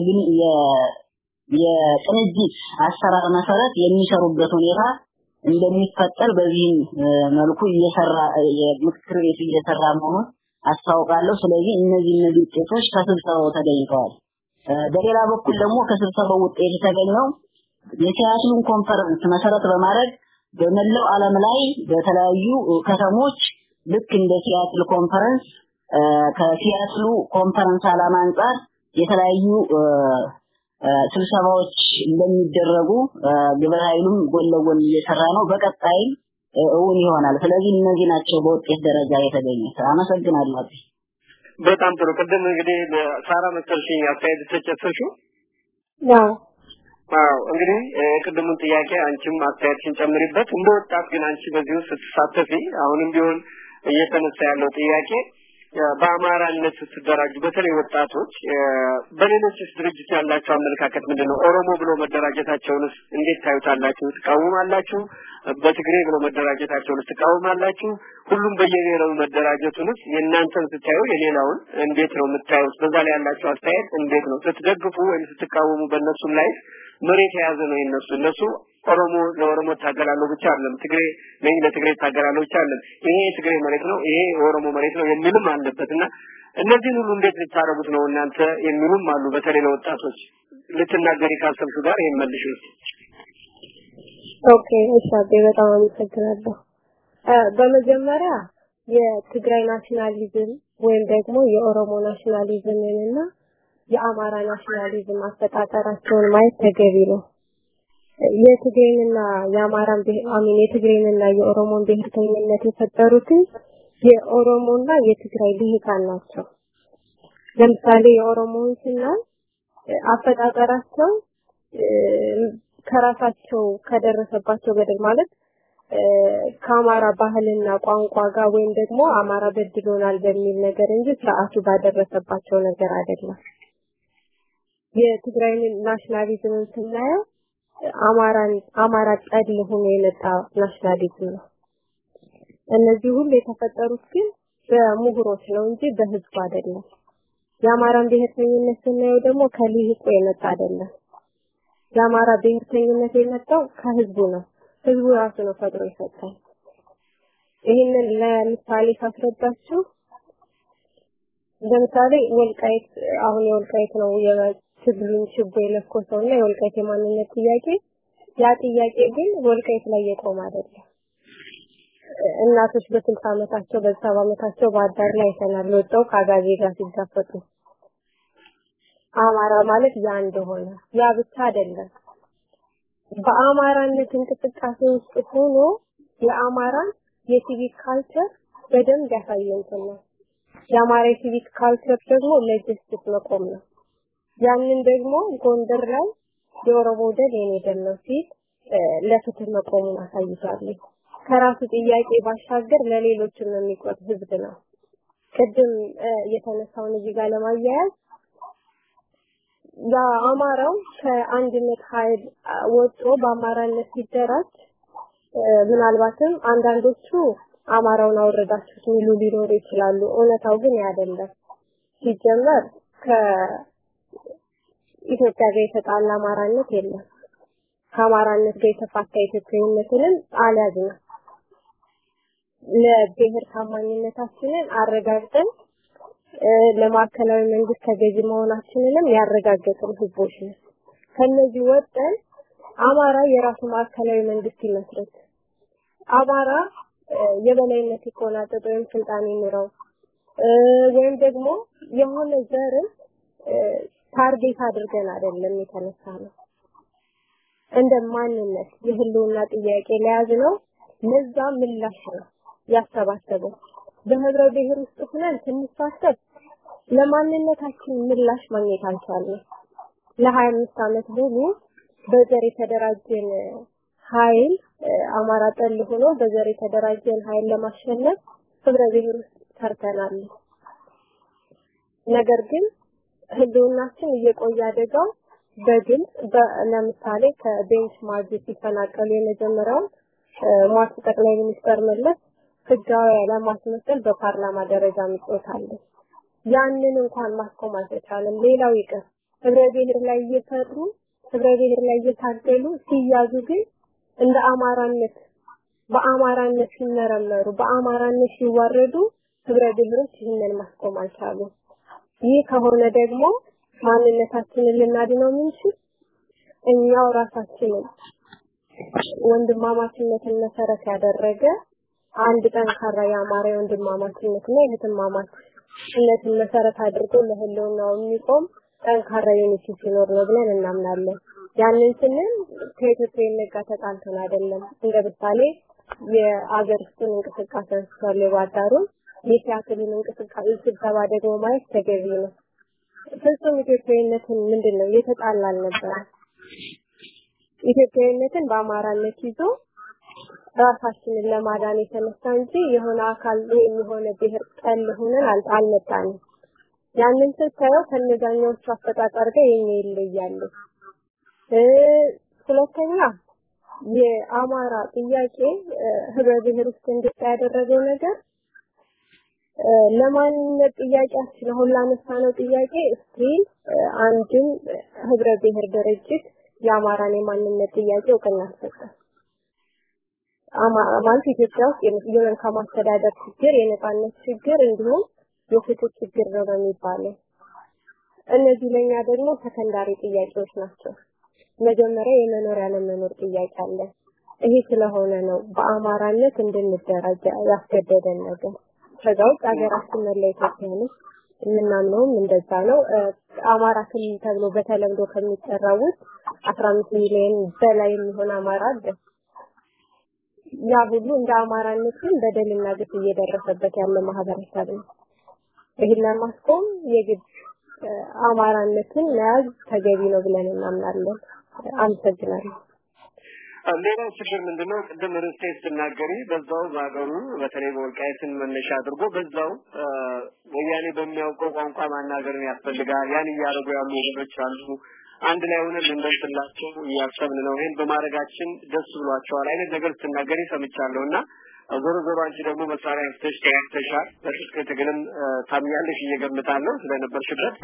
የቅንጅት አሰራር መሰረት የሚሰሩበት ሁኔታ እንደሚፈጠር በዚህ መልኩ እየሰራ የምክክር ቤቱ እየሰራ መሆኑን አስታውቃለሁ። ስለዚህ እነዚህ እነዚህ ውጤቶች ከስብሰባው ተገኝተዋል። በሌላ በኩል ደግሞ ከስብሰባው ውጤት የተገኘው የሲያትሉን ኮንፈረንስ መሰረት በማድረግ በመላው ዓለም ላይ በተለያዩ ከተሞች ልክ እንደ ሲያትል ኮንፈረንስ ከሲያትሉ ኮንፈረንስ ዓላማ አንፃር የተለያዩ ስብሰባዎች እንደሚደረጉ ግብረ ኃይሉም ጎን ለጎን እየሰራ ነው። በቀጣይም እውን ይሆናል። ስለዚህ እነዚህ ናቸው በውጤት ደረጃ የተገኙት። አመሰግናለሁ። በጣም ጥሩ። ቅድም እንግዲህ ሳራ መሰልሽኝ አስተያየት ተጨፈሽው ያው አዎ እንግዲህ ቅድሙን ጥያቄ አንቺም አስተያየትሽን ጨምሪበት። እንደ ወጣት ግን አንቺ በዚህ ውስጥ ስትሳተፊ አሁንም ቢሆን እየተነሳ ያለው ጥያቄ በአማራነት ስትደራጁ በተለይ ወጣቶች በሌሎች ድርጅት ያላቸው አመለካከት ምንድነው? ኦሮሞ ብሎ መደራጀታቸውንስ እንዴት ታዩታላችሁ? ትቃወማላችሁ? በትግሬ ብሎ መደራጀታቸውንስ ትቃወማላችሁ? ሁሉም በየብሔሩ መደራጀቱንስ የእናንተን ስታዩ የሌላውን እንዴት ነው የምታዩት? በዛ ላይ ያላችሁ አስተያየት እንዴት ነው? ስትደግፉ ወይም ስትቃወሙ በእነሱም ላይ መሬት የያዘ ነው የነሱ እነሱ ኦሮሞ ለኦሮሞ ታገላለሁ ብቻ አይደለም፣ ትግሬ ነኝ ለትግሬ ታገላለሁ ብቻ አይደለም፣ ይሄ ትግሬ መሬት ነው ይሄ ኦሮሞ መሬት ነው የሚልም አለበትና እነዚህን ሁሉ እንዴት ልታረጉት ነው እናንተ የሚሉም አሉ። በተለይ ለወጣቶች ልትናገሪ ካሰብሽ ጋር ይሄን መልሽ። ኦኬ እሺ፣ በጣም አመሰግናለሁ። በመጀመሪያ የትግራይ ናሽናሊዝም ወይም ደግሞ የኦሮሞ ናሽናሊዝምንና የአማራ ናሽናሊዝም አስተጣጣራቸውን ማየት ተገቢ ነው። የትግሬንና የአማራን አሚን የትግሬንና የኦሮሞን ብሔርተኝነት የፈጠሩት የኦሮሞና የትግራይ ልሂቃን ናቸው። ለምሳሌ የኦሮሞን ስናይ አፈጣጠራቸው ከራሳቸው ከደረሰባቸው በደል ማለት ከአማራ ባህልና ቋንቋ ጋር ወይም ደግሞ አማራ በድሎናል በሚል ነገር እንጂ ስርዓቱ ባደረሰባቸው ነገር አይደለም። የትግራይ ናሽናሊዝምን ስናየው አማራን አማራ ጠል ሆኖ የመጣ ናሽናሊዝም ነው። እነዚህ ሁሉ የተፈጠሩት ግን በምሁሮች ነው እንጂ በህዝብ አይደለም። የአማራን ብሔርተኝነት ስናየው ደግሞ ከልሂቁ የመጣ አይደለም። የአማራ ብሔርተኝነት የመጣው ከህዝቡ ነው። ህዝቡ ራሱ ነው ፈጥሮ የሰጠው። ይሄንን ለምሳሌ ካስረዳችሁ ለምሳሌ ወልቃይት አሁን የወልቃይት ነው የትግሉን ችቦ የለኮሰውና የወልቃይት የማንነት ጥያቄ ያ ጥያቄ ግን ወልቃይት ላይ የቆመ አይደለም። እናቶች በስልሳ ዓመታቸው በሰባ ዓመታቸው ባዳር ላይ ተናል ወጣው ካጋዜ ጋር ሲጋፈጡ አማራ ማለት ያ እንደሆነ ያ ብቻ አይደለም። በአማራነት እንቅስቃሴ ውስጥ ሆኖ የአማራ የሲቪክ ካልቸር በደንብ ያሳየንትና የአማራ ሲቪክ ካልቸር ደግሞ ለጀስቲስ መቆም ነው። ያንን ደግሞ ጎንደር ላይ የኦሮሞ ደል የኔ ደል ነው ሲል ለፍትህ መቆሙን አሳይቷል። ከራሱ ጥያቄ ባሻገር ለሌሎችም የሚቆጥ ህዝብ ነው። ቅድም የተነሳውን እዚህ ጋር ለማያያዝ የአማራው ከአንድነት ኃይል ወጥቶ በአማራነት ሲደራጅ ምናልባትም አንዳንዶቹ አማራውን አወረዳችሁት ሚሉ ሊኖሩ ይችላሉ። እውነታው ግን አይደለም። ሲጀመር ከኢትዮጵያ ጋር የተጣላ አማራነት የለም። ከአማራነት ጋር የተፋታ ኢትዮጵያዊነትንም አልያዝንም። ለብሔር ታማኝነታችንን አረጋግጠን ለማዕከላዊ መንግስት ተገዥ መሆናችንንም ያረጋገጥን ህዝቦች ነን። ከነዚህ ወጥተን አማራ የራሱ ማዕከላዊ መንግስት ይመስረት አማራ የበላይነት ይቆናጠጥ ወይም ስልጣን ይኖረው ወይም ደግሞ የሆነ ዘርን ታርጌት አድርገን አይደለም የተነሳነው። እንደ ማንነት የህልውና ጥያቄ ለያዝ ነው ለዛ ምላሽ ነው ያሰባሰበው። በህብረ ብሔር ውስጥ ሆነን ስንሳተፍ ለማንነታችን ምላሽ ማግኘት አልቻልንም። ለሀያ አምስት ዓመት ሙሉ በዘር የተደራጀን ኃይል አማራ ጠል ሆኖ በዘር የተደራጀን ኃይል ለማሸነፍ ህብረ ብሔር ውስጥ ሰርተናል። ነገር ግን ህልውናችን እየቆየ አደጋው በግልጽ ለምሳሌ ከቤንች ማርጅ ሲፈናቀሉ የመጀመሪያው ሟች ጠቅላይ ሚኒስትር መለስ ህጋዊ ለማስመሰል በፓርላማ ደረጃ ምጽታለ። ያንን እንኳን ማስቆም አልተቻለም። ሌላው ይቀር ህብረ ብሔር ላይ እየሰሩ ህብረ ብሔር ላይ እየታገሉ ሲያዙ ግን እንደ አማራነት በአማራነት ሲመረመሩ በአማራነት ሲዋረዱ ህብረ ብሔሮች ይህንን ማስቆም አልቻሉም። ይህ ከሆነ ደግሞ ማንነታችንን ልናድነው ምንችል እኛው ራሳችንን ወንድማማችነትን መሰረት ያደረገ አንድ ጠንካራ የአማራ ወንድማማችነትና የእህትማማችነትን መሰረት አድርጎ ለህልውናው የሚቆም ጠንካራ ዩኒቲ ሲኖር ነው ብለን እናምናለን። ያንን ስንል ከኢትዮጵያዊነት ጋር ተጣልተን አይደለም። እንደ ምሳሌ የአገር ውስጥን እንቅስቃሴ አንስቷል ባዳሩ የሲያትልን እንቅስቃሴ ስብሰባ ደግሞ ማየት ተገቢ ነው። ፍጹም ኢትዮጵያዊነትን ምንድነው የተጣላል ነበር። ኢትዮጵያዊነትን በአማራነት ይዞ ራሳችንን ለማዳን የተነሳ እንጂ የሆነ አካል የሚሆነ ብሔር ጠል ሆነን አልመጣንም። ያንን ስታየው ከነዛኞቹ አፈጣጣር ጋር የኛ ይለያል። ሁለተኛ የአማራ ጥያቄ ህብረ ብሔር ውስጥ እንዲጣ ያደረገው ነገር ለማንነት ጥያቄያችን አሁን ላነሳነው ጥያቄ ስቲል አንድም ህብረ ብሔር ድርጅት የአማራን የማንነት ጥያቄ እውቅና ሰጠ። አማራ ማለት ኢትዮጵያ ውስጥ የመልካም አስተዳደር ችግር፣ የነጻነት ችግር እንዲሁም የፍትህ ችግር ነው የሚባለው። እነዚህ ለኛ ደግሞ ሰከንዳሪ ጥያቄዎች ናቸው። መጀመሪያ የመኖሪያ ለመኖር ጥያቄ አለ። ይሄ ስለሆነ ነው በአማራነት እንድንደራጅ ያስገደደን ነገር። ከዛው ሀገራችን ላይ ኢትዮጵያ ነው የምናምነው እንደዛ ነው። አማራ ክልል ተብሎ በተለምዶ ከሚጠራው አስራ አምስት ሚሊዮን በላይ የሚሆን አማራ አለ። ያ ሁሉ እንደ አማራነት ግን በደልና ግፍ እየደረሰበት ያለ ማህበረሰብ ነው። ይሄን ለማስቆም የግድ አማራነትን መያዝ ተገቢ ነው ብለን እናምናለን። አመሰግናለሁ። ሌላው ችግር ምንድነው? ቅድም ርስቴት ተናገሪ በዛው ዛገሩ በተለይ በወልቃይትን መነሻ አድርጎ በዛው ወያኔ በሚያውቀው ቋንቋ ማናገርን ያስፈልጋል። ያን ያያረጉ ያሉ ወገኖች አሉ። አንድ ላይ ሆነን እንደምትላቸው ያሰብን ነው። ይሄን በማድረጋችን ደስ ብሏቸዋል አይነት ነገር ተናገሪ ሰምቻለሁና ዞሮ ዞሮ አንቺ ደግሞ መሳሪያ ፍተሽ ተያተሻል በስልክ ትግልም ታምያለሽ እየገምታለሁ ስለነበርሽበት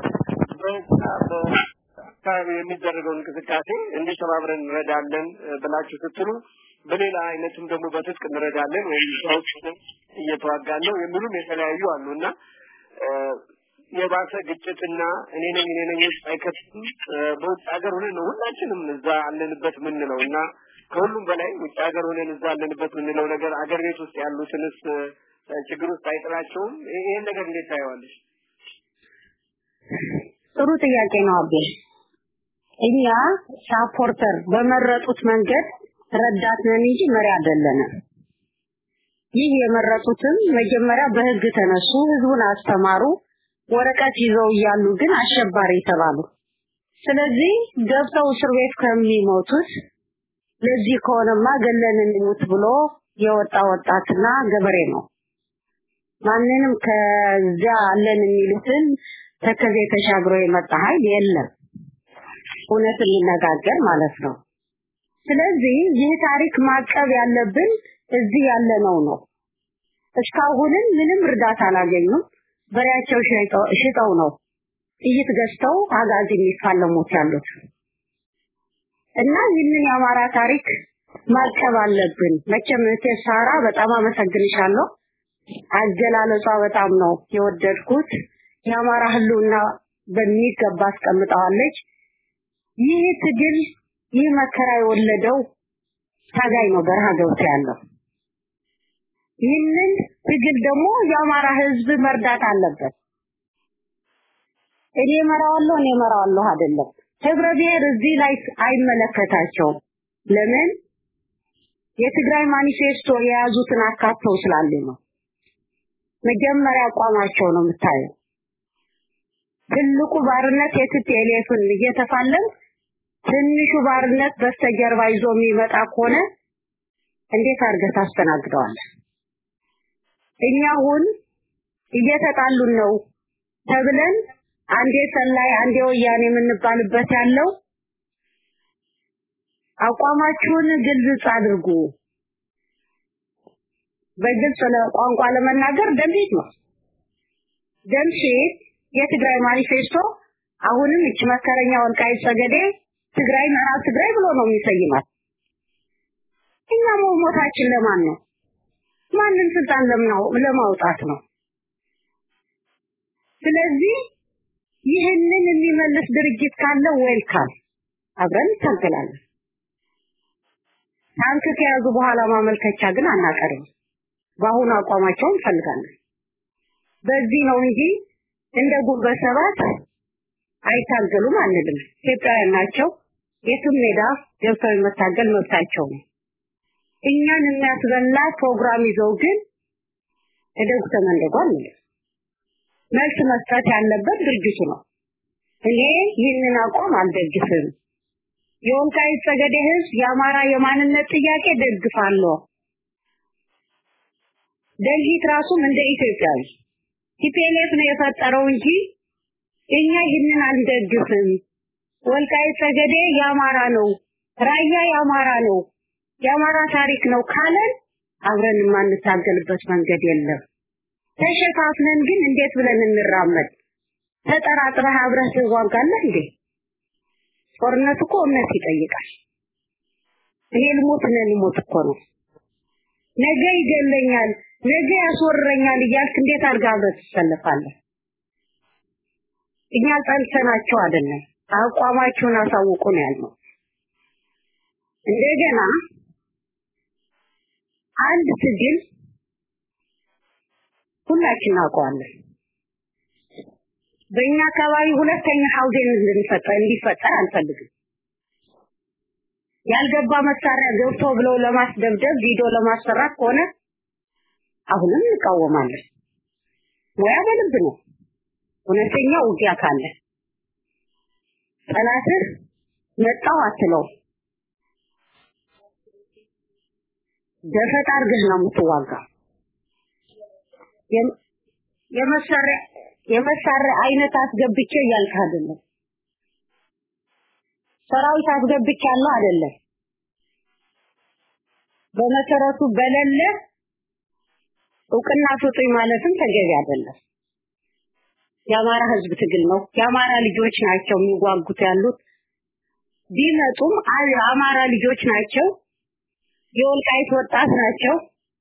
በአካባቢ የሚደረገው እንቅስቃሴ እንዲተባብረን እንረዳለን ብላችሁ ስትሉ በሌላ አይነትም ደግሞ በትጥቅ እንረዳለን ወይም እየተዋጋን ነው የሚሉም የተለያዩ አሉና የባሰ ግጭትና እኔ ነኝ እኔ ነኝ አይከፍም በውጭ ሀገር ሆነን ነው ሁላችንም እዛ አለንበት ምን ነውና ከሁሉም በላይ ውጭ ሀገር ሆነን እዛ አለንበት ምን ነው ነገር አገር ቤት ውስጥ ያሉትንስ ችግር ውስጥ አይጥላቸውም ይሄን ነገር እንዴት ታየዋለሽ? ጥሩ ጥያቄ ነው አቤ። እኛ ሳፖርተር በመረጡት መንገድ ረዳት ነን እንጂ መሪ አይደለንም። ይህ የመረጡትም መጀመሪያ በህግ ተነሱ ህዝቡን አስተማሩ ወረቀት ይዘው ያሉ ግን አሸባሪ ተባሉ። ስለዚህ ገብተው እስር ቤት ከሚሞቱት ለዚህ ከሆነማ ገለን እንሙት ብሎ የወጣ ወጣትና ገበሬ ነው። ማንንም ከዚያ አለን የሚሉትን ተከዜ ተሻግሮ የመጣ ኃይል የለም። እውነት ሊነጋገር ማለት ነው። ስለዚህ ይህ ታሪክ ማቀብ ያለብን እዚህ ያለነው ነው። እስካሁንም ምንም እርዳታ አላገኙም። በሪያቸው ሽጠው ነው ጥይት ገዝተው አጋዚ የሚፋለሙት ያሉት እና ይህንን የአማራ ታሪክ ማቀብ አለብን። መቼም ተሳራ በጣም አመሰግንሻለሁ። አገላለጿ በጣም ነው የወደድኩት። የአማራ ህልውና በሚገባ አስቀምጣለች። ይህ ትግል ይህ መከራ የወለደው ታጋይ ነው በረሃ ገብቶ ያለው። ይህንን ትግል ደግሞ የአማራ ህዝብ መርዳት አለበት። እኔ መራዋለሁ እኔ መራዋለሁ አይደለም። ህብረ ብሔር እዚህ ላይ አይመለከታቸውም። ለምን የትግራይ ማኒፌስቶ የያዙትን አካተው ስላሉ ነው። መጀመሪያ አቋማቸው ነው የምታየው። ትልቁ ባርነት የትቴሌፍን እየተፋለም ትንሹ ባርነት በስተጀርባ ይዞ የሚመጣ ከሆነ እንዴት አድርገህ ታስተናግደዋለህ? እኛ አሁን እየተጣሉን ነው ተብለን አንዴ ሰላይ አንዴ ወያኔ የምንባልበት ያለው አቋማችሁን ግልጽ አድርጉ። በግልጽ ቋንቋ ለመናገር ደምሲት ነው። ደምሲት የትግራይ ማኒፌስቶ አሁንም እቺ መከረኛ ወልቃይት ሰገዴ ትግራይ ምዕራብ ትግራይ ብሎ ነው የሚሰይማት። እኛ ሞታችን ለማን ነው? ማንን ስልጣን ለምናው ለማውጣት ነው? ስለዚህ ይህንን የሚመልስ ድርጅት ካለ ዌልካም አብረን እንታገላለን። ታንክ ከያዙ በኋላ ማመልከቻ ግን አናቀርም። በአሁኑ አቋማቸው እንፈልጋለን። በዚህ ነው እንጂ እንደ ጉልበት ሰባት አይታገሉም አንልም። ኢትዮጵያውያን ናቸው። የቱም ሜዳ ገብተው መታገል መብታቸው ነው። እኛን የሚያስበላ ፕሮግራም ይዘው ግን እደጉ ተመንደጓል ነው መልስ መስጠት ያለበት ድርጅቱ ነው። እኔ ይህንን አቋም አልደግፍም። የወልቃይት ሰገዴ ህዝብ የአማራ የማንነት ጥያቄ ደግፋለሁ። ደልሂት ራሱም እንደ ኢትዮጵያዊ ቲፒኤልኤፍ ነው የፈጠረው እንጂ እኛ ይህንን አንደግፍም። ወልቃይት ሰገዴ የአማራ ነው፣ ራያ የአማራ ነው፣ የአማራ ታሪክ ነው ካለን አብረን ማንታገልበት መንገድ የለም። ተሸፋፍነን ግን እንዴት ብለን እንራመድ? ተጠራጥረህ አብረህ ትዋጋለህ እንዴ? ጦርነት እኮ እምነት ይጠይቃል። እኔ ልሞት ነኝ ልሞት እኮ ነው። ነገ ይገለኛል ነገ ያስወረኛል እያልክ እንዴት አድርገህ አብረህ ትሰለፋለህ? እኛ ጠልተናቸው አይደለም፣ አቋማቸውን አሳውቁን ያልነው። እንደገና አንድ ትግል ሁላችን እናውቀዋለን። በእኛ አካባቢ ሁለተኛ ሀውዜን እንድንፈጠር እንዲፈጠር አንፈልግም። ያልገባ መሳሪያ ገብቶ ብለው ለማስደብደብ ቪዲዮ ለማሰራት ከሆነ አሁንም እንቃወማለን። ሙያ በልብ ነው። እውነተኛ ውጊያ ካለ ጠላትህ መጣው አትለው፣ ደፈጣ አድርገህ ነው የምትዋጋ። የመሳሪያ የመሳሪያ አይነት አስገብቼ እያልክ አይደለም። ሰራዊት አስገብቻለሁ አይደለም። በመሰረቱ በለለ እውቅና ስጡኝ ማለትም ተገቢ አይደለም። የአማራ ህዝብ ትግል ነው። የአማራ ልጆች ናቸው የሚዋጉት ያሉት። ቢመጡም አማራ ልጆች ናቸው። የወልቃይት ወጣት ናቸው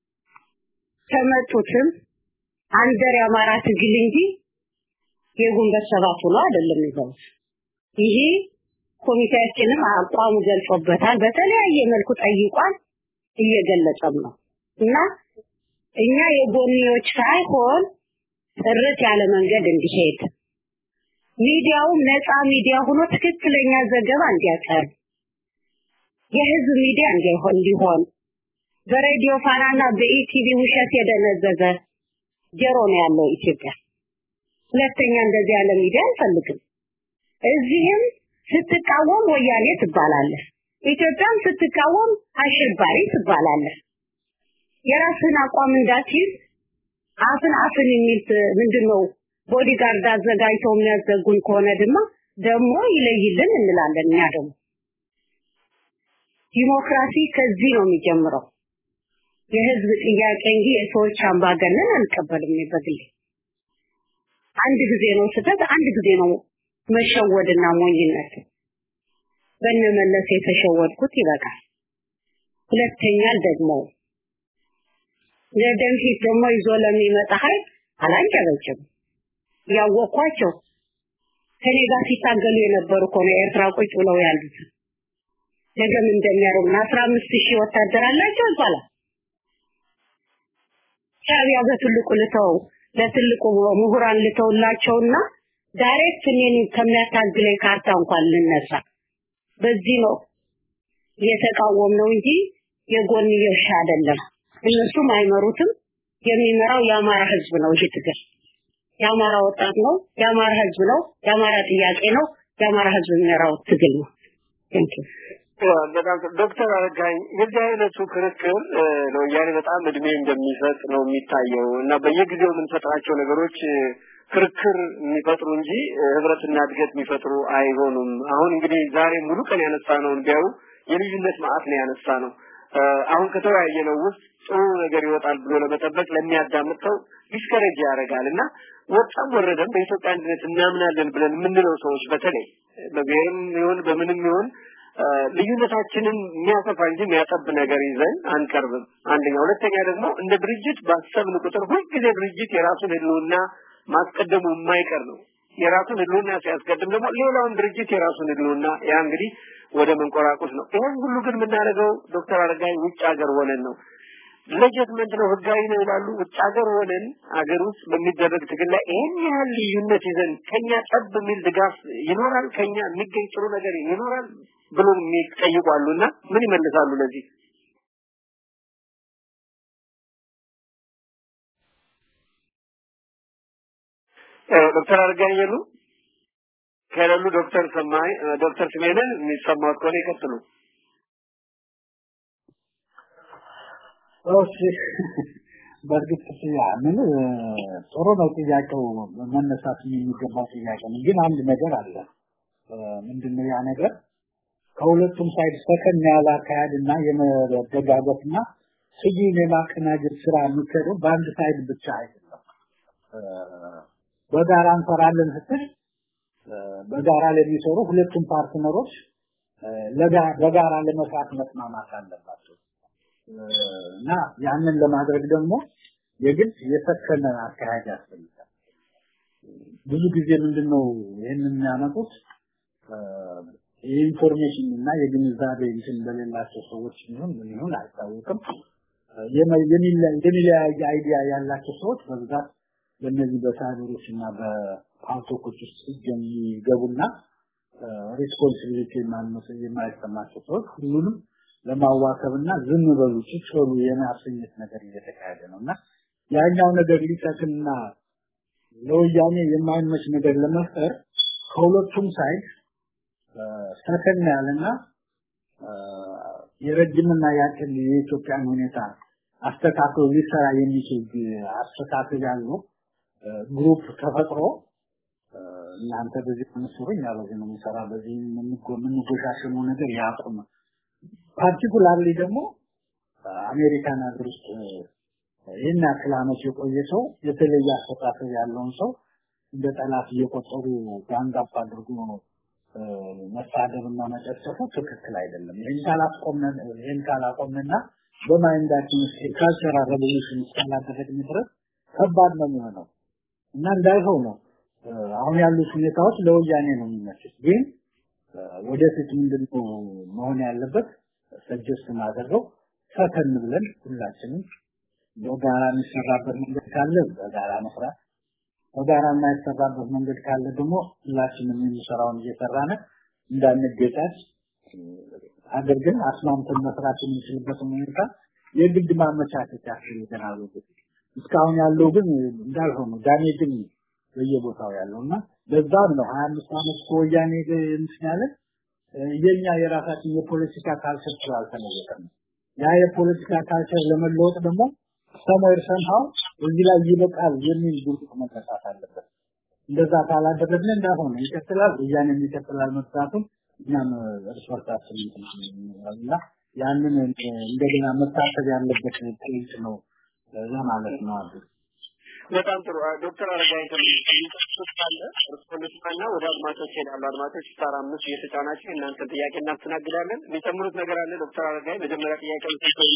ከመጡትም አንደር ያማራ ትግል እንጂ የጉንበት ሰባት ነው አይደለም ይባል ይሄ ኮሚቴያችንም አቋም ገልጾበታል በተለያየ መልኩ ጠይቋል እየገለጸም ነው እና እኛ የጎንዮች ሳይሆን ጥርት ያለ መንገድ እንዲሄድ ሚዲያው ነፃ ሚዲያ ሆኖ ትክክለኛ ዘገባ እንዲያቀርብ የህዝብ ሚዲያ እንዲሆን ሊሆን በሬዲዮ ፋናና በኢቲቪ ውሸት የደነዘዘ ጀሮ ነው ያለው ኢትዮጵያ ሁለተኛ እንደዚህ ያለ ሚዲያ አንፈልግም እዚህም ስትቃወም ወያኔ ትባላለህ ኢትዮጵያም ስትቃወም አሸባሪ ትባላለህ የራስን አቋም እንዳትይዝ አፍን አፍን የሚል ምንድነው ቦዲጋርድ አዘጋጅተው የሚያዘጉን ከሆነ ድማ ደግሞ ይለይልን እንላለን እኛ ደግሞ ዲሞክራሲ ከዚህ ነው የሚጀምረው የህዝብ ጥያቄ እንጂ የሰዎች አምባገነን አንቀበልም ይበግል አንድ ጊዜ ነው ስህተት አንድ ጊዜ ነው መሸወድና ሞኝነት በእነመለስ የተሸወድኩት ይበቃል ሁለተኛ ደግሞ ለደምፊት ደግሞ ይዞ ለሚመጣ ኃይል አላንጨበጭም ያወቋቸው ከኔ ጋር ሲታገሉ የነበሩ ኮነ ኤርትራ ቁጭ ብለው ያሉት ነገም እንደሚያሩና አስራ አምስት ሺህ ወታደር አላቸው ይባላል ሻቢያ በትልቁ ልተው ለትልቁ ምሁራን ልተውላቸውና ዳይሬክት እኔን ከሚያታግለኝ ካርታ እንኳን ልነሳ በዚህ ነው የተቃወምነው እንጂ የጎንዮሽ አይደለም እነሱም አይመሩትም የሚመራው የአማራ ህዝብ ነው ይሄ ትግል የአማራ ወጣት ነው የአማራ ህዝብ ነው የአማራ ጥያቄ ነው የአማራ ህዝብ የሚመራው ትግል ነው ቴንኪው በጣም ዶክተር አረጋኝ የዚህ አይነቱ ክርክር ለወያኔ በጣም እድሜ እንደሚሰጥ ነው የሚታየው እና በየጊዜው የምንፈጥራቸው ነገሮች ክርክር የሚፈጥሩ እንጂ ህብረትና እድገት የሚፈጥሩ አይሆኑም አሁን እንግዲህ ዛሬ ሙሉ ቀን ያነሳነው እንዲያው የልዩነት ማዕት ነው ያነሳነው አሁን ከተወያየነው ውስጥ ጥሩ ነገር ይወጣል ብሎ ለመጠበቅ ለሚያዳምጠው ዲስከሬጅ ያደርጋልና ወጣም ወረደም በኢትዮጵያ አንድነት እናምናለን ብለን የምንለው ሰዎች በተለይ በብሔርም ይሁን በምንም ይሁን ልዩነታችንን የሚያሰፋ እንጂ የሚያጠብ ነገር ይዘን አንቀርብም አንደኛ ሁለተኛ ደግሞ እንደ ድርጅት ባሰብን ቁጥር ሁልጊዜ ድርጅት የራሱን ህልውና ማስቀደሙ የማይቀር ነው የራሱን ህልውና ሲያስቀድም ደግሞ ሌላውን ድርጅት የራሱን ህልውና ያ እንግዲህ ወደ መንቆራቆስ ነው ይሄን ሁሉ ግን የምናደርገው ዶክተር አረጋይ ውጭ ሀገር ሆነን ነው ለጀትመንት ነው ህጋዊ ነው ይላሉ ውጭ ሀገር ሆነን ሀገር ውስጥ በሚደረግ ትግል ላይ ይሄን ያህል ልዩነት ይዘን ከኛ ጠብ የሚል ድጋፍ ይኖራል ከኛ የሚገኝ ጥሩ ነገር ይኖራል ብሎ የሚጠይቋሉና ምን ይመልሳሉ ለዚህ ዶክተር አረጋኝ ይሉ ከሌሉ ዶክተር ሰማይ ዶክተር ስሜነን የሚሰማው ከሆነ ይቀጥሉ ኦኬ በርግጥ ያ ምን ጥሩ ነው ጥያቄው መነሳት የሚገባው ጥያቄ ነው ግን አንድ ነገር አለ ምንድነው ያ ነገር ከሁለቱም ሳይድ ሰከን ያለ አካሄድና የመደጋገፍና ስዩም የማቀናጀት ስራ የሚከደው በአንድ ሳይድ ብቻ አይደለም በጋራ እንሰራለን ስትል በጋራ ለሚሰሩ ሁለቱም ፓርትነሮች ለጋራ ለመስራት መስማማት አለባቸው እና ያንን ለማድረግ ደግሞ የግድ የሰከነ አካሄድ ያስፈልጋል ብዙ ጊዜ ምንድነው ይሄንን የሚያመጡት ኢንፎርሜሽን እና የግንዛቤ እንትን በሌላቸው ሰዎች ነው ምን ይሁን አይታወቅም የሚለያየ አይዲያ ያላቸው ሰዎች በብዛት በእነዚህ በሳይበሮችና በፓልቶኮች ውስጥ የሚገቡና ሪስፖንሲቢሊቲ ማለት የማይሰማቸው ሰዎች ሁሉንም ለማዋከብና ዝም በሉ ጭጭሉ የማሰኘት ነገር እየተካሄደ ነውና ያኛው ነገር ሊሰክና ለወያኔ የማይመች ነገር ለመፍጠር ከሁለቱም ሳይድ ሰከን ያለና የረጅምና ያጭር የኢትዮጵያን ሁኔታ አስተካክሎ ሊሰራ የሚችል አስተካክሎ ያለው ግሩፕ ተፈጥሮ እናንተ በዚህ መስሩኝ ያለው ነው የሚሰራ በዚህ የምንጎሻሸሙ ነገር ያቆም ፓርቲኩላርሊ ደግሞ አሜሪካን ሀገር ውስጥ ይሄን አክላኖች የቆየ ሰው የተለየ አስተካክሎ ያለውን ሰው እንደ ጠላት እየቆጠሩ ጋንጋፕ አድርጎ መሳደብና መጨፍጨፉ ትክክል አይደለም ይሄን ካላቆምነን ይሄን ካላቆምነና በማይንዳችን ካልቸራል ሬቮሉሽን እስካላደረግን ድረስ ከባድ ነው የሚሆነው እና እንዳይሆን ነው አሁን ያሉት ሁኔታዎች ለወያኔ ነው የሚመስሉት ግን ወደፊት ምንድነው መሆን ያለበት ሰጀስት ማድረገው ፈተን ብለን ሁላችንም በጋራ የሚሰራበት መንገድ ካለ በጋራ መስራት በጋራ የማይሰራበት መንገድ ካለ ደግሞ ሁላችንም የሚሰራውን እየሰራን እንዳንገጫጭ ሀገር ግን አስማምተን መስራት የምንችልበት ሁኔታ የግድ ማመቻቸት ያስፈልገናል እስካሁን ያለው ግን እንዳልሆነ ዳሜጅን በየቦታው ያለውና በዛም ነው ሃያ አምስት አመት ወያኔ እንስኛለ የኛ የራሳችን የፖለቲካ ካልቸር ስላልተነገረን ያ የፖለቲካ ካልቸር ለመለወጥ ደግሞ somewhere somehow እዚህ ላይ ይበቃል የሚል ግሩፕ መከሳት አለበት እንደዛ ካላደረግን እንዳሆነ ይከተላል ወያኔ ይከተላል መስራቱን እኛም እርሷታችን እና ያንን እንደገና መታሰብ ያለበት ፖይንት ነው ለማለት ነው አይደል በጣም ጥሩ ዶክተር አረጋይ ተመልካለ ሪስፖንስና ወደ አድማጮች ሄዳሉ አድማጮች ስታር አምስት እየተጫናችሁ እናንተ ጥያቄ እናስተናግዳለን የሚጨምሩት ነገር አለ ዶክተር አረጋይ መጀመሪያ ጥያቄ ልትሰጡኝ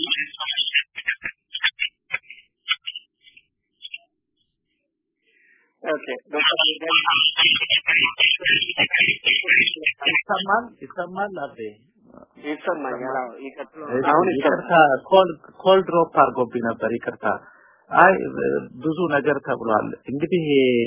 ኦኬ ዶክተር አረጋይ ይሰማል ይሰማል አቤ ይሰማኛል ይቀጥሉ አሁን ይቅርታ ኮል ኮል ድሮፕ አድርጎብኝ ነበር ይቅርታ አይ ብዙ ነገር ተብሏል እንግዲህ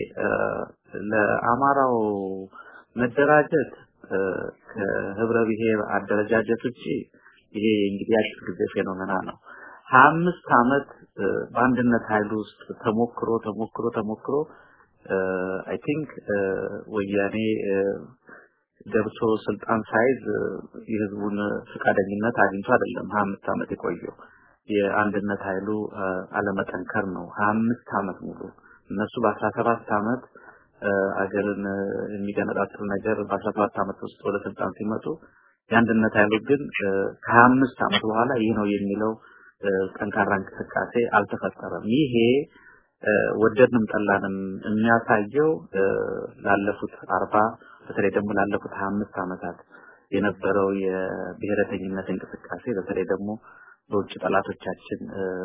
ለአማራው መደራጀት ከህብረ ብሔር አደረጃጀት ውጪ ይሄ እንግዲህ አዲስ ጊዜ ፌኖሜና ነው ሃያ አምስት አመት በአንድነት ኃይል ውስጥ ተሞክሮ ተሞክሮ ተሞክሮ አይ ቲንክ ወያኔ ገብቶ ስልጣን ሳይዝ የህዝቡን ፍቃደኝነት አግኝቶ አይደለም ሃያ አምስት አመት የቆየው የአንድነት ኃይሉ አለመጠንከር ነው ሃያ አምስት አመት ሙሉ እነሱ በአስራ ሰባት አመት አገርን የሚገነጣጥል ነገር በአስራ ሰባት አመት ውስጥ ወደ ስልጣን ሲመጡ የአንድነት ኃይሉ ግን ከሀያ አምስት አመት በኋላ ይሄ ነው የሚለው ጠንካራ እንቅስቃሴ አልተፈጠረም ይሄ ወደድንም ጠላንም የሚያሳየው ላለፉት አርባ በተለይ ደግሞ ላለፉት ሃያ አምስት አመታት የነበረው የብሔረተኝነት እንቅስቃሴ በተለይ ደግሞ በውጭ ጠላቶቻችን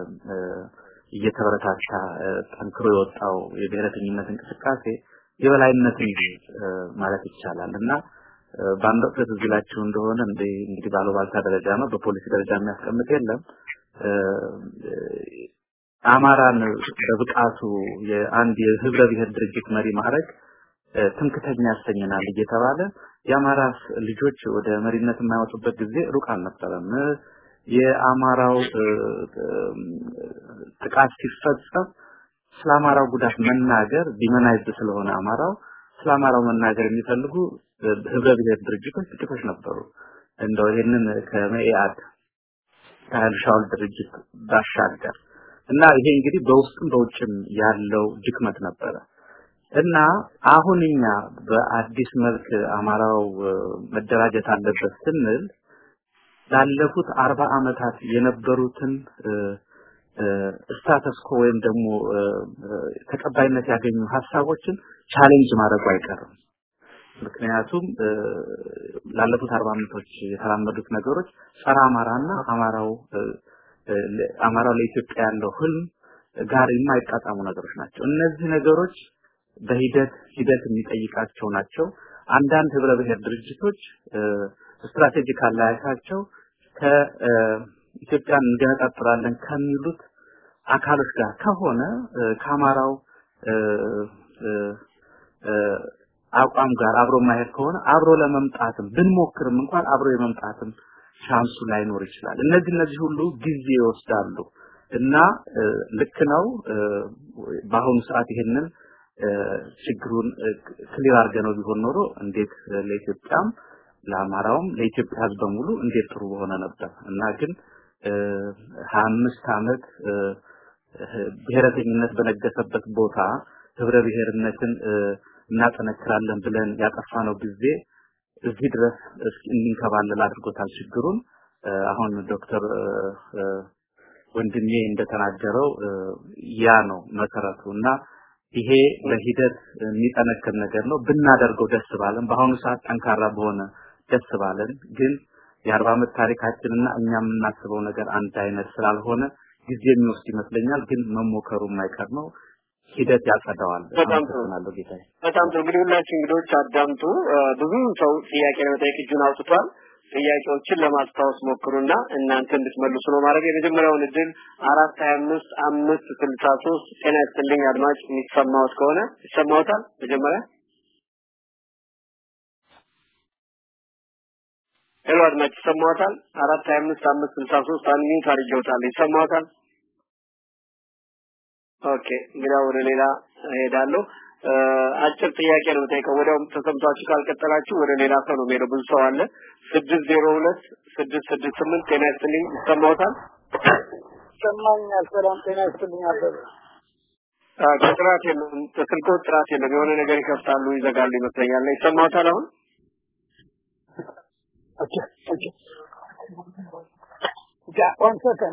እየተበረታታ ጠንክሮ የወጣው የብሔረተኝነት እንቅስቃሴ የበላይነትን ማለት ይቻላል እና ባንድ ወቅት ዝላችሁ እንደሆነ እንግዲህ ባለባልታ ደረጃ ነው በፖሊሲ ደረጃ የሚያስቀምጥ የለም አማራን በብቃቱ የአንድ የህብረ ብሔር ድርጅት መሪ ማድረግ ትምክተኛ ያሰኘናል እየተባለ የአማራ ልጆች ወደ መሪነት የማይወጡበት ጊዜ ሩቅ አልነበረም የአማራው ጥቃት ሲፈጸም ስለአማራው ጉዳት መናገር ዲመናይዝ ስለሆነ አማራው ስለአማራው መናገር የሚፈልጉ ህብረ ብሔር ድርጅቶች ጥቂቶች ነበሩ እንደው ይሄንን ከመኢአድ ከአልሻውል ድርጅት ባሻገር እና ይሄ እንግዲህ በውስጥም በውጭም ያለው ድክመት ነበረ እና አሁንኛ በአዲስ መልክ አማራው መደራጀት አለበት ስንል ላለፉት አርባ አመታት የነበሩትን ስታተስ ኮ ወይም ደግሞ ተቀባይነት ያገኙ ሐሳቦችን ቻሌንጅ ማድረግ አይቀርም ምክንያቱም ላለፉት አርባ አመቶች የተራመዱት ነገሮች ጸረ አማራና አማራው አማራው ለኢትዮጵያ ያለው ህልም ጋር የማይጣጣሙ ነገሮች ናቸው እነዚህ ነገሮች በሂደት ሂደት የሚጠይቃቸው ናቸው አንዳንድ ህብረ ብሔር ድርጅቶች ስትራቴጂክ አላያቸው ከኢትዮጵያን እንገነጣጥራለን ከሚሉት አካሎች ጋር ከሆነ ከአማራው አቋም ጋር አብሮ ማሄድ ከሆነ አብሮ ለመምጣትም ብንሞክርም እንኳን አብሮ የመምጣትም ቻንሱ ላይኖር ይችላል እነዚህ እነዚህ ሁሉ ጊዜ ይወስዳሉ እና ልክ ነው በአሁኑ ሰዓት ይሄንን ችግሩን ክሊር አድርገነው ቢሆን ኖሮ እንዴት ለኢትዮጵያም ለአማራውም ለኢትዮጵያ ህዝብ በሙሉ እንዴት ጥሩ ሆነ ነበር እና ግን ሃያ አምስት አመት ብሔረተኝነት በነገሰበት ቦታ ህብረ ብሔርነትን እናጠነክራለን ብለን ያጠፋነው ጊዜ እዚህ ድረስ እንንከባለል አድርጎታል ችግሩን አሁን ዶክተር ወንድሜ እንደተናገረው ያ ነው መሰረቱና ይሄ ለሂደት የሚጠነከር ነገር ነው ብናደርገው ደስ ባለን በአሁኑ ሰዓት ጠንካራ በሆነ ደስ ባለን ግን የአርባ ዓመት ታሪካችንና እኛ የምናስበው ነገር አንድ አይነት ስላልሆነ ጊዜ የሚወስድ ይመስለኛል ግን መሞከሩ የማይቀር ነው ሂደት ያጸዳዋል በጣም ተናለው ጌታዬ በጣም እንግዲህ ሁላችሁ እንግዶች አዳምጡ ብዙ ሰው ጥያቄ ለመጠየቅ እጁን አውጥቷል ጥያቄዎችን ለማስታወስ ሞክሩና እናንተ እንድትመልሱ ነው ማለት የመጀመሪያውን እድል አራት ሃያ አምስት አምስት ስልሳ ሶስት ጤና ይስጥልኝ አድማጭ የሚሰማዎት ከሆነ ይሰማዎታል መጀመሪያ ሄሎ አድማጭ ይሰማዎታል አራት ሃያ አምስት አምስት ስልሳ ሶስት አንሚት አድርገውታል ይሰማዎታል ኦኬ እንግዲህ ወደ ሌላ ሄዳለሁ አጭር ጥያቄ ነው የምጠይቀው ወዲያውም ተሰምቷችሁ ካልቀጠላችሁ ወደ ሌላ ሰው ነው የሚሄደው ብዙ ሰው አለ ስድስት ዜሮ ሁለት ስድስት ስድስት ስምንት ጤና ይስጥልኝ ይሰማዎታል ሰማኛል ሰላም ጤና ይስጥልኝ አበበ አ ጥራት የለም ተስልኮ ጥራት የለም የሆነ ነገር ይከፍታሉ ይዘጋሉ ይመስለኛል ይሰማዎታል አሁን ኦኬ ኦኬ ያ one second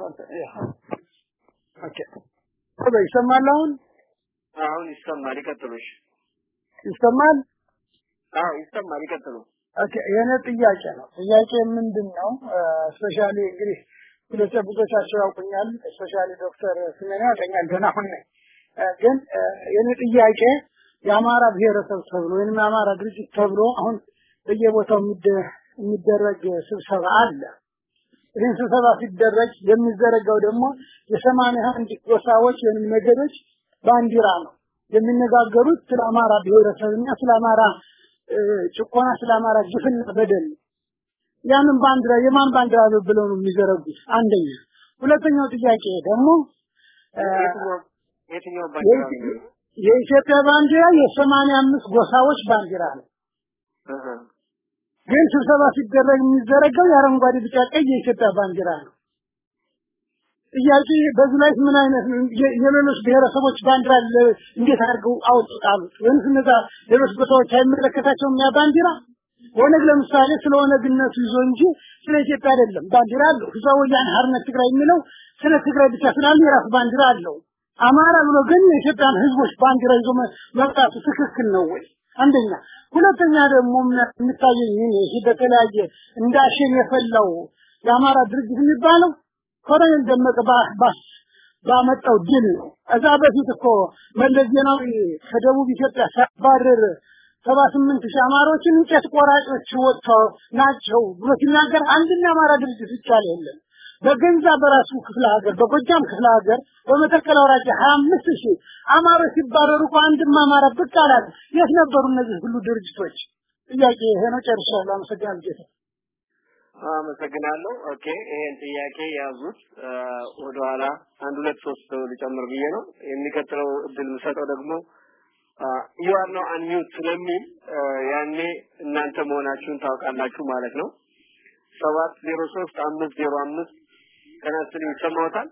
ኦኬ ኦኬ ይሰማል አሁን አሁን ይሰማል ይቀጥሉሽ ይሰማል አዎ ይሰማል ይቀጥሉ ኦኬ የኔ ጥያቄ ነው ጥያቄ ምንድነው ስፔሻሊ እንግዲህ ሁለት ብዙዎቻቸው ያውቁኛል ስፔሻሊ ዶክተር ስሜና ያውቁኛል ገና አሁን ነኝ ግን የኔ ጥያቄ የአማራ ብሔረሰብ ተብሎ ወይንም የአማራ ድርጅት ተብሎ አሁን በየቦታው የሚደረግ ስብሰባ አለ ይህ ስብሰባ ሲደረግ የሚዘረጋው ደግሞ የሰማንያ አንድ ጎሳዎች ወይንም ነገዶች ባንዲራ ነው የሚነጋገሩት ስለ አማራ ብሔረሰብና ስለ አማራ ጭቆና ስለ አማራ ግፍና በደል ያንን ባንዲራ የማን ባንዲራ ብለው ነው የሚዘረጉት አንደኛ ሁለተኛው ጥያቄ ደግሞ የትኛው ባንዲራ የኢትዮጵያ ባንዲራ የሰማንያ አምስት ጎሳዎች ባንዲራ ነው ግን ስብሰባ ሲደረግ የሚዘረጋው የአረንጓዴ ቢጫ ቀይ የኢትዮጵያ ባንዲራ ነው ጥያቄ በዚህ ላይ ምን አይነት የሌሎች ብሔረሰቦች ባንዲራ እንዴት አድርገው አውጥታሉ ወይስ እነዛ ሌሎች ቦታዎች አይመለከታቸውም ያ ባንዲራ ወነግ ለምሳሌ ስለሆነ ግነቱ ይዞ እንጂ ስለ ኢትዮጵያ አይደለም ባንዲራ አለው ህዝባዊ ወያነ ሓርነት ትግራይ የሚለው ስለ ትግራይ ብቻ ስላለ የራሱ ባንዲራ አለው አማራ ብሎ ግን የኢትዮጵያን ህዝቦች ባንዲራ ይዞ መውጣቱ ትክክል ነው ወይ አንደኛ ሁለተኛ ደግሞ የምታየኝ ይሄ በተለያየ እንዳሸን የፈላው የአማራ ድርጅት የሚባለው ኮሎኔል ደመቀ ባስ ባመጣው ድል ነው እዛ በፊት እኮ መለስ ዜናዊ ከደቡብ ኢትዮጵያ ሲያባረር ሰባ ስምንት ሺህ አማሮችን እንጨት ቆራጮች ወጥተው ናቸው ብሎ ሲናገር አንድና አማራ ድርጅት ብቻ አይደለም በገንዛ በራሱ ክፍለ ሀገር በጎጃም ክፍለ ሀገር በመተከል አውራጃ ሀያ አምስት ሺህ አማሮች ሲባረሩ እኮ አንድም አማራ ብቅ አላለ የት ነበሩ እነዚህ ሁሉ ድርጅቶች ጥያቄ ይሄ ነው ጨርሻለሁ አመሰግናለሁ ጌታ አመሰግናለሁ ኦኬ ይሄን ጥያቄ ያዙት ወደ ኋላ አንድ ሁለት ሶስት ልጨምር ብዬ ነው የሚከተለው እድል ምሰጠው ደግሞ you are now unmute ስለሚል ያኔ እናንተ መሆናችሁን ታውቃላችሁ ማለት ነው ሰባት ዜሮ ሶስት አምስት ዜሮ አምስት ከናስሊ ይሰማዎታል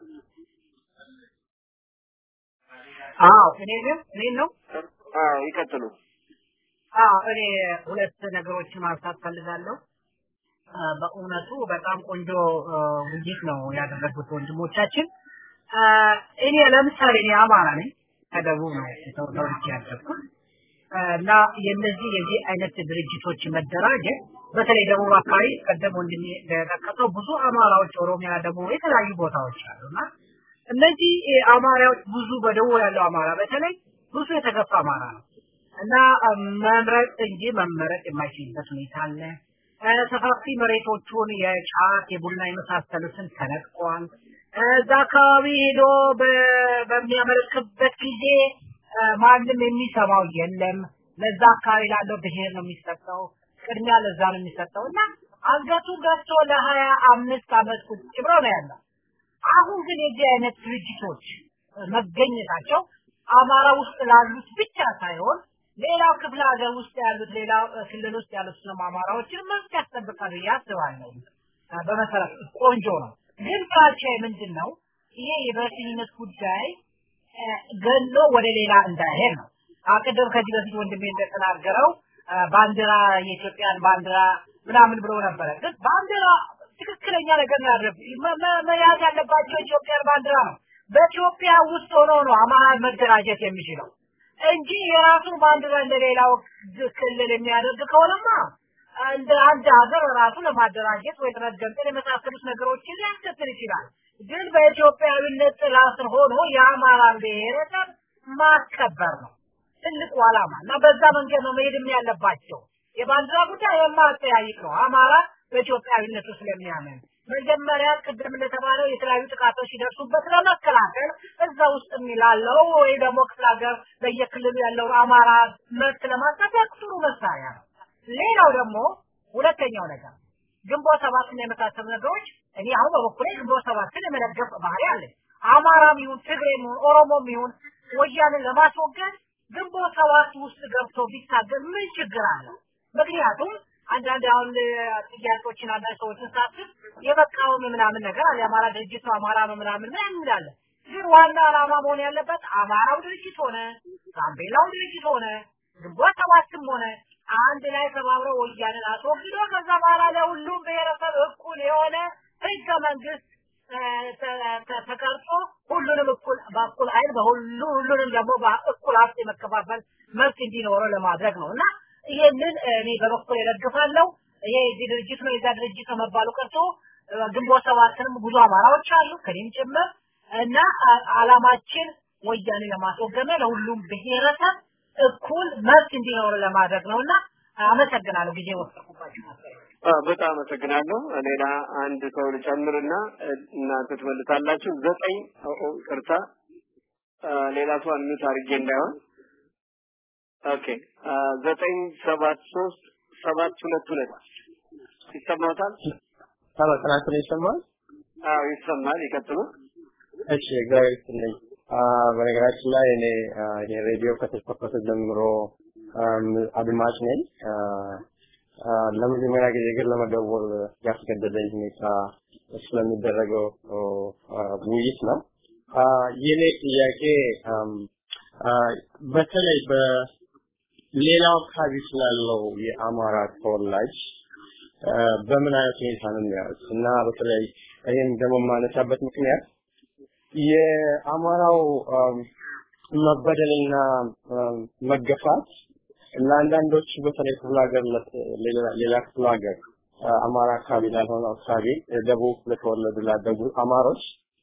አዎ እኔ ግን እኔ ነው አዎ ይቀጥሉ አዎ እኔ ሁለት ነገሮችን ማንሳት ፈልጋለሁ በእውነቱ በጣም ቆንጆ ውይይት ነው ያደረጉት ወንድሞቻችን እኔ ለምሳሌ እኔ አማራ ነኝ ከደቡብ ነው ተወልጄ ያደግኩት እና የነዚህ የዚህ አይነት ድርጅቶች መደራጀት በተለይ ደቡብ አካባቢ ቀደም ወንድሜ እንደጠቀሰው ብዙ አማራዎች ኦሮሚያ ደቡብ የተለያዩ ቦታዎች አሉና እነዚህ አማራዎች ብዙ በደቡብ ያለው አማራ በተለይ ብዙ የተገፋ አማራ ነው እና መምረጥ እንጂ መመረጥ የማይችልበት ሁኔታ አለ ሰፋፊ መሬቶቹን የጫት የቡና የመሳሰሉትን ተነጥቋል እዛ አካባቢ ሄዶ በሚያመለክበት ጊዜ ማንም የሚሰማው የለም ለዛ አካባቢ ላለው ብሄር ነው የሚሰጠው ቅድሚያ ለዛ ነው የሚሰጠውና አገቱ ገዝቶ ለሀያ አምስት አመት ቁጭ ብሎ ነው ያለው አሁን ግን የዚህ አይነት ድርጅቶች መገኘታቸው አማራ ውስጥ ላሉት ብቻ ሳይሆን ሌላው ክፍለ ሀገር ውስጥ ያሉት ሌላው ክልል ውስጥ ያሉት አማራዎችን መብት ያስጠብቃሉ ያስባለው በመሰረቱ ቆንጆ ነው ግን ፍራቻዬ ምንድነው ይሄ የበሽኝነት ጉዳይ ገሎ ወደ ሌላ እንዳይሄድ ነው አቀደም ከዚህ በፊት ወንድሜ እንደተናገረው ባንዲራ የኢትዮጵያን ባንዲራ ምናምን ብሎ ነበር ግን ባንዲራ ትክክለኛ ነገር ያደረግ መያዝ ያለባቸው ኢትዮጵያን ባንዲራ ነው በኢትዮጵያ ውስጥ ሆኖ ነው አማራ መደራጀት የሚችለው እንጂ የራሱ ባንዲራ እንደሌላው ክልል የሚያደርግ ከሆነማ እንደ አንድ ሀገር ራሱ ለማደራጀት ወይ ተረጋግጠን የመሳሰሉት ነገሮችን ሊያስከትል ይችላል። ግን በኢትዮጵያዊነት ጥላ ስር ሆኖ የአማራን ብሔረሰብ ማስከበር ነው ትልቁ ዓላማ እና በዛ መንገድ ነው መሄድም ያለባቸው። የባንዲራ ጉዳይ የማጠያይቅ ነው። አማራ በኢትዮጵያዊነቱ ስለሚያምን መጀመሪያ ቅድም እንደተባለው የተለያዩ ጥቃቶች ሲደርሱበት ለመከላከል እዛ ውስጥ የሚላለው ወይ ደግሞ ክፍለ ሀገር በየክልሉ ያለው አማራ መብት ለማስጠበቅ ጥሩ መሳሪያ ነው። ሌላው ደግሞ ሁለተኛው ነገር ግንቦት ሰባትን የመሳሰሉ ነገሮች እኔ አሁን በበኩሌ ግንቦት ሰባትን የመደገፍ ባህሪ አለ። አማራም ይሁን ትግሬም ይሁን ኦሮሞም ይሁን ወያኔን ለማስወገድ ግንቦት ሰባት ውስጥ ገብቶ ቢታገል ምን ችግር አለው? ምክንያቱም አንዳንድ አሁን ጥያቄዎችን አንዳንድ ሰዎችን ሳስብ የበቃው ምናምን ነገር አለ የአማራ ድርጅት ነው አማራ ነው ምናምን ምናምን ይላል። ግን ዋና ዓላማ መሆን ያለበት አማራው ድርጅት ሆነ ጋምቤላው ድርጅት ሆነ ግንቦት ሰባትም ሆነ አንድ ላይ ተባብረው ወያኔን አስወግዶ ከዛ በኋላ ለሁሉም ብሔረሰብ እኩል የሆነ ህገ መንግስት ተቀርጾ ሁሉንም እኩል በእኩል አይን በሁሉ ሁሉንም ደግሞ በእኩል ሀብት የመከፋፈል መብት እንዲኖረው ለማድረግ ነው እና ይሄንን እኔ በበኩሌ እደግፋለሁ። ይሄ እዚህ ድርጅት ነው የዛ ድርጅት ነው መባሉ ቀርቶ ግንቦት ሰባትንም ብዙ አማራዎች አሉ ከኔም ጭምር እና ዓላማችን ወያኔ ለማስወገድ ለሁሉም ብሔረሰብ እኩል መብት እንዲኖረው ለማድረግ ነውና አመሰግናለሁ ጊዜ ወሰድኩባችሁ። በጣም አመሰግናለሁ። ሌላ አንድ ሰው ልጨምርና እናንተ ትመልሳላችሁ። ዘጠኝ ቅርታ ሌላ ሰው አንዱ ታርጌ እንዳይሆን ኦኬ ዘጠኝ ሰባት ሶስት ሰባት ሁለት ሁለት ይሰማታል? ታላቅናችሁ ይሰማል? አዎ ይሰማል። ይቀጥሉ። እሺ እግዚአብሔር ይስጥልኝ። በነገራችን ላይ እኔ የሬዲዮ ከተከፈተ ጀምሮ አድማጭ ነኝ። ለመጀመሪያ ጊዜ ግን ለመደወል ያስገደደኝ ሁኔታ ስለሚደረገው ውይይት ነው። የኔ ጥያቄ በተለይ በሌላው አካባቢ ስላለው የአማራ ተወላጅ በምን አይነት ሁኔታ ነው የሚያዩት እና በተለይ ይሄን ደግሞ ማነሳበት ምክንያት የአማራው መበደልና መገፋት ለአንዳንዶች በተለይ ክፍለ ሀገር ሌላ ክፍለ ሀገር አማራ አካባቢ ላልሆነ አካባቢ ደቡብ ለተወለዱ ላደጉ አማሮች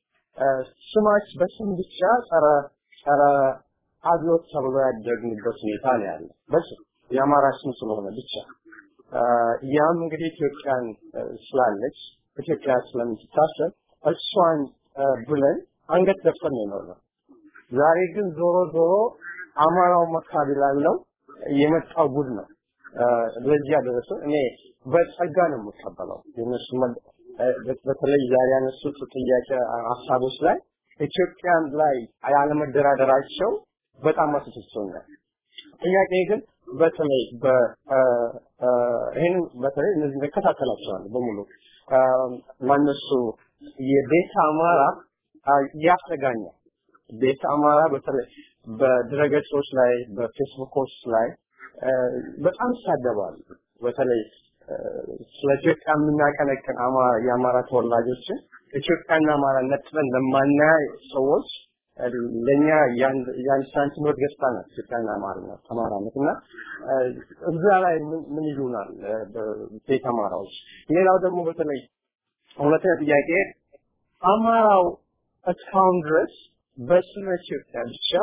ስማች በስም ብቻ ጸረ ጸረ አብዮት ተብሎ ያደግንበት ሁኔታ ነው ያለ በስም የአማራ ስም ስለሆነ ብቻ ያም እንግዲህ ኢትዮጵያን ስላለች ኢትዮጵያ ስለምትታሰብ እሷን ብለን አንገት ደፍተን ነው። ዛሬ ግን ዞሮ ዞሮ አማራው መካቢ ላለው የመጣው ጉድ ነው ለዚህ ያደረሰው። እኔ በጸጋ ነው የምቀበለው የነሱ በተለይ ዛሬ ያነሱት ጥያቄ ሀሳቦች ላይ ኢትዮጵያን ላይ ያለመደራደራቸው በጣም አስደስቶኛል። ጥያቄ ግን በተለይ በ ይሄን በተለይ እነዚህ ተከታተላቸዋል በሙሉ ማነሱ የቤት አማራ ያስጋኛል። ቤት አማራ በተለይ በድረገጾች ላይ በፌስቡኮች ላይ በጣም ይሳደባሉ። በተለይ ስለ ኢትዮጵያ የምናቀነቅን አማራ የአማራ ተወላጆች ኢትዮጵያና አማራ ነጥለን ለማናይ ሰዎች ለኛ ያን ሳንቲም ወደ ገጽታ ነው ኢትዮጵያና አማራ ነው ተማራነትና እዛ ላይ ምን ይሉናል ቤት አማራዎች። ሌላው ደግሞ በተለይ ሁለተኛ ጥያቄ አማራው እስካሁን ድረስ በስመ ኢትዮጵያ ብቻ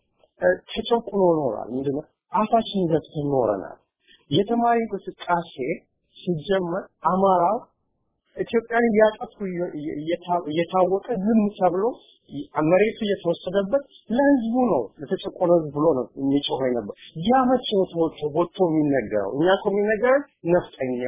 ተጨቁኖ ኖሯል። ምንድነው አፋችን ዘግተን ኖረናል። የተማሪ እንቅስቃሴ ሲጀመር አማራው ኢትዮጵያን እያጠፉ እየታወቀ ዝም ተብሎ መሬቱ እየተወሰደበት ለህዝቡ ነው ለተጨቆነ ህዝብ ብሎ ነው የሚጮኸው ነበር። ያ መቼ ነው ወጥቶ የሚነገረው? እኛ እኮ የሚነገረው ነፍጠኛ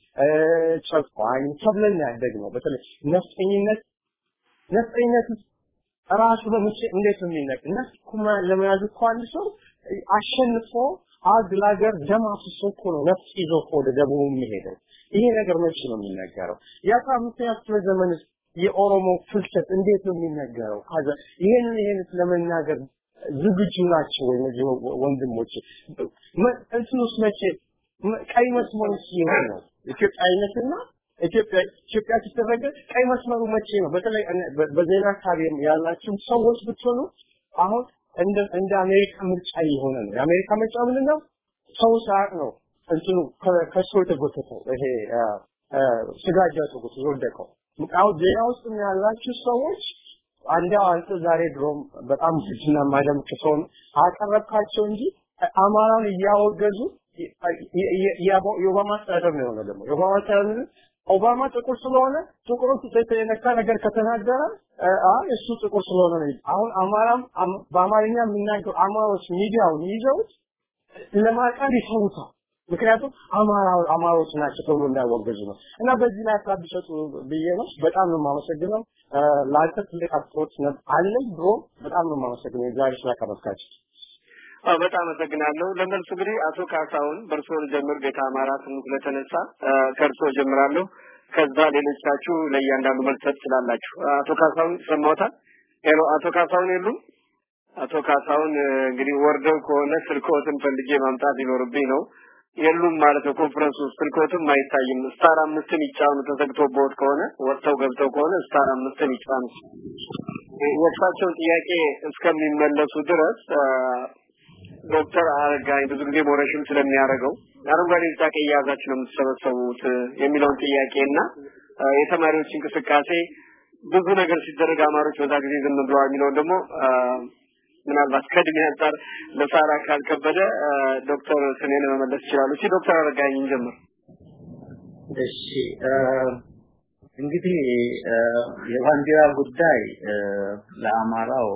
ጨቋኝ ተብለን ያደግነው። በተለይ ነፍጠኝነት ነፍጠኝነት ራሱ በመቼ እንዴት ነው የሚነገረው? እና ኩማ ለመያዝ እኮ አንድ ሰው አሸንፎ አግላገር ደም አፍሶ እኮ ነው ነፍስ ይዞ ወደ ደቡብ የሚሄደው። ይሄ ነገር መቼ ነው የሚነገረው? የአምስተኛ ክፍለ ዘመን የኦሮሞ ፍልሰት እንዴት ነው የሚነገረው? ካዛ ይሄን ይሄን ለመናገር ዝግጁ ናቸው ወይ እነዚህ ወንድሞች? እንትኑስ መቼ ቀይ መስመሩ ሲሆን ነው ኢትዮጵያዊነትና ኢትዮጵያ ኢትዮጵያ ሲተረገ ቀይ መስመሩ መቼ ነው? በተለይ በዜና አካባቢ ያላችሁ ሰዎች ብትሆኑ አሁን እንደ እንደ አሜሪካ ምርጫ ይሆነ ነው። የአሜሪካ ምርጫ ምንድነው? ሰው ሳቅ ነው እንትኑ ከሱ የተጎተተው ይሄ ስጋጃ ተጎትቶ ወደቀው ምቃው ዜና ውስጥ ያላችሁ ሰዎች አንዴው አንተ ዛሬ ድሮም በጣም ስጅና ማደምቅ ሰው አቀረብካቸው እንጂ አማራውን እያወገዙ የኦባማ አስተዳደር ነው ደግሞ የኦባማ አስተዳደር ኦባማ ጥቁር ስለሆነ ጥቁሩን የተነካ ነገር ከተናገረ አይ እሱ ጥቁር ስለሆነ ነው አሁን አማራም በአማርኛ የሚናገሩ አማሮች ሚዲያውን ይዘውት ለማቃል ይሰሩታል ምክንያቱም አማራው አማሮች ናቸው ተብሎ እንዳይወገዙ ነው እና በዚህ ላይ አሳብሸቱ ብዬ ነው በጣም ነው የማመሰግነው ላንተ ትልቅ አስተዋጽኦ ነው አለኝ ብሮ በጣም ነው የማመሰግነው ዛሬ ስላቀረብካችሁ አዎ በጣም አመሰግናለሁ ለመልሱ እንግዲህ አቶ ካሳውን በርሶ ጀምር ቤተ አማራ ስሙ ስለተነሳ ከርሶ ጀምራለሁ ከዛ ሌሎቻችሁ ለእያንዳንዱ መልስ ትችላላችሁ አቶ ካሳውን ሰማውታል ሄሎ አቶ ካሳውን የሉም አቶ ካሳውን እንግዲህ ወርደው ከሆነ ስልኮትን ፈልጌ ማምጣት ይኖርብኝ ነው የሉም ማለት ነው ኮንፈረንስ ውስጥ ስልኮትም አይታይም ስታር አምስትን ይጫኑ ተዘግቶበት ከሆነ ወጥተው ገብተው ከሆነ ስታር አምስትን ይጫኑ የእሳቸውን ጥያቄ እስከሚመለሱ ድረስ ዶክተር አረጋይ ብዙ ጊዜ ሞረሽም ስለሚያደርገው አረንጓዴ ቢጫ ያዛችሁ ነው የምትሰበሰቡት የሚለውን ጥያቄና የተማሪዎች እንቅስቃሴ ብዙ ነገር ሲደረግ አማሮች በዛ ጊዜ ዝም ብለዋል የሚለው ደግሞ ምናልባት ከድሜ አንፃር ለሳራ ካልከበደ ዶክተር ስኔን መመለስ ይችላሉ እሺ ዶክተር አረጋይ እንጀምር እሺ እንግዲህ የባንዲራ ጉዳይ ለአማራው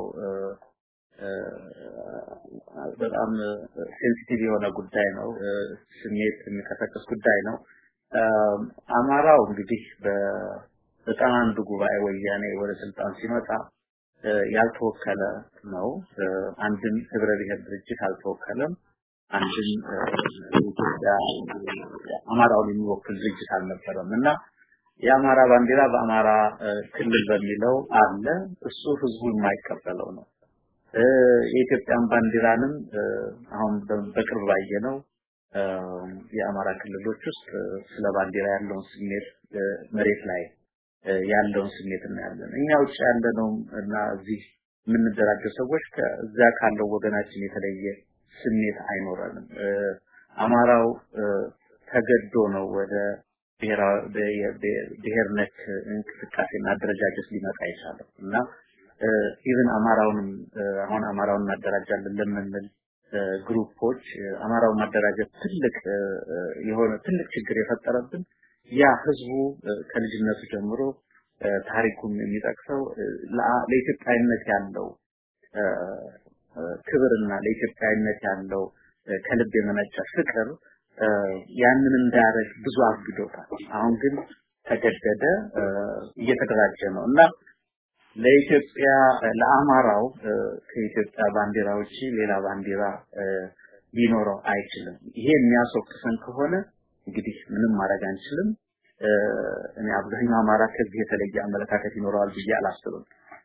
በጣም ሴንሲቲቭ የሆነ ጉዳይ ነው ስሜት የሚከሰከስ ጉዳይ ነው አማራው እንግዲህ በዘጠና አንድ ጉባኤ ወያኔ ወደ ስልጣን ሲመጣ ያልተወከለ ነው አንድም ህብረ ብሔር ድርጅት አልተወከለም አንድም ኢትዮጵያ አማራውን የሚወክል ድርጅት አልነበረም እና የአማራ ባንዲራ በአማራ ክልል በሚለው አለ እሱ ህዝቡ የማይቀበለው ነው የኢትዮጵያን ባንዲራንም አሁን በቅርብ ባየነው የአማራ ክልሎች ውስጥ ስለ ባንዲራ ያለውን ስሜት መሬት ላይ ያለውን ስሜት እናያለን እኛ ውጭ ያለነው እና እዚህ የምንደራጀው ሰዎች ከዛ ካለው ወገናችን የተለየ ስሜት አይኖርንም አማራው ተገዶ ነው ወደ ብሔር ነክ እንቅስቃሴና አደረጃጀት ሊመጣ ይችላል እና ኢቭን አማራውንም አሁን አማራውን ማደራጃለን ለምንል ግሩፖች አማራውን ማደራጀት ትልቅ የሆነ ትልቅ ችግር የፈጠረብን ያ ህዝቡ ከልጅነቱ ጀምሮ ታሪኩን የሚጠቅሰው ለኢትዮጵያዊነት ያለው ክብርና ለኢትዮጵያዊነት ያለው ከልብ የመነጨ ፍቅር ያንን እንዳያረግ ብዙ አግዶታል አሁን ግን ተገደደ እየተደራጀ ነው እና ለኢትዮጵያ ለአማራው ከኢትዮጵያ ባንዲራ ውጪ ሌላ ባንዲራ ሊኖረው አይችልም ይሄ የሚያስወቅሰን ከሆነ እንግዲህ ምንም ማድረግ አንችልም እኔ አብዛኛው አማራ ከዚህ የተለየ አመለካከት ይኖረዋል ብዬ አላስብም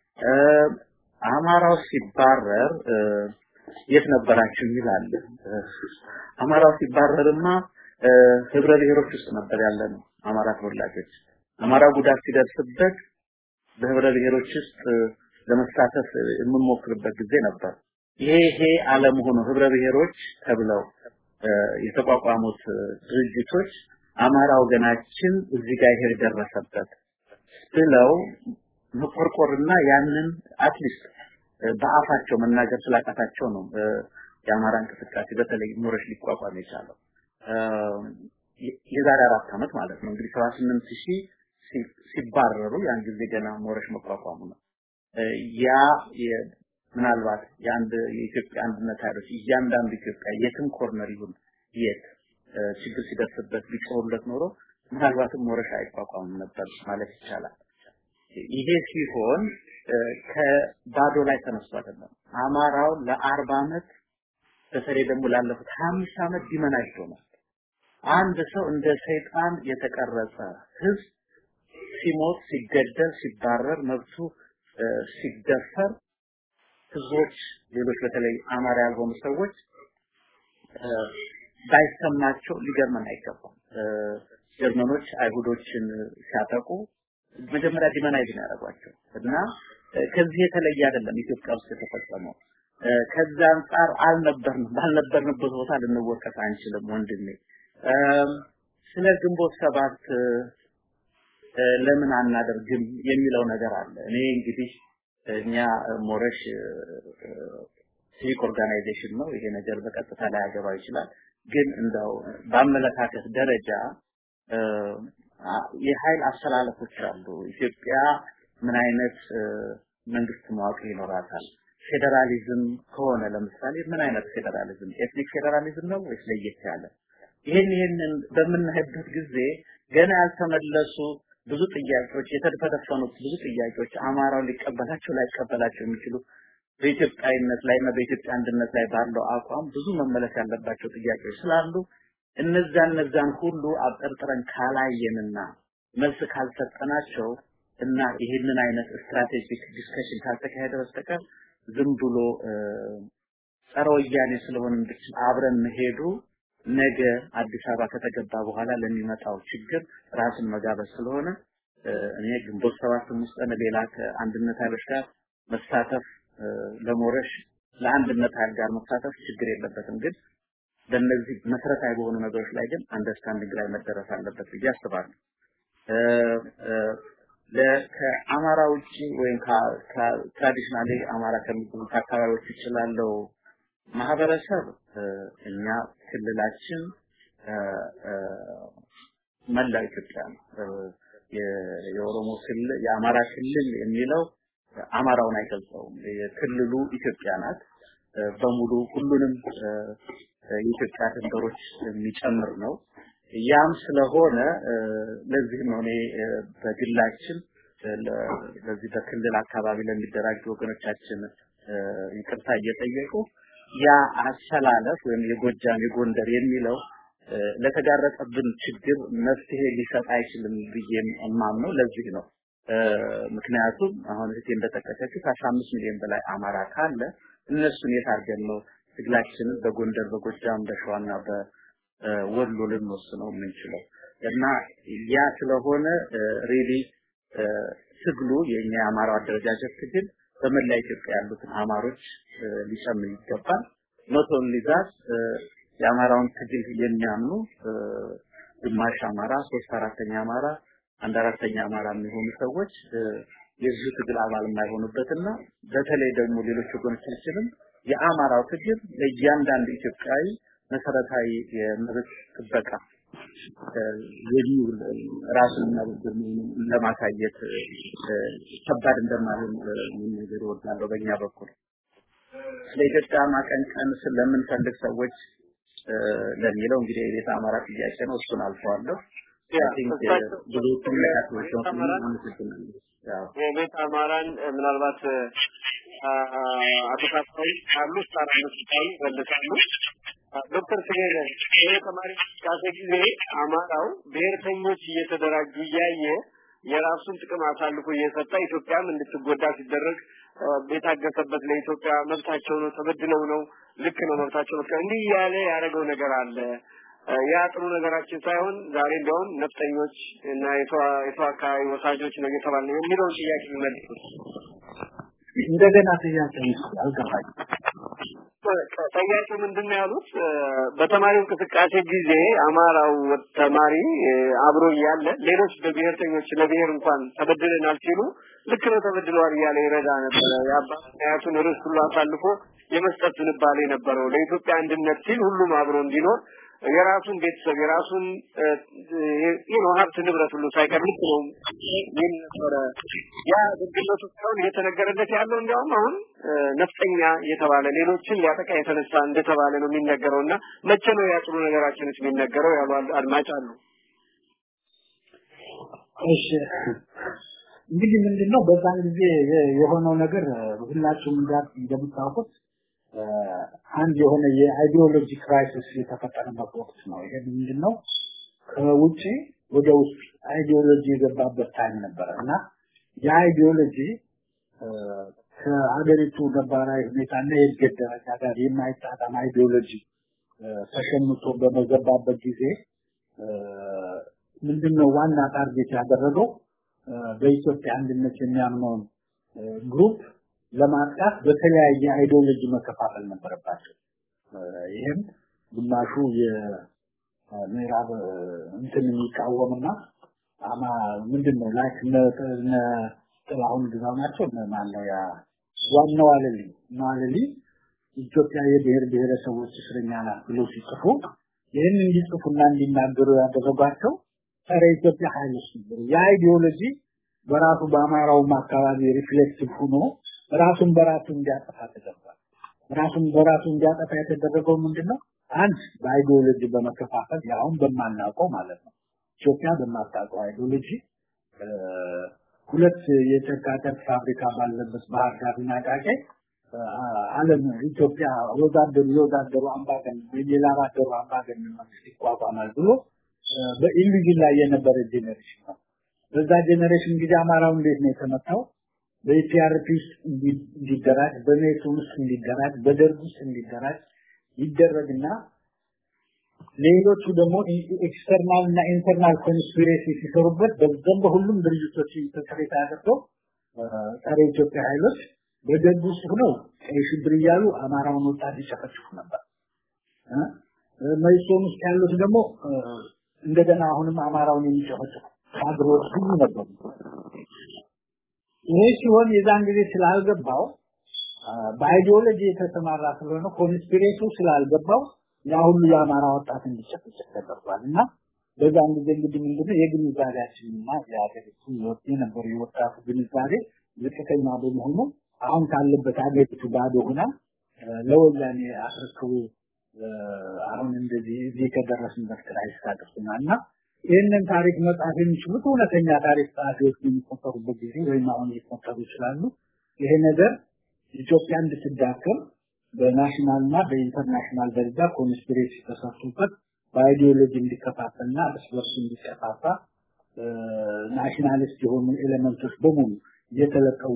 አማራው ሲባረር የት ነበራችሁ ይላል አማራው ሲባረርማ ህብረ ብሔሮች ውስጥ ነበር ያለነው አማራ ተወላጆች አማራ ጉዳት ሲደርስበት በህብረ ብሔሮች ውስጥ ለመሳተፍ የምንሞክርበት ጊዜ ነበር ይሄ ይሄ ዓለም ሆኖ ህብረ ብሔሮች ተብለው የተቋቋሙት ድርጅቶች አማራ ወገናችን እዚህ ጋር ይሄ ደረሰበት ብለው መቆርቆርና ያንን አትሊስት በአፋቸው መናገር ስላቃታቸው ነው የአማራ እንቅስቃሴ በተለይ ሞረሽ ሊቋቋም የቻለው የዛሬ አራት ዓመት ማለት ነው እንግዲህ ሰባ ስምንት ሺህ ሲባረሩ ያን ጊዜ ገና ሞረሽ መቋቋሙ ነው ያ ምናልባት የአንድ የኢትዮጵያ አንድነት ኃይሎች እያንዳንዱ ኢትዮጵያ የትም ኮርነር ይሁን የት ችግር ሲደርስበት ቢጮህለት ኖሮ ምናልባትም ሞረሽ አይቋቋምም ነበር ማለት ይቻላል ይሄ ሲሆን ከባዶ ላይ ተነስቶ አይደለም አማራው ለአርባ ዓመት በተለይ ደግሞ ላለፉት ሃያ አምስት ዓመት ዲመናይቶ ነው አንድ ሰው እንደ ሰይጣን የተቀረጸ ህዝብ ሲሞት ሲገደል ሲባረር መብቱ ሲደፈር ህዝቦች ሌሎች በተለይ አማራ ያልሆኑ ሰዎች ባይሰማቸው ሊገርመን አይገባም ጀርመኖች አይሁዶችን ሲያጠቁ መጀመሪያ ዲመናይዝ ያደረጓቸው እና ከዚህ የተለየ አይደለም ኢትዮጵያ ውስጥ የተፈጸመው ከዛ አንፃር አልነበርንም ባልነበርንበት ቦታ ልንወቀስ አንችልም ወንድሜ ስለ ግንቦት ሰባት ለምን አናደርግም የሚለው ነገር አለ። እኔ እንግዲህ እኛ ሞረሽ ሲቪክ ኦርጋናይዜሽን ነው ይሄ ነገር በቀጥታ ላይ ያገባ ይችላል ግን እንደው በአመለካከት ደረጃ የኃይል አስተላለፎች አሉ ኢትዮጵያ ምን አይነት መንግስት መዋቅር ይኖራታል ፌደራሊዝም ከሆነ ለምሳሌ ምን አይነት ፌደራሊዝም ኤትኒክ ፌደራሊዝም ነው ወይስ ለየት ያለ ይሄን ይሄንን በምንሄድበት ጊዜ ገና ያልተመለሱ ብዙ ጥያቄዎች የተደፈደፈኑት ብዙ ጥያቄዎች አማራው ሊቀበላቸው ላይቀበላቸው የሚችሉ በኢትዮጵያዊነት ላይ እና በኢትዮጵያ አንድነት ላይ ባለው አቋም ብዙ መመለስ ያለባቸው ጥያቄዎች ስላሉ እነዛን እነዛን ሁሉ አጠርጥረን ካላየንና መልስ ካልሰጠናቸው እና ይሄንን አይነት ስትራቴጂክ ዲስከሽን ካልተካሄደ በስተቀር ዝም ብሎ ጸረ ወያኔ ስለሆነ ብቻ አብረን ሄዱ ነገ አዲስ አበባ ከተገባ በኋላ ለሚመጣው ችግር ራስን መጋበዝ ስለሆነ እኔ ግንቦት ሰባት ውስጥ ሌላ ከአንድነት ኃይሎች ጋር መሳተፍ ለሞረሽ ለአንድነት ኃይል ጋር መሳተፍ ችግር የለበትም ግን በእነዚህ መሰረታዊ በሆኑ ነገሮች ላይ ግን አንደርስታንዲንግ ላይ መደረስ አለበት ብዬ አስባለሁ ለከአማራ ውጪ ወይም ከትራዲሽናሊ አማራ ከሚባሉት አካባቢዎች ይችላልው ማህበረሰብ እኛ ክልላችን መላ ኢትዮጵያ ነው የኦሮሞ ክልል የአማራ ክልል የሚለው አማራውን አይገልጸውም የክልሉ ኢትዮጵያ ናት በሙሉ ሁሉንም የኢትዮጵያ ድንበሮች የሚጨምር ነው ያም ስለሆነ ለዚህ ነው እኔ በግላችን ለዚህ በክልል አካባቢ ለሚደራጁ ወገኖቻችን ይቅርታ እየጠየቁ ያ አሰላለፍ ወይም የጎጃም የጎንደር የሚለው ለተጋረጠብን ችግር መፍትሄ ሊሰጥ አይችልም ብዬ እማምነው ለዚህ ነው ምክንያቱም አሁን እዚህ እንደተከተከ ከአስራ አምስት ሚሊዮን በላይ አማራ ካለ እነሱን የታርገን ነው ትግላችንን በጎንደር በጎጃም በሸዋና በወሎ ልንወስነው የምንችለው እና ያ ስለሆነ ሪሊ ትግሉ የኛ አማራ አደረጃጀት ትግል በመላ ኢትዮጵያ ያሉትን አማሮች ሊጨምር ይገባል ኖት ኦንሊ ዛት የአማራውን ትግል የሚያምኑ ግማሽ አማራ ሶስት አራተኛ አማራ አንድ አራተኛ አማራ የሚሆኑ ሰዎች የዚህ ትግል አባል የማይሆኑበትና በተለይ ደግሞ ሌሎች ወገኖቻችንም የአማራው ትግል ለእያንዳንዱ ኢትዮጵያዊ መሰረታዊ የመብት ጥበቃ የሚውል ራስን ማበደር ለማሳየት ከባድ እንደማይሆን ነገር ወዳለው በእኛ በኩል ለኢትዮጵያ ማቀንቀን ስለምንፈልግ ሰዎች ለሚለው እንግዲህ የቤት አማራ ጥያቄ ነው እሱን አልፈዋለሁ የቤት አማራን ምናልባት አተካፋይ ካሉ ታራምስ ታሉ ወልታሉ ዶክተር ሲገለ ይሄ ተማሪ ካሰጊዜ አማራው ብሔርተኞች እየተደራጁ ያየ የራሱን ጥቅም አሳልፎ እየሰጠ ኢትዮጵያም እንድትጎዳ ሲደረግ በታገሰበት ለኢትዮጵያ መብታቸው ነው ተበድለው ነው ልክ ነው መብታቸው ነው እንዲህ ያለ ያረጋው ነገር አለ ያ ጥሩ ነገራችን ሳይሆን ዛሬ እንደውም ነፍጠኞች እና የተዋካይ ወሳጆች ነው እየተባለ የሚለው ጥያቄ ይመልሱ እንደገና ጥያቄ አልገባኝ ጥያቄው ምንድነው ያሉት በተማሪው እንቅስቃሴ ጊዜ አማራው ተማሪ አብሮ ያለ ሌሎች በብሔርተኞች ለብሔር እንኳን ተበድለናል ሲሉ ልክ ነው ተበድለዋል ያለ ይረዳ ነበር ያባያቱን ርዕስ ሁሉ አሳልፎ የመስጠት ዝንባሌ ነበረው ለኢትዮጵያ አንድነት ሲል ሁሉም አብሮ እንዲኖር የራሱን ቤተሰብ የራሱን ይሄ ሀብት ንብረት ሁሉ ሳይቀር ልክ ነው የሚነገረ ያ ድግለቱ ሳይሆን የተነገረለት ያለው እንዲያውም አሁን ነፍጠኛ የተባለ ሌሎችን ሊያጠቃ የተነሳ እንደተባለ ነው የሚነገረውና መቼ ነው ያ ጥሩ ነገራችንስ የሚነገረው ያሉ አድማጭ አሉ እሺ እንግዲህ ምንድነው በዛን ጊዜ የሆነው ነገር ሁላችሁም እንደምታውቁት አንድ የሆነ የአይዲዮሎጂ ክራይሲስ የተፈጠረበት ወቅት ነው ይሄ ምንድነው ከውጪ ወደ ውስጥ አይዲዮሎጂ የገባበት ታይም ነበርና የአይዲዮሎጂ ከሀገሪቱ ነባራዊ ሁኔታና የእድገት ደረጃ ጋር የማይጣጣም አይዲዮሎጂ ተሸምቶ በመገባበት ጊዜ ምንድነው ዋና ታርጌት ያደረገው በኢትዮጵያ አንድነት የሚያምነውን ግሩፕ ለማጥቃት በተለያየ አይዲዮሎጂ መከፋፈል ነበረባቸው ይሄም ግማሹ ምዕራብ እንትን የሚቃወምና አማ ምንድነው ላይክ እነ ጥላሁን ግዛው ናቸው ማለት ያ ዋናው አለልኝ ማለልኝ ኢትዮጵያ የብሔር ብሔረሰቦች እስረኛ ናት ብሎ ሲጽፉ ይህን እንዲጽፉና እንዲናገሩ ያደረጓቸው ጸረ ኢትዮጵያ ኃይሎች ነበሩ። ያ አይዲዮሎጂ በራሱ በአማራው አካባቢ ሪፍሌክቲቭ ሆኖ ራሱን በራሱ እንዲያጠፋ ተደርጓል። ራሱን በራሱ እንዲያጠፋ የተደረገው ምንድነው? አንድ በአይዲዮሎጂ በመከፋፈል ያውን በማናውቀው ማለት ነው ኢትዮጵያ በማታውቀው አይዲዮሎጂ ሁለት የጨርቃጨርቅ ፋብሪካ ባለበት ባህር ዳርና ዳቄ ዓለም ኢትዮጵያ ወዛደሩ ወዛደሩ አምባገን የላባደሩ አምባገን መንግስት ይቋቋማል ብሎ በኢሉዥን ላይ የነበረ ጄነሬሽን ነው። በዛ ጄነሬሽን ጊዜ አማራው እንዴት ነው የተመታው? በኢፒአርፒ እንዲደራጅ በሜሶን ውስጥ እንዲደራጅ በደርግ ውስጥ እንዲደራጅ ይደረግና ሌሎቹ ደግሞ ኤክስተርናል እና ኢንተርናል ኮንስፒሬሲ ሲሰሩበት በዛም በሁሉም ድርጅቶች ተከታታይ አድርገው ጸረ ኢትዮጵያ ኃይሎች በደግ ውስጥ ነው ሽብር እያሉ አማራውን ወጣት ይጨፈጭፉ ነበር። መይሶን ውስጥ ያሉት ደግሞ እንደገና አሁንም አማራውን የሚጨፈጭፉ ካድሮች ሁሉ ነበሩ። ይሄ ሲሆን የዛን ጊዜ ስላልገባው በአይዲዮሎጂ የተሰማራ ስለሆነ ኮንስፒሬሲው ስላልገባው ያ ሁሉ የአማራ ወጣት እንዲጨፈጭፍ ተደርጓልና በዛን ጊዜ እንግዲህ ምንድነው የግንዛቤያችንና የአገሪቱ ወጥ የነበረው የወጣቱ ግንዛቤ ዝቅተኛ በመሆኑ አሁን ካለበት አገሪቱ ባዶ ሆና ለወያኔ አስረክቡ አሁን እንደዚህ እዚህ ከደረስንበት ክራይስ ታደርሱናልና ይሄንን ታሪክ መጻፍ የሚችሉት እውነተኛ ታሪክ ጸሐፊዎች የሚቆጠሩበት ጊዜ ወይም አሁን ሊቆጠሩ ይችላሉ። ይሄ ነገር ኢትዮጵያ እንድትዳከም በናሽናልና በኢንተርናሽናል ደረጃ ኮንስፒሬሲ ተሰርቶበት በአይዲዮሎጂ እንዲከፋፈልና በስበርስ እንዲከፋፋ ናሽናሊስት የሆኑ ኤሌመንቶች በሙሉ እየተለቀሙ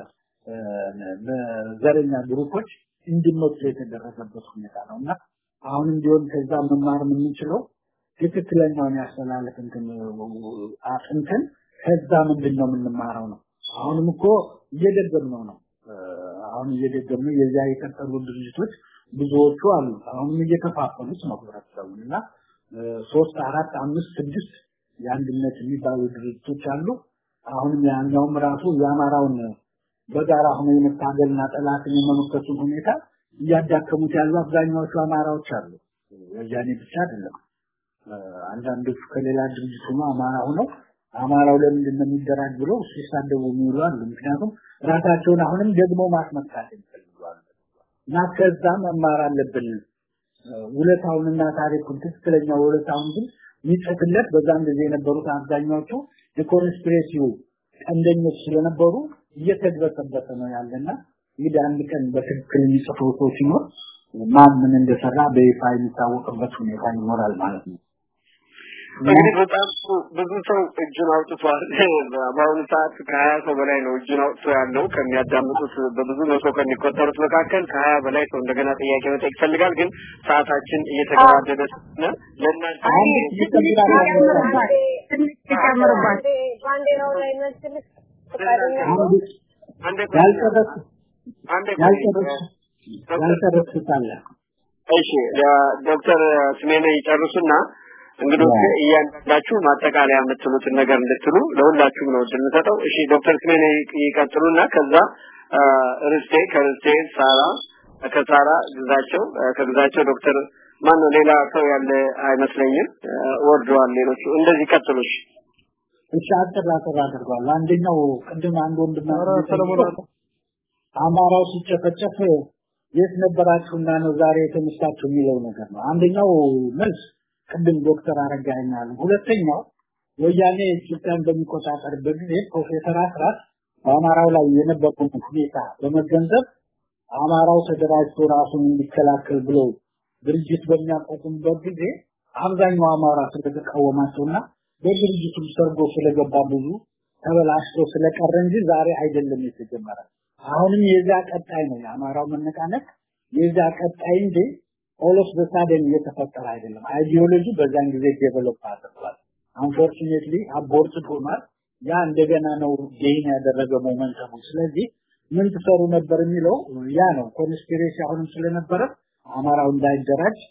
በዘረኛ ግሩፖች እንዲመጡ የተደረገበት ሁኔታ ነውና አሁን እንዲሆን ከዛ መማር የምንችለው ትክክለኛውን ያስተላለፍ እንትን አጥንተን ከዛ ምንድነው የምንማረው ነው። አሁንም እኮ እየደገምነው ነው አሁን እየደገምነው የዛ የቀጠሉ ድርጅቶች ብዙዎቹ አሉ አሁንም እየተፋፈሉት ነው ህብረተሰቡና ሶስት አራት አምስት ስድስት የአንድነት የሚባሉ ድርጅቶች አሉ። አሁንም ያኛውም ራሱ ያማራውን በጋራ ሆኖ የመታገልና ጠላትን የመመከቱን ሁኔታ እያዳከሙት ያሉ አብዛኛዎቹ አማራዎች አሉ። ወያኔ ብቻ አይደለም አንዳንዶቹ ከሌላ ድርጅት ሆኖ አማራ ሆነው አማራው ለምንድን ነው የሚደራጅ ብለው ሲሳደቡ የሚውሉ አሉ። ምክንያቱም ራሳቸውን አሁንም ደግሞ ማስመካት ይፈልጋሉ እና ከዛ መማር አለብን። ውለታውንና ታሪኩን ትክክለኛው ውለታውን ግን የሚጽፍለት በዛም ጊዜ የነበሩት አብዛኛዎቹ የኮንስፒሬሲው ቀንደኞች ስለነበሩ እየተግበሰበሰ ነው ያለና እንግዲህ አንድ ቀን በትክክል የሚጽፈው ሰው ሲኖር ማን ምን እንደሰራ በይፋ የሚታወቅበት ሁኔታ ይኖራል ማለት ነው። እንግዲህ በጣም ብዙ ሰው እጁን አውጥቷል። በአሁኑ ሰዓት ከሀያ ሰው በላይ ነው እጁን አውጥቶ ያለው ከሚያዳምጡት በብዙ መቶ ከሚቆጠሩት መካከል ከሀያ በላይ ሰው እንደገና ጥያቄ መጠየቅ ይፈልጋል። ግን ሰዓታችን እየተገባደደ ነው። ለእናንተ ተጨምሩባት ባንዲራው ላይ መስልክ አንዴ ያልጨረስ ያልጨረስ ያልጨረስ ታላ እሺ ዶክተር ስሜነ ይጨርሱና እንግዲህ እያንዳንዳችሁ ማጠቃለያ የምትሉትን ነገር እንድትሉ ለሁላችሁም ነው እድል የምሰጠው። እሺ ዶክተር ስሜነ ይቀጥሉና ከዛ ርስቴ ከርስቴ ሳራ ከሳራ ግዛቸው ከግዛቸው ዶክተር ማን ነው ሌላ ሰው ያለ አይመስለኝም ወርደዋል ሌሎቹ እንደዚህ ቀጥሉሽ። እሺ አጥራ አጥራ አድርጓል። አንደኛው ቅድም አንድ ወንድና አማራው ሲጨፈጨፍ የት ነበራችሁና ነው ዛሬ የተነሳችሁ የሚለው ነገር ነው። አንደኛው መልስ ቅድም ዶክተር አረጋኛል። ሁለተኛው ወያኔ ኢትዮጵያን በሚቆጣጠርበት ጊዜ ፕሮፌሰር አስራት በአማራው ላይ የነበረውን ሁኔታ በመገንዘብ አማራው ተደራጅቶ ራሱን እንዲከላከል ብሎ ድርጅት በሚያቋቁምበት ጊዜ አብዛኛው አማራ ስለተቃወማቸውና በድርጅቱ ሰርጎ ስለገባ ብዙ ተበላሽቶ ስለቀረ እንጂ ዛሬ አይደለም የተጀመረ። አሁንም የዛ ቀጣይ ነው የአማራው መነቃነቅ የዛ ቀጣይ እንጂ ኦሎስ በሳደን እየተፈጠረ አይደለም። አይዲዮሎጂ በዛን ጊዜ ዴቨሎፕ አድርጓል። አንፎርቹኔትሊ አቦርትድ ሆኗል። ያ እንደገና ነው ጌን ያደረገ ሞመንተሙ። ስለዚህ ምን ተሰሩ ነበር የሚለው ያ ነው ኮንስፒሬሲ አሁንም ስለነበረ አማራው እንዳይደራጅ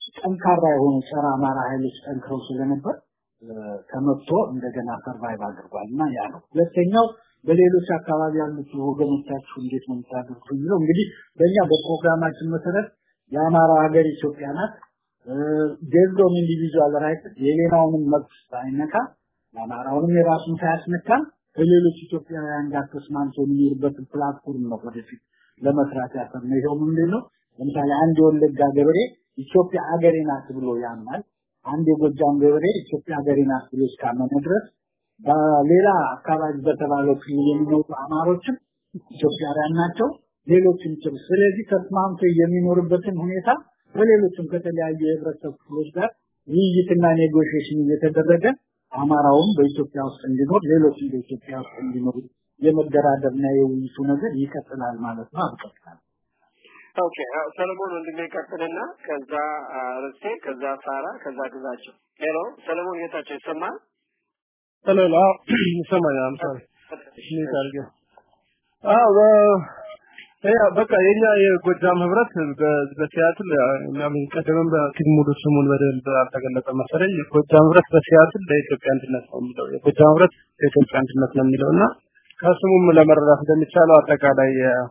ጠንካራ የሆኑ ጸረ አማራ ኃይሎች ጠንክረው ስለነበር ተመቶ እንደገና ሰርቫይቭ አድርጓልና ያ ነው። ሁለተኛው በሌሎች አካባቢ ያሉት ወገኖቻችሁ እንዴት ነው የምታደርጉት የሚለው እንግዲህ በእኛ በፕሮግራማችን መሰረት የአማራ ሀገር ኢትዮጵያ ናት ዴዝዶም ኢንዲቪጁዋል ራይት የሌላውንም መብት ሳይነካ የአማራውንም የራሱን ሳያስነካ ከሌሎች ኢትዮጵያውያን ጋር ተስማምቶ የሚኖርበት ፕላትፎርም ነው ወደፊት ለመስራት ያሰብነው። ይሄው ምንድነው ለምሳሌ አንድ የወለጋ ገበሬ ኢትዮጵያ ሀገሬ ናት ብሎ ያምናል። አንድ የጎጃም ገበሬ ኢትዮጵያ ሀገሬ ናት ብሎ እስካመነ ድረስ በሌላ አካባቢ በተባለው ክልል የሚኖሩ አማሮችም ኢትዮጵያውያን ናቸው ሌሎችም ጭምር። ስለዚህ ተስማምቶ የሚኖርበትን ሁኔታ በሌሎችም ከተለያዩ የህብረተሰብ ክፍሎች ጋር ውይይትና ኔጎሺዬሽን እየተደረገ አማራውም በኢትዮጵያ ውስጥ እንዲኖር ሌሎችም በኢትዮጵያ ውስጥ እንዲኖሩ የመደራደርና የውይይቱ ነገር ይቀጥላል ማለት ነው። አብቀጥላል። ኦኬ ሰለሞን ወንድሜ ቀጥልና ከዛ ርሴ ከዛ ሳራ ከዛ ግዛቸው። ሄሎ ሰለሞን የታቸው ይሰማል? ሄሎ ይሰማኛል። ሶሪ እሺ ታርገ አዎ ያ በቃ የኛ የጎጃም ህብረት በሲያትል ምናምን ቀደም በቲሙዱ ስሙን በደንብ አልተገለጸ መሰለኝ። የጎጃም ህብረት በሲያትል ለኢትዮጵያ አንድነት ነው የሚለው የጎጃም ህብረት ለኢትዮጵያ አንድነት ነው የሚለውና ከስሙም ለመረዳት እንደሚቻለው አጠቃላይ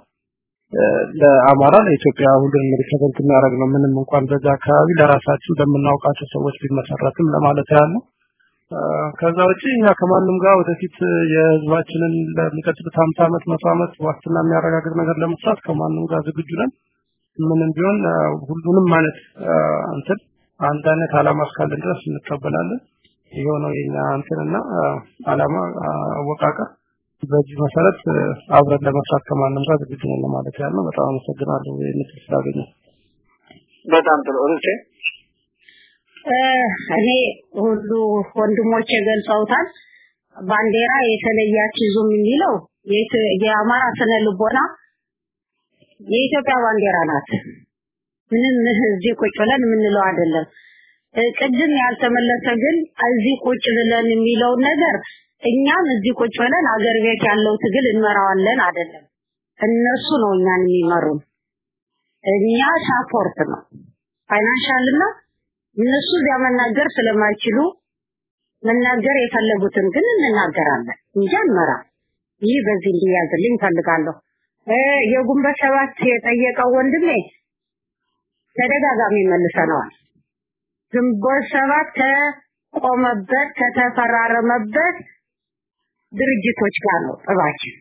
ለአማራ ለኢትዮጵያ ሁሉን ሪፕሬዘንት የሚያደርግ ነው። ምንም እንኳን በዛ አካባቢ ለራሳችን ለምናውቃቸው ሰዎች ቢመሰረትም ለማለት ያለው ከዛ ውጪ እኛ ከማንም ጋር ወደፊት የህዝባችንን ለሚቀጥሉት ሃምሳ ዓመት መቶ ዓመት ዋስትና የሚያረጋግጥ ነገር ለመስራት ከማንም ጋር ዝግጁ ነን። ምንም ቢሆን ሁሉንም ማለት እንትን አንድ አይነት ዓላማ እስካለን ድረስ እንቀበላለን። ይሄው ነው የኛ እንትንና ዓላማ አወቃቀር። በዚህ መሰረት አብረን ለመስራት ከማንም ጋር ዝግጁ ነን ማለት ያለው። በጣም አመሰግናለሁ የምትል ስላገኘ። በጣም ጥሩ ሩሴ እኔ ሁሉ ወንድሞቼ ገልጸውታል። ባንዲራ የተለያችዙም የሚለው የአማራ ስነ ልቦና የኢትዮጵያ ባንዲራ ናት። ምንም እዚህ ቁጭ ብለን የምንለው አይደለም። ቅድም ያልተመለሰ ግን እዚህ ቁጭ ብለን የሚለው ነገር እኛም እዚህ ቁጭ ብለን አገር ቤት ያለው ትግል እንመራዋለን አይደለም። እነሱ ነው እኛን የሚመሩን። እኛ ሳፖርት ነው ፋይናንሻልና እነሱ ያመናገር ስለማይችሉ መናገር የፈለጉትን ግን እንናገራለን እንጂ አንመራ። ይህ በዚህ እንዲያዝልኝ ፈልጋለሁ። እ የጉንበት ሰባት የጠየቀው ወንድሜ ተደጋጋሚ መልሰናል። ግንቦት ሰባት ከቆመበት ከተፈራረመበት ድርጅቶች ጋር ነው ጥባችን።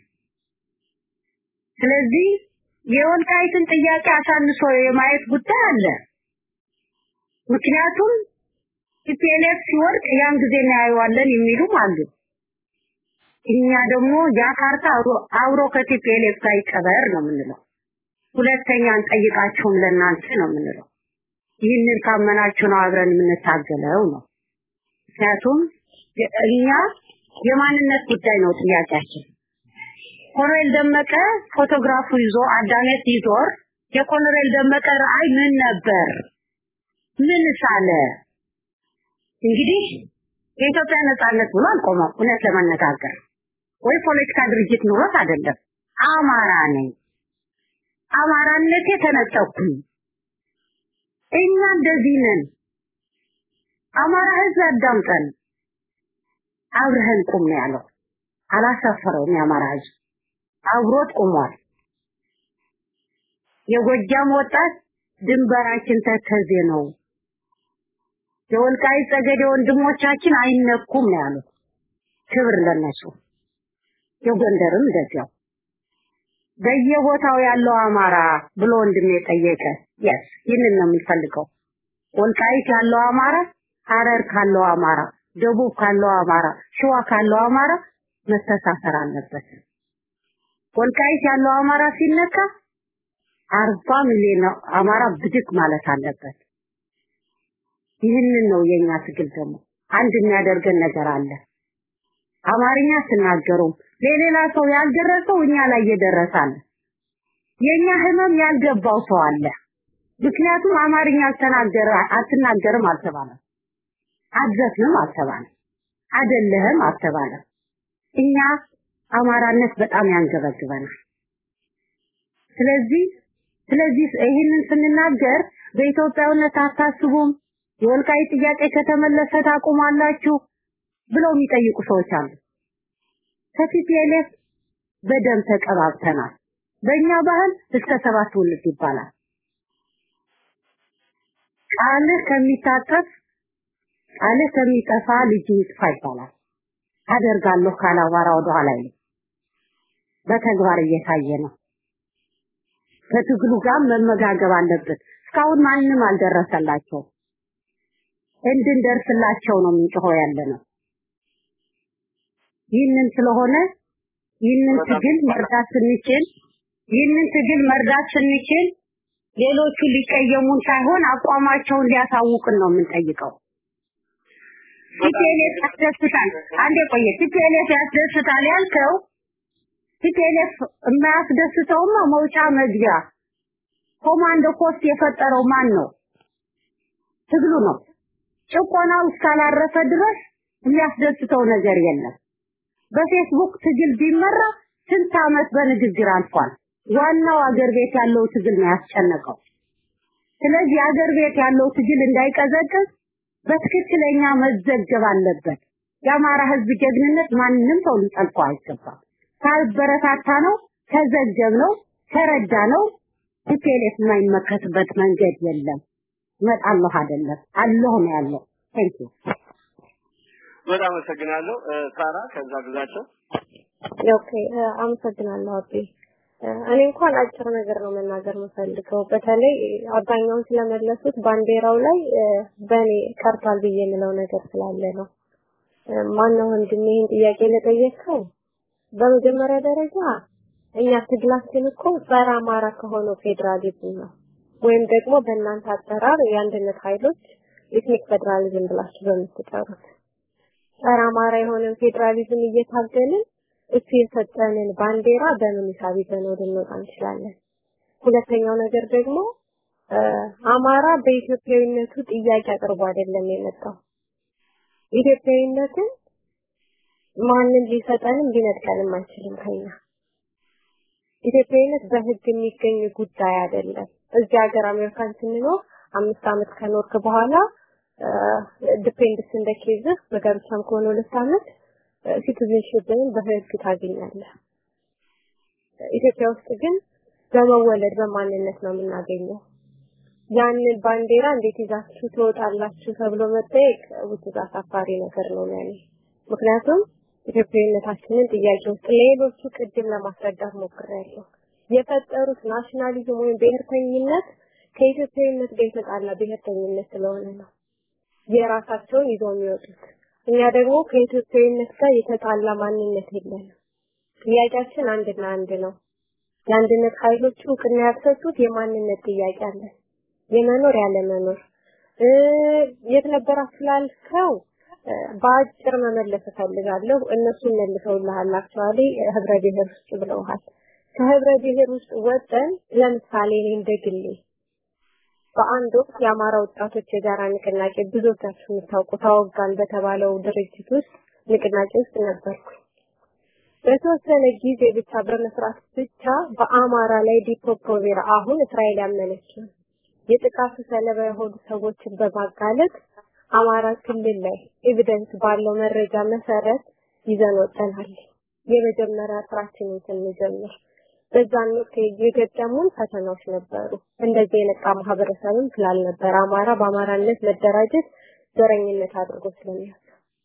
ስለዚህ የወልቃይትን ጥያቄ አሳንሶ የማየት ጉዳይ አለ። ምክንያቱም ቲፒኤልኤፍ ሲወርቅ ያን ጊዜ እናያዋለን የሚሉም አሉ። እኛ ደግሞ ያ ካርታ አብሮ ከቲፒኤልኤፍ ጋር ይቀበር ነው የምንለው። ሁለተኛ እንጠይቃችሁም ለእናንተ ነው የምንለው። ይህንን ካመናችሁ ነው አብረን የምንታገለው ነው። ምክንያቱም እኛ የማንነት ጉዳይ ነው ጥያቄያችን። ኮሎኔል ደመቀ ፎቶግራፉ ይዞ አዳነት ይዞር የኮሎኔል ደመቀ ራዕይ ምን ነበር? ምን ሳለ? እንግዲህ የኢትዮጵያ ነጻነት ብሎ አልቆመም። እውነት ለመነጋገር ወይ ፖለቲካ ድርጅት ኑሮት አይደለም። አማራ ነኝ፣ አማራነቴ ተነጠቅኩኝ። እኛ እንደዚህ ነን። አማራ ህዝብ አዳምጠን አብረን ቁም ያለው አላሳፈረውም። የአማራ ህዝብ አብሮት ቆሟል። የጎጃም ወጣት ድንበራችን ተከዜ ነው፣ የወልቃይት ጠገዴ ወንድሞቻችን አይነኩም ነው ያሉት። ክብር ለነሱ። የጎንደርም እንደዚያው በየቦታው ያለው አማራ ብሎ ወንድሜ ጠየቀ። yes ይህንን ነው የምንፈልገው። ወልቃይት ያለው አማራ፣ ሐረር ካለው አማራ፣ ደቡብ ካለው አማራ፣ ሸዋ ካለው አማራ መተሳሰር አለበት። ወልቃይት ያለው አማራ ሲነካ አርባ ሚሊዮን አማራ ብድቅ ማለት አለበት። ይህንን ነው የኛ ትግል። ደግሞ አንድ የሚያደርገን ነገር አለ። አማርኛ ስናገሩ ለሌላ ሰው ያልደረሰው እኛ ላይ እየደረሳል። የኛ ህመም ያልገባው ሰው አለ። ምክንያቱም አማርኛ አልተናገረ አትናገርም አልተባለም፣ አትዘፍንም አልተባለም፣ አይደለህም አልተባለም። እኛ አማራነት በጣም ያንገበግበናል። ስለዚህ ስለዚህ ይህንን ስንናገር በኢትዮጵያውነት አታስቡም የወልቃይት ጥያቄ ከተመለሰ ታቆማላችሁ ብለው የሚጠይቁ ሰዎች አሉ ከቲፒኤልኤፍ በደም ተቀባብተናል በእኛ ባህል እስከ ሰባት ወልድ ይባላል ቃል ከሚታጠፍ ቃል ከሚጠፋ ልጅ ይጥፋ ይባላል አደርጋለሁ ካላዋራ ወደ ኋላ ይል በተግባር እየታየ ነው ከትግሉ ጋር መመጋገብ አለበት እስካሁን ማንንም አልደረሰላቸው እንድንደርስላቸው ነው የሚጮኸው ያለነው ይህንን ስለሆነ ይህንን ትግል መርዳት ስንችል ይህንን ትግል መርዳት ስንችል ሌሎቹ ሊቀየሙን ሳይሆን አቋማቸውን ሊያሳውቁን ነው የምንጠይቀው ቲፒኤልኤፍ ያስደስታል አንዴ ቆየ ቲፒኤልኤፍ ያስደስታል ያልከው ቲፒኤልኤፍ የማያስደስተውማ መውጫ መግቢያ ኮማንዶ ፖስት የፈጠረው ማን ነው ትግሉ ነው ጭቆናው እስካላረፈ ድረስ የሚያስደስተው ነገር የለም በፌስቡክ ትግል ቢመራ ስንት አመት በንግግር አልፏል ዋናው አገር ቤት ያለው ትግል ነው ያስጨነቀው ስለዚህ አገር ቤት ያለው ትግል እንዳይቀዘቅዝ በትክክለኛ መዘገብ አለበት የአማራ ህዝብ ጀግንነት ማንንም ሰው ሊጠልቀው አይገባም ካልበረታታ ነው ተዘገብ ነው ተረዳ ነው ቲፒኤልኤፍ የማይመከትበት መንገድ የለም መጣለሁ አይደለም አለሁ ነው ያለው ታንክ ዩ በጣም አመሰግናለሁ ሳራ ከዛ ግዛቸው ኦኬ አመሰግናለሁ አቢ እኔ እንኳን አጭር ነገር ነው መናገር የምፈልገው በተለይ አብዛኛውን ስለመለሱት ባንዲራው ላይ በኔ ቀርቷል ብዬ የምለው ነገር ስላለ ነው ማነው ወንድሜ ይሄን ጥያቄ ለጠየቀው በመጀመሪያ ደረጃ እኛ ትግላችን እኮ ጸረ አማራ ከሆነው ፌደራሊዝም ነው ወይም ደግሞ በእናንተ አጠራር የአንድነት ኃይሎች ኢትኒክ ፌደራሊዝም ብላችሁ በምትጠሩት ጸረ አማራ የሆነ ፌደራሊዝም እየታገልን እሱ የሰጠንን ባንዲራ በምን ሂሳብ ይዘን ወደንወጣ እንችላለን ሁለተኛው ነገር ደግሞ አማራ በኢትዮጵያዊነቱ ጥያቄ አቅርቦ አይደለም የመጣው ኢትዮጵያዊነትን ማንንም ሊሰጠንም ሊነጥቀንም አይችልም ከኛ ኢትዮጵያዊነት በህግ የሚገኝ ጉዳይ አይደለም እዚህ ሀገር አሜሪካን ስንኖር አምስት አመት ከኖርክ በኋላ ዲፔንድስ እንደኬዝ በጋብቻም ከሆነ ሁለት አመት ሲቲዝንሺፕን በህግ ታገኛለህ ኢትዮጵያ ውስጥ ግን በመወለድ በማንነት ነው የምናገኘው ያንን ባንዲራ እንዴት ይዛችሁ ትወጣላችሁ ተብሎ መጠየቅ ውስጥ አሳፋሪ ነገር ነው ለኔ ምክንያቱም ኢትዮጵያዊነታችንን ጥያቄ ውስጥ ሌሎቹ ቅድም ለማስረዳት ሞክሬያለሁ የፈጠሩት ናሽናሊዝም ወይም ብሔርተኝነት ከኢትዮጵያዊነት ጋር የተጣላ ብሔርተኝነት ስለሆነ ነው የራሳቸውን ይዘው የሚወጡት እኛ ደግሞ ከኢትዮጵያዊነት ጋር የተጣላ ማንነት የለንም ጥያቄያችን አንድና አንድ ነው የአንድነት ኃይሎቹ እውቅና ያሰጡት የማንነት ጥያቄ አለ የመኖር ያለ መኖር የት ነበራችሁ ላልከው በአጭር መመለስ ፈልጋለሁ እነሱ መልሰውልሃል አክቹአሊ ህብረ ብሔር ውስጥ ብለውሃል ከህብረ ብሔር ውስጥ ወጥተን ለምሳሌ እኔ እንደግሌ በአንድ ወቅት የአማራ ወጣቶች የጋራ ንቅናቄ ብዙዎቻችሁ የምታውቁት ታወጋን በተባለው ድርጅት ውስጥ ንቅናቄ ውስጥ ነበርኩ በተወሰነ ጊዜ ብቻ በመስራት ብቻ በአማራ ላይ ዲፖፕሮቬራ አሁን እስራኤል ያመነችው የጥቃቱ ሰለባ የሆኑ ሰዎችን በማጋለጥ አማራ ክልል ላይ ኤቪደንስ ባለው መረጃ መሰረት ይዘን ወጥተናል የመጀመሪያ ስራችንን ስንጀምር በዛን ወቅት የገጠሙን ፈተናዎች ነበሩ እንደዚህ የነቃ ማህበረሰብም ስላልነበር አማራ በአማራነት መደራጀት ዘረኝነት አድርጎ ስለሚያስ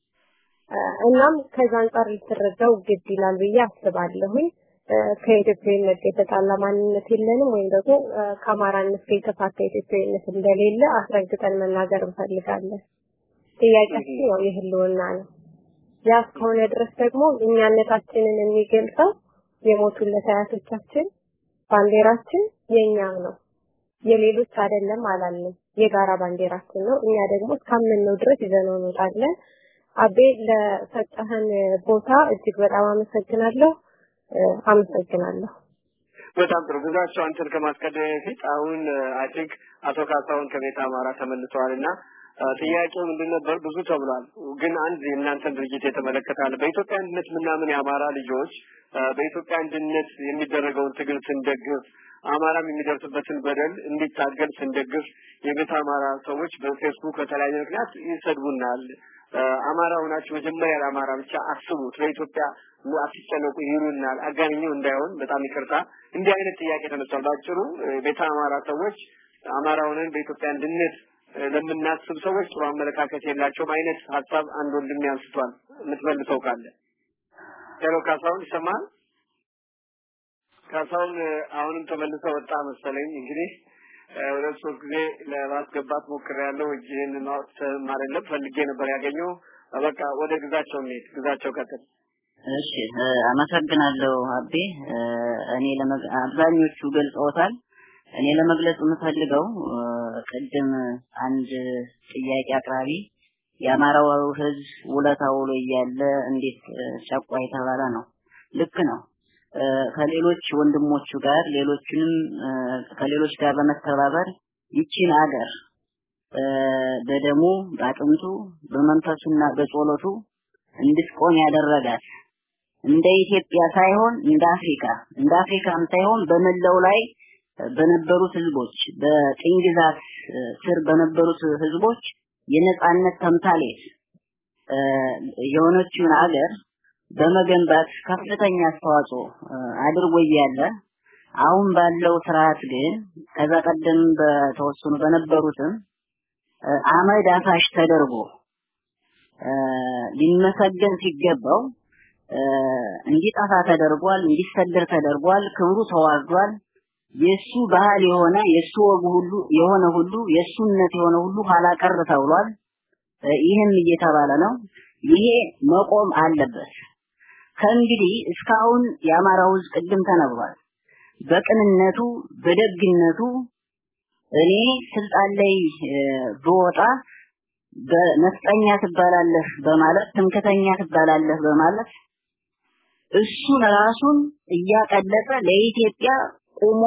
እናም ከዛ አንፃር ሊተረዳው ግድ ይላል ብዬ አስባለሁኝ ከኢትዮጵያዊነት የተጣላ ማንነት የለንም ወይም ደግሞ ከአማራነት የተፋታ ኢትዮጵያዊነት እንደሌለ አስረግጠን መናገር እንፈልጋለን ጥያቄያችን ያው የህልውና ነው ያ እስከሆነ ድረስ ደግሞ እኛነታችንን የሚገልጸው የሞቱለት አያቶቻችን ባንዲራችን የኛም ነው የሌሎች አይደለም አላልንም የጋራ ባንዲራችን ነው እኛ ደግሞ እስካመንነው ድረስ ይዘነው እንወጣለን አቤ ለሰጠህን ቦታ እጅግ በጣም አመሰግናለሁ አመሰግናለሁ በጣም ጥሩ ግዛቸው አንተን ከማስቀደም በፊት አሁን አይ ቲንክ አቶ ካሳሁን ከቤተ አማራ ተመልሰዋልና ጥያቄው ምንድነበር ብዙ ተብሏል ግን አንድ የእናንተን ድርጅት የተመለከታል በኢትዮጵያ አንድነት ምናምን የአማራ ልጆች በኢትዮጵያ አንድነት የሚደረገውን ትግል ስንደግፍ አማራም የሚደርስበትን በደል እንዲታገል ስንደግፍ የቤተ አማራ ሰዎች በፌስቡክ ከተለያየ ምክንያት ይሰድቡናል። አማራ ሆናችሁ መጀመሪያ ለአማራ ብቻ አስቡት ለኢትዮጵያ አትጨነቁ ይሉናል። አጋንኛው እንዳይሆን በጣም ይቅርታ እንዲህ አይነት ጥያቄ ተነስቷል። ባጭሩ ቤተ አማራ ሰዎች አማራ ሆነን በኢትዮጵያ አንድነት ለምናስብ ሰዎች ጥሩ አመለካከት የላቸውም አይነት ሐሳብ አንድ ወንድም ያንስቷል። የምትመልሰው ካለ ሄሎ ካሳሁን ይሰማል? ካሳሁን አሁንም ተመልሰው ወጣ መሰለኝ። እንግዲህ ሁለት ሶስት ጊዜ ለማስገባት ሞክሬያለሁ። እጄን ማውጣት ማረለም ፈልጌ ነበር ያገኘው። በቃ ወደ ግዛቸው ሜት ግዛቸው ከተል እሺ አመሰግናለሁ አቤ። እኔ አብዛኞቹ ገልጸውታል። እኔ ለመግለጽ የምፈልገው ቅድም አንድ ጥያቄ አቅራቢ የአማራው ህዝብ ውለታ ውሎ እያለ እንዴት ጨቋይ ተባለ ነው። ልክ ነው። ከሌሎች ወንድሞቹ ጋር ሌሎችንም ከሌሎች ጋር በመተባበር ይቺን አገር በደሙ በአጥንቱ በመንፈሱና በጸሎቱ እንድትቆም ያደረጋት እንደ ኢትዮጵያ ሳይሆን እንደ አፍሪካ እንደ አፍሪካም ሳይሆን በመላው ላይ በነበሩት ህዝቦች በቅኝ ግዛት ስር በነበሩት ህዝቦች የነጻነት ተምሳሌት የሆነችውን አገር በመገንባት ከፍተኛ አስተዋጽኦ አድርጎ ያለ አሁን ባለው ስርዓት ግን ከዛ ቀደም በተወሰኑ በነበሩትም አመድ አፋሽ ተደርጎ ሊመሰገን ሲገባው እንዲጣፋ ተደርጓል፣ እንዲሰደር ተደርጓል፣ ክብሩ ተዋርዷል። የሱ ባህል የሆነ የሱ ወግ ሁሉ የሆነ ሁሉ የሱነት የሆነ ሁሉ ኋላ ቀር ተብሏል። ይሄም እየተባለ ነው። ይሄ መቆም አለበት። ከእንግዲህ እስካሁን የአማራው ህዝብ ቅድም ተነግሯል። በቅንነቱ በደግነቱ እኔ ስልጣን ላይ ብወጣ በነፍጠኛ ትባላለህ በማለት ትምክተኛ ትባላለህ በማለት እሱን ራሱን እያቀለጠ ለኢትዮጵያ ቆሞ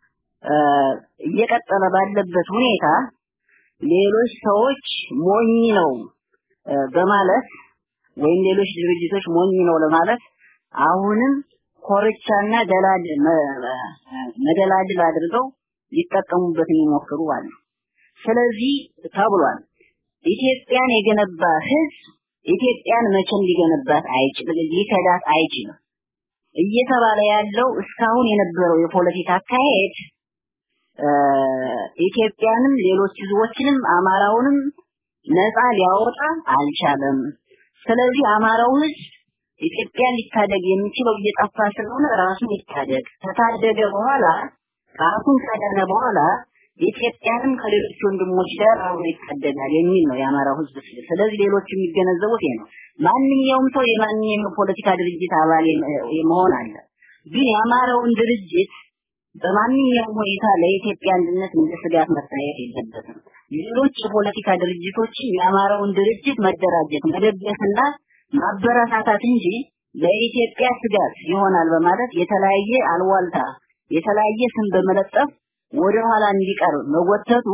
እየቀጠለ ባለበት ሁኔታ ሌሎች ሰዎች ሞኝ ነው በማለት ወይም ሌሎች ድርጅቶች ሞኝ ነው ለማለት አሁንም ኮርቻና ደላል መደላድል አድርገው ሊጠቀሙበት የሚሞክሩ አሉ። ስለዚህ ተብሏል ኢትዮጵያን የገነባ ህዝብ ኢትዮጵያን መቼም ሊገነባት አይችልም፣ ሊከዳት አይችልም እየተባለ ያለው እስካሁን የነበረው የፖለቲካ አካሄድ ኢትዮጵያንም ሌሎች ህዝቦችንም አማራውንም ነፃ ሊያወጣ አልቻለም። ስለዚህ አማራው ህዝብ ኢትዮጵያን ሊታደግ የሚችለው እየጠፋ ስለሆነ ራሱን ይታደግ፣ ከታደገ በኋላ ራሱን ካደረገ በኋላ ኢትዮጵያንም ከሌሎች ወንድሞች ጋር አብሮ ይታደጋል የሚል ነው የአማራው ህዝብ። ስለዚህ ሌሎች የሚገነዘቡት ይሄ ነው። ማንኛውም ሰው የማንኛውም ፖለቲካ ድርጅት አባል መሆን አለ። ግን የአማራውን ድርጅት በማንኛውም ሁኔታ ለኢትዮጵያ አንድነት እንደ ስጋት መታየት የለበትም። ሌሎች የፖለቲካ ድርጅቶች የአማራውን ድርጅት መደራጀት መደገፍና ማበረታታት እንጂ ለኢትዮጵያ ስጋት ይሆናል በማለት የተለያየ አልዋልታ የተለያየ ስም በመለጠፍ ወደ ኋላ እንዲቀር መወተቱ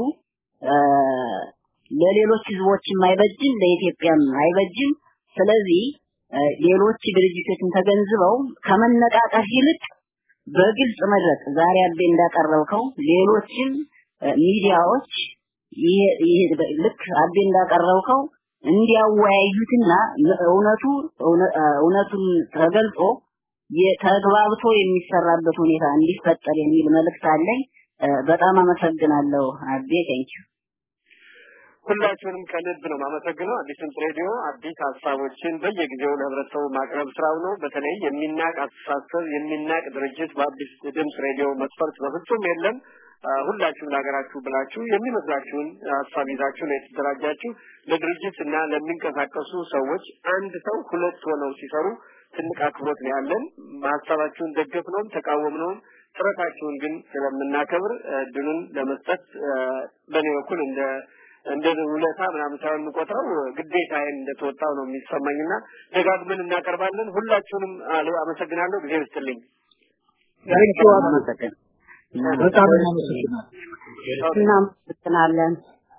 ለሌሎች ህዝቦችም አይበጅም ለኢትዮጵያም አይበጅም። ስለዚህ ሌሎች ድርጅቶችን ተገንዝበው ከመነቃቀፍ ይልቅ በግልጽ መድረክ ዛሬ አቤ እንዳቀረብከው ሌሎችም ሚዲያዎች ይሄ ልክ አቤ እንዳቀረብከው እንዲያወያዩትና እውነቱ እውነቱን ተገልጾ የተግባብቶ የሚሰራበት ሁኔታ እንዲፈጠር የሚል መልእክት አለኝ። በጣም አመሰግናለሁ አቤ። ቴንኪው። ሁላችሁንም ከልብ ነው ማመሰግነው። አዲስ ድምፅ ሬዲዮ አዲስ ሀሳቦችን በየጊዜው ለህብረተሰቡ ማቅረብ ስራው ነው። በተለይ የሚናቅ አስተሳሰብ የሚናቅ ድርጅት በአዲስ ድምፅ ሬዲዮ መስፈርት በፍጹም የለም። ሁላችሁም ለሀገራችሁ ብላችሁ የሚመስላችሁን ሀሳብ ይዛችሁ ነው የተደራጃችሁ። ለድርጅት እና ለሚንቀሳቀሱ ሰዎች አንድ ሰው ሁለት ሆነው ሲሰሩ ትልቅ አክብሮት ነው ያለን። ሀሳባችሁን ደገፍነውም ተቃወምነውም ጥረታችሁን ግን ስለምናከብር ድሉን ለመስጠት በኔ በኩል እንደ እንደ ውለታ ምናምን ሳይሆን ቆጥረው ግዴታዬን እንደተወጣው ነው የሚሰማኝና ደጋግመን እናቀርባለን። ሁላችሁንም አመሰግናለሁ። ጊዜ ይስጥልኝ። ታንኪዩ አመሰግናለሁ። በጣም እናመሰግናለን። እናመሰግናለን።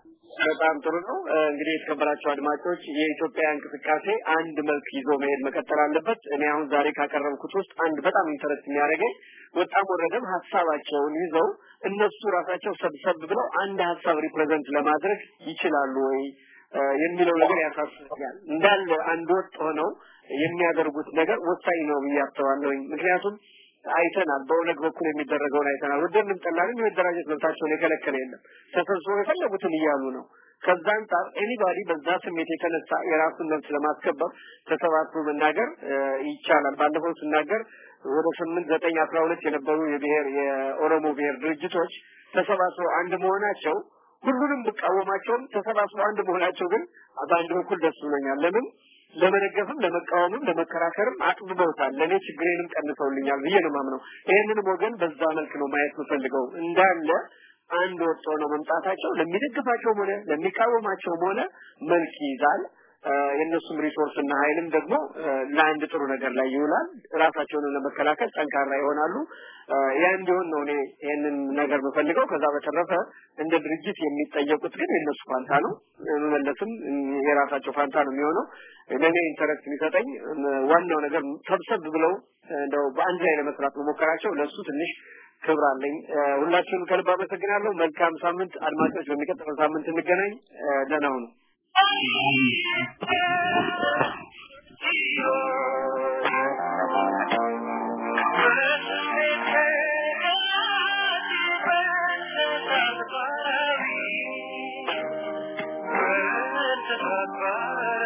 በጣም ጥሩ ነው እንግዲህ የተከበራችሁ አድማጮች የኢትዮጵያ እንቅስቃሴ አንድ መልክ ይዞ መሄድ መቀጠል አለበት እኔ አሁን ዛሬ ካቀረብኩት ውስጥ አንድ በጣም ኢንተረስት የሚያደርገኝ ወጣም ወረደም ሐሳባቸውን ይዘው እነሱ ራሳቸው ሰብሰብ ብለው አንድ ሐሳብ ሪፕሬዘንት ለማድረግ ይችላሉ ወይ የሚለው ነገር ያሳስባል እንዳለ አንድ ወጥ ሆነው የሚያደርጉት ነገር ወሳኝ ነው ብያስተዋለሁ ምክንያቱም አይተናል በእውነት በኩል የሚደረገውን አይተናል ወደንም ጠላንም የመደራጀት መብታቸውን የከለከለ የለም ተሰብስበው የፈለጉትን እያሉ ነው ከዛ አንፃር ኤኒባዲ በዛ ስሜት የተነሳ የራሱን መብት ለማስከበር ተሰባስቦ መናገር ይቻላል ባለፈው ስናገር ወደ ስምንት ዘጠኝ አስራ ሁለት የነበሩ የብሔር የኦሮሞ ብሔር ድርጅቶች ተሰባስበው አንድ መሆናቸው ሁሉንም በቃወማቸው ተሰባስበው አንድ መሆናቸው ግን በአንድ በኩል ደስ ብሎኛል ለምን ለመደገፍም ለመቃወምም ለመከራከርም አጥብበውታል ለኔ ችግሬንም ቀንሰውልኛል ብዬ ነው ማምነው ይሄንንም ወገን በዛ መልክ ነው ማየት ፈልገው እንዳለ አንድ ወጥቶ ነው መምጣታቸው ለሚደግፋቸው ሆነ ለሚቃወማቸው ሆነ መልክ ይዛል የነሱም ሪሶርስ እና ኃይልም ደግሞ ለአንድ ጥሩ ነገር ላይ ይውላል ራሳቸውን ለመከላከል ጠንካራ ይሆናሉ ያ እንዲሆን ነው እኔ ይሄንን ነገር በፈልገው ከዛ በተረፈ እንደ ድርጅት የሚጠየቁት ግን የነሱ ፋንታ ነው መመለስም የራሳቸው ፋንታ ነው የሚሆነው ለኔ ኢንተረስት የሚሰጠኝ ዋናው ነገር ሰብሰብ ብለው እንደው በአንድ ላይ ለመስራት መሞከራቸው ለሱ ትንሽ ክብር አለኝ ሁላችሁም ከልብ አመሰግናለሁ መልካም ሳምንት አድማጮች በሚቀጥለው ሳምንት እንገናኝ ደህና ሁኑ Bye.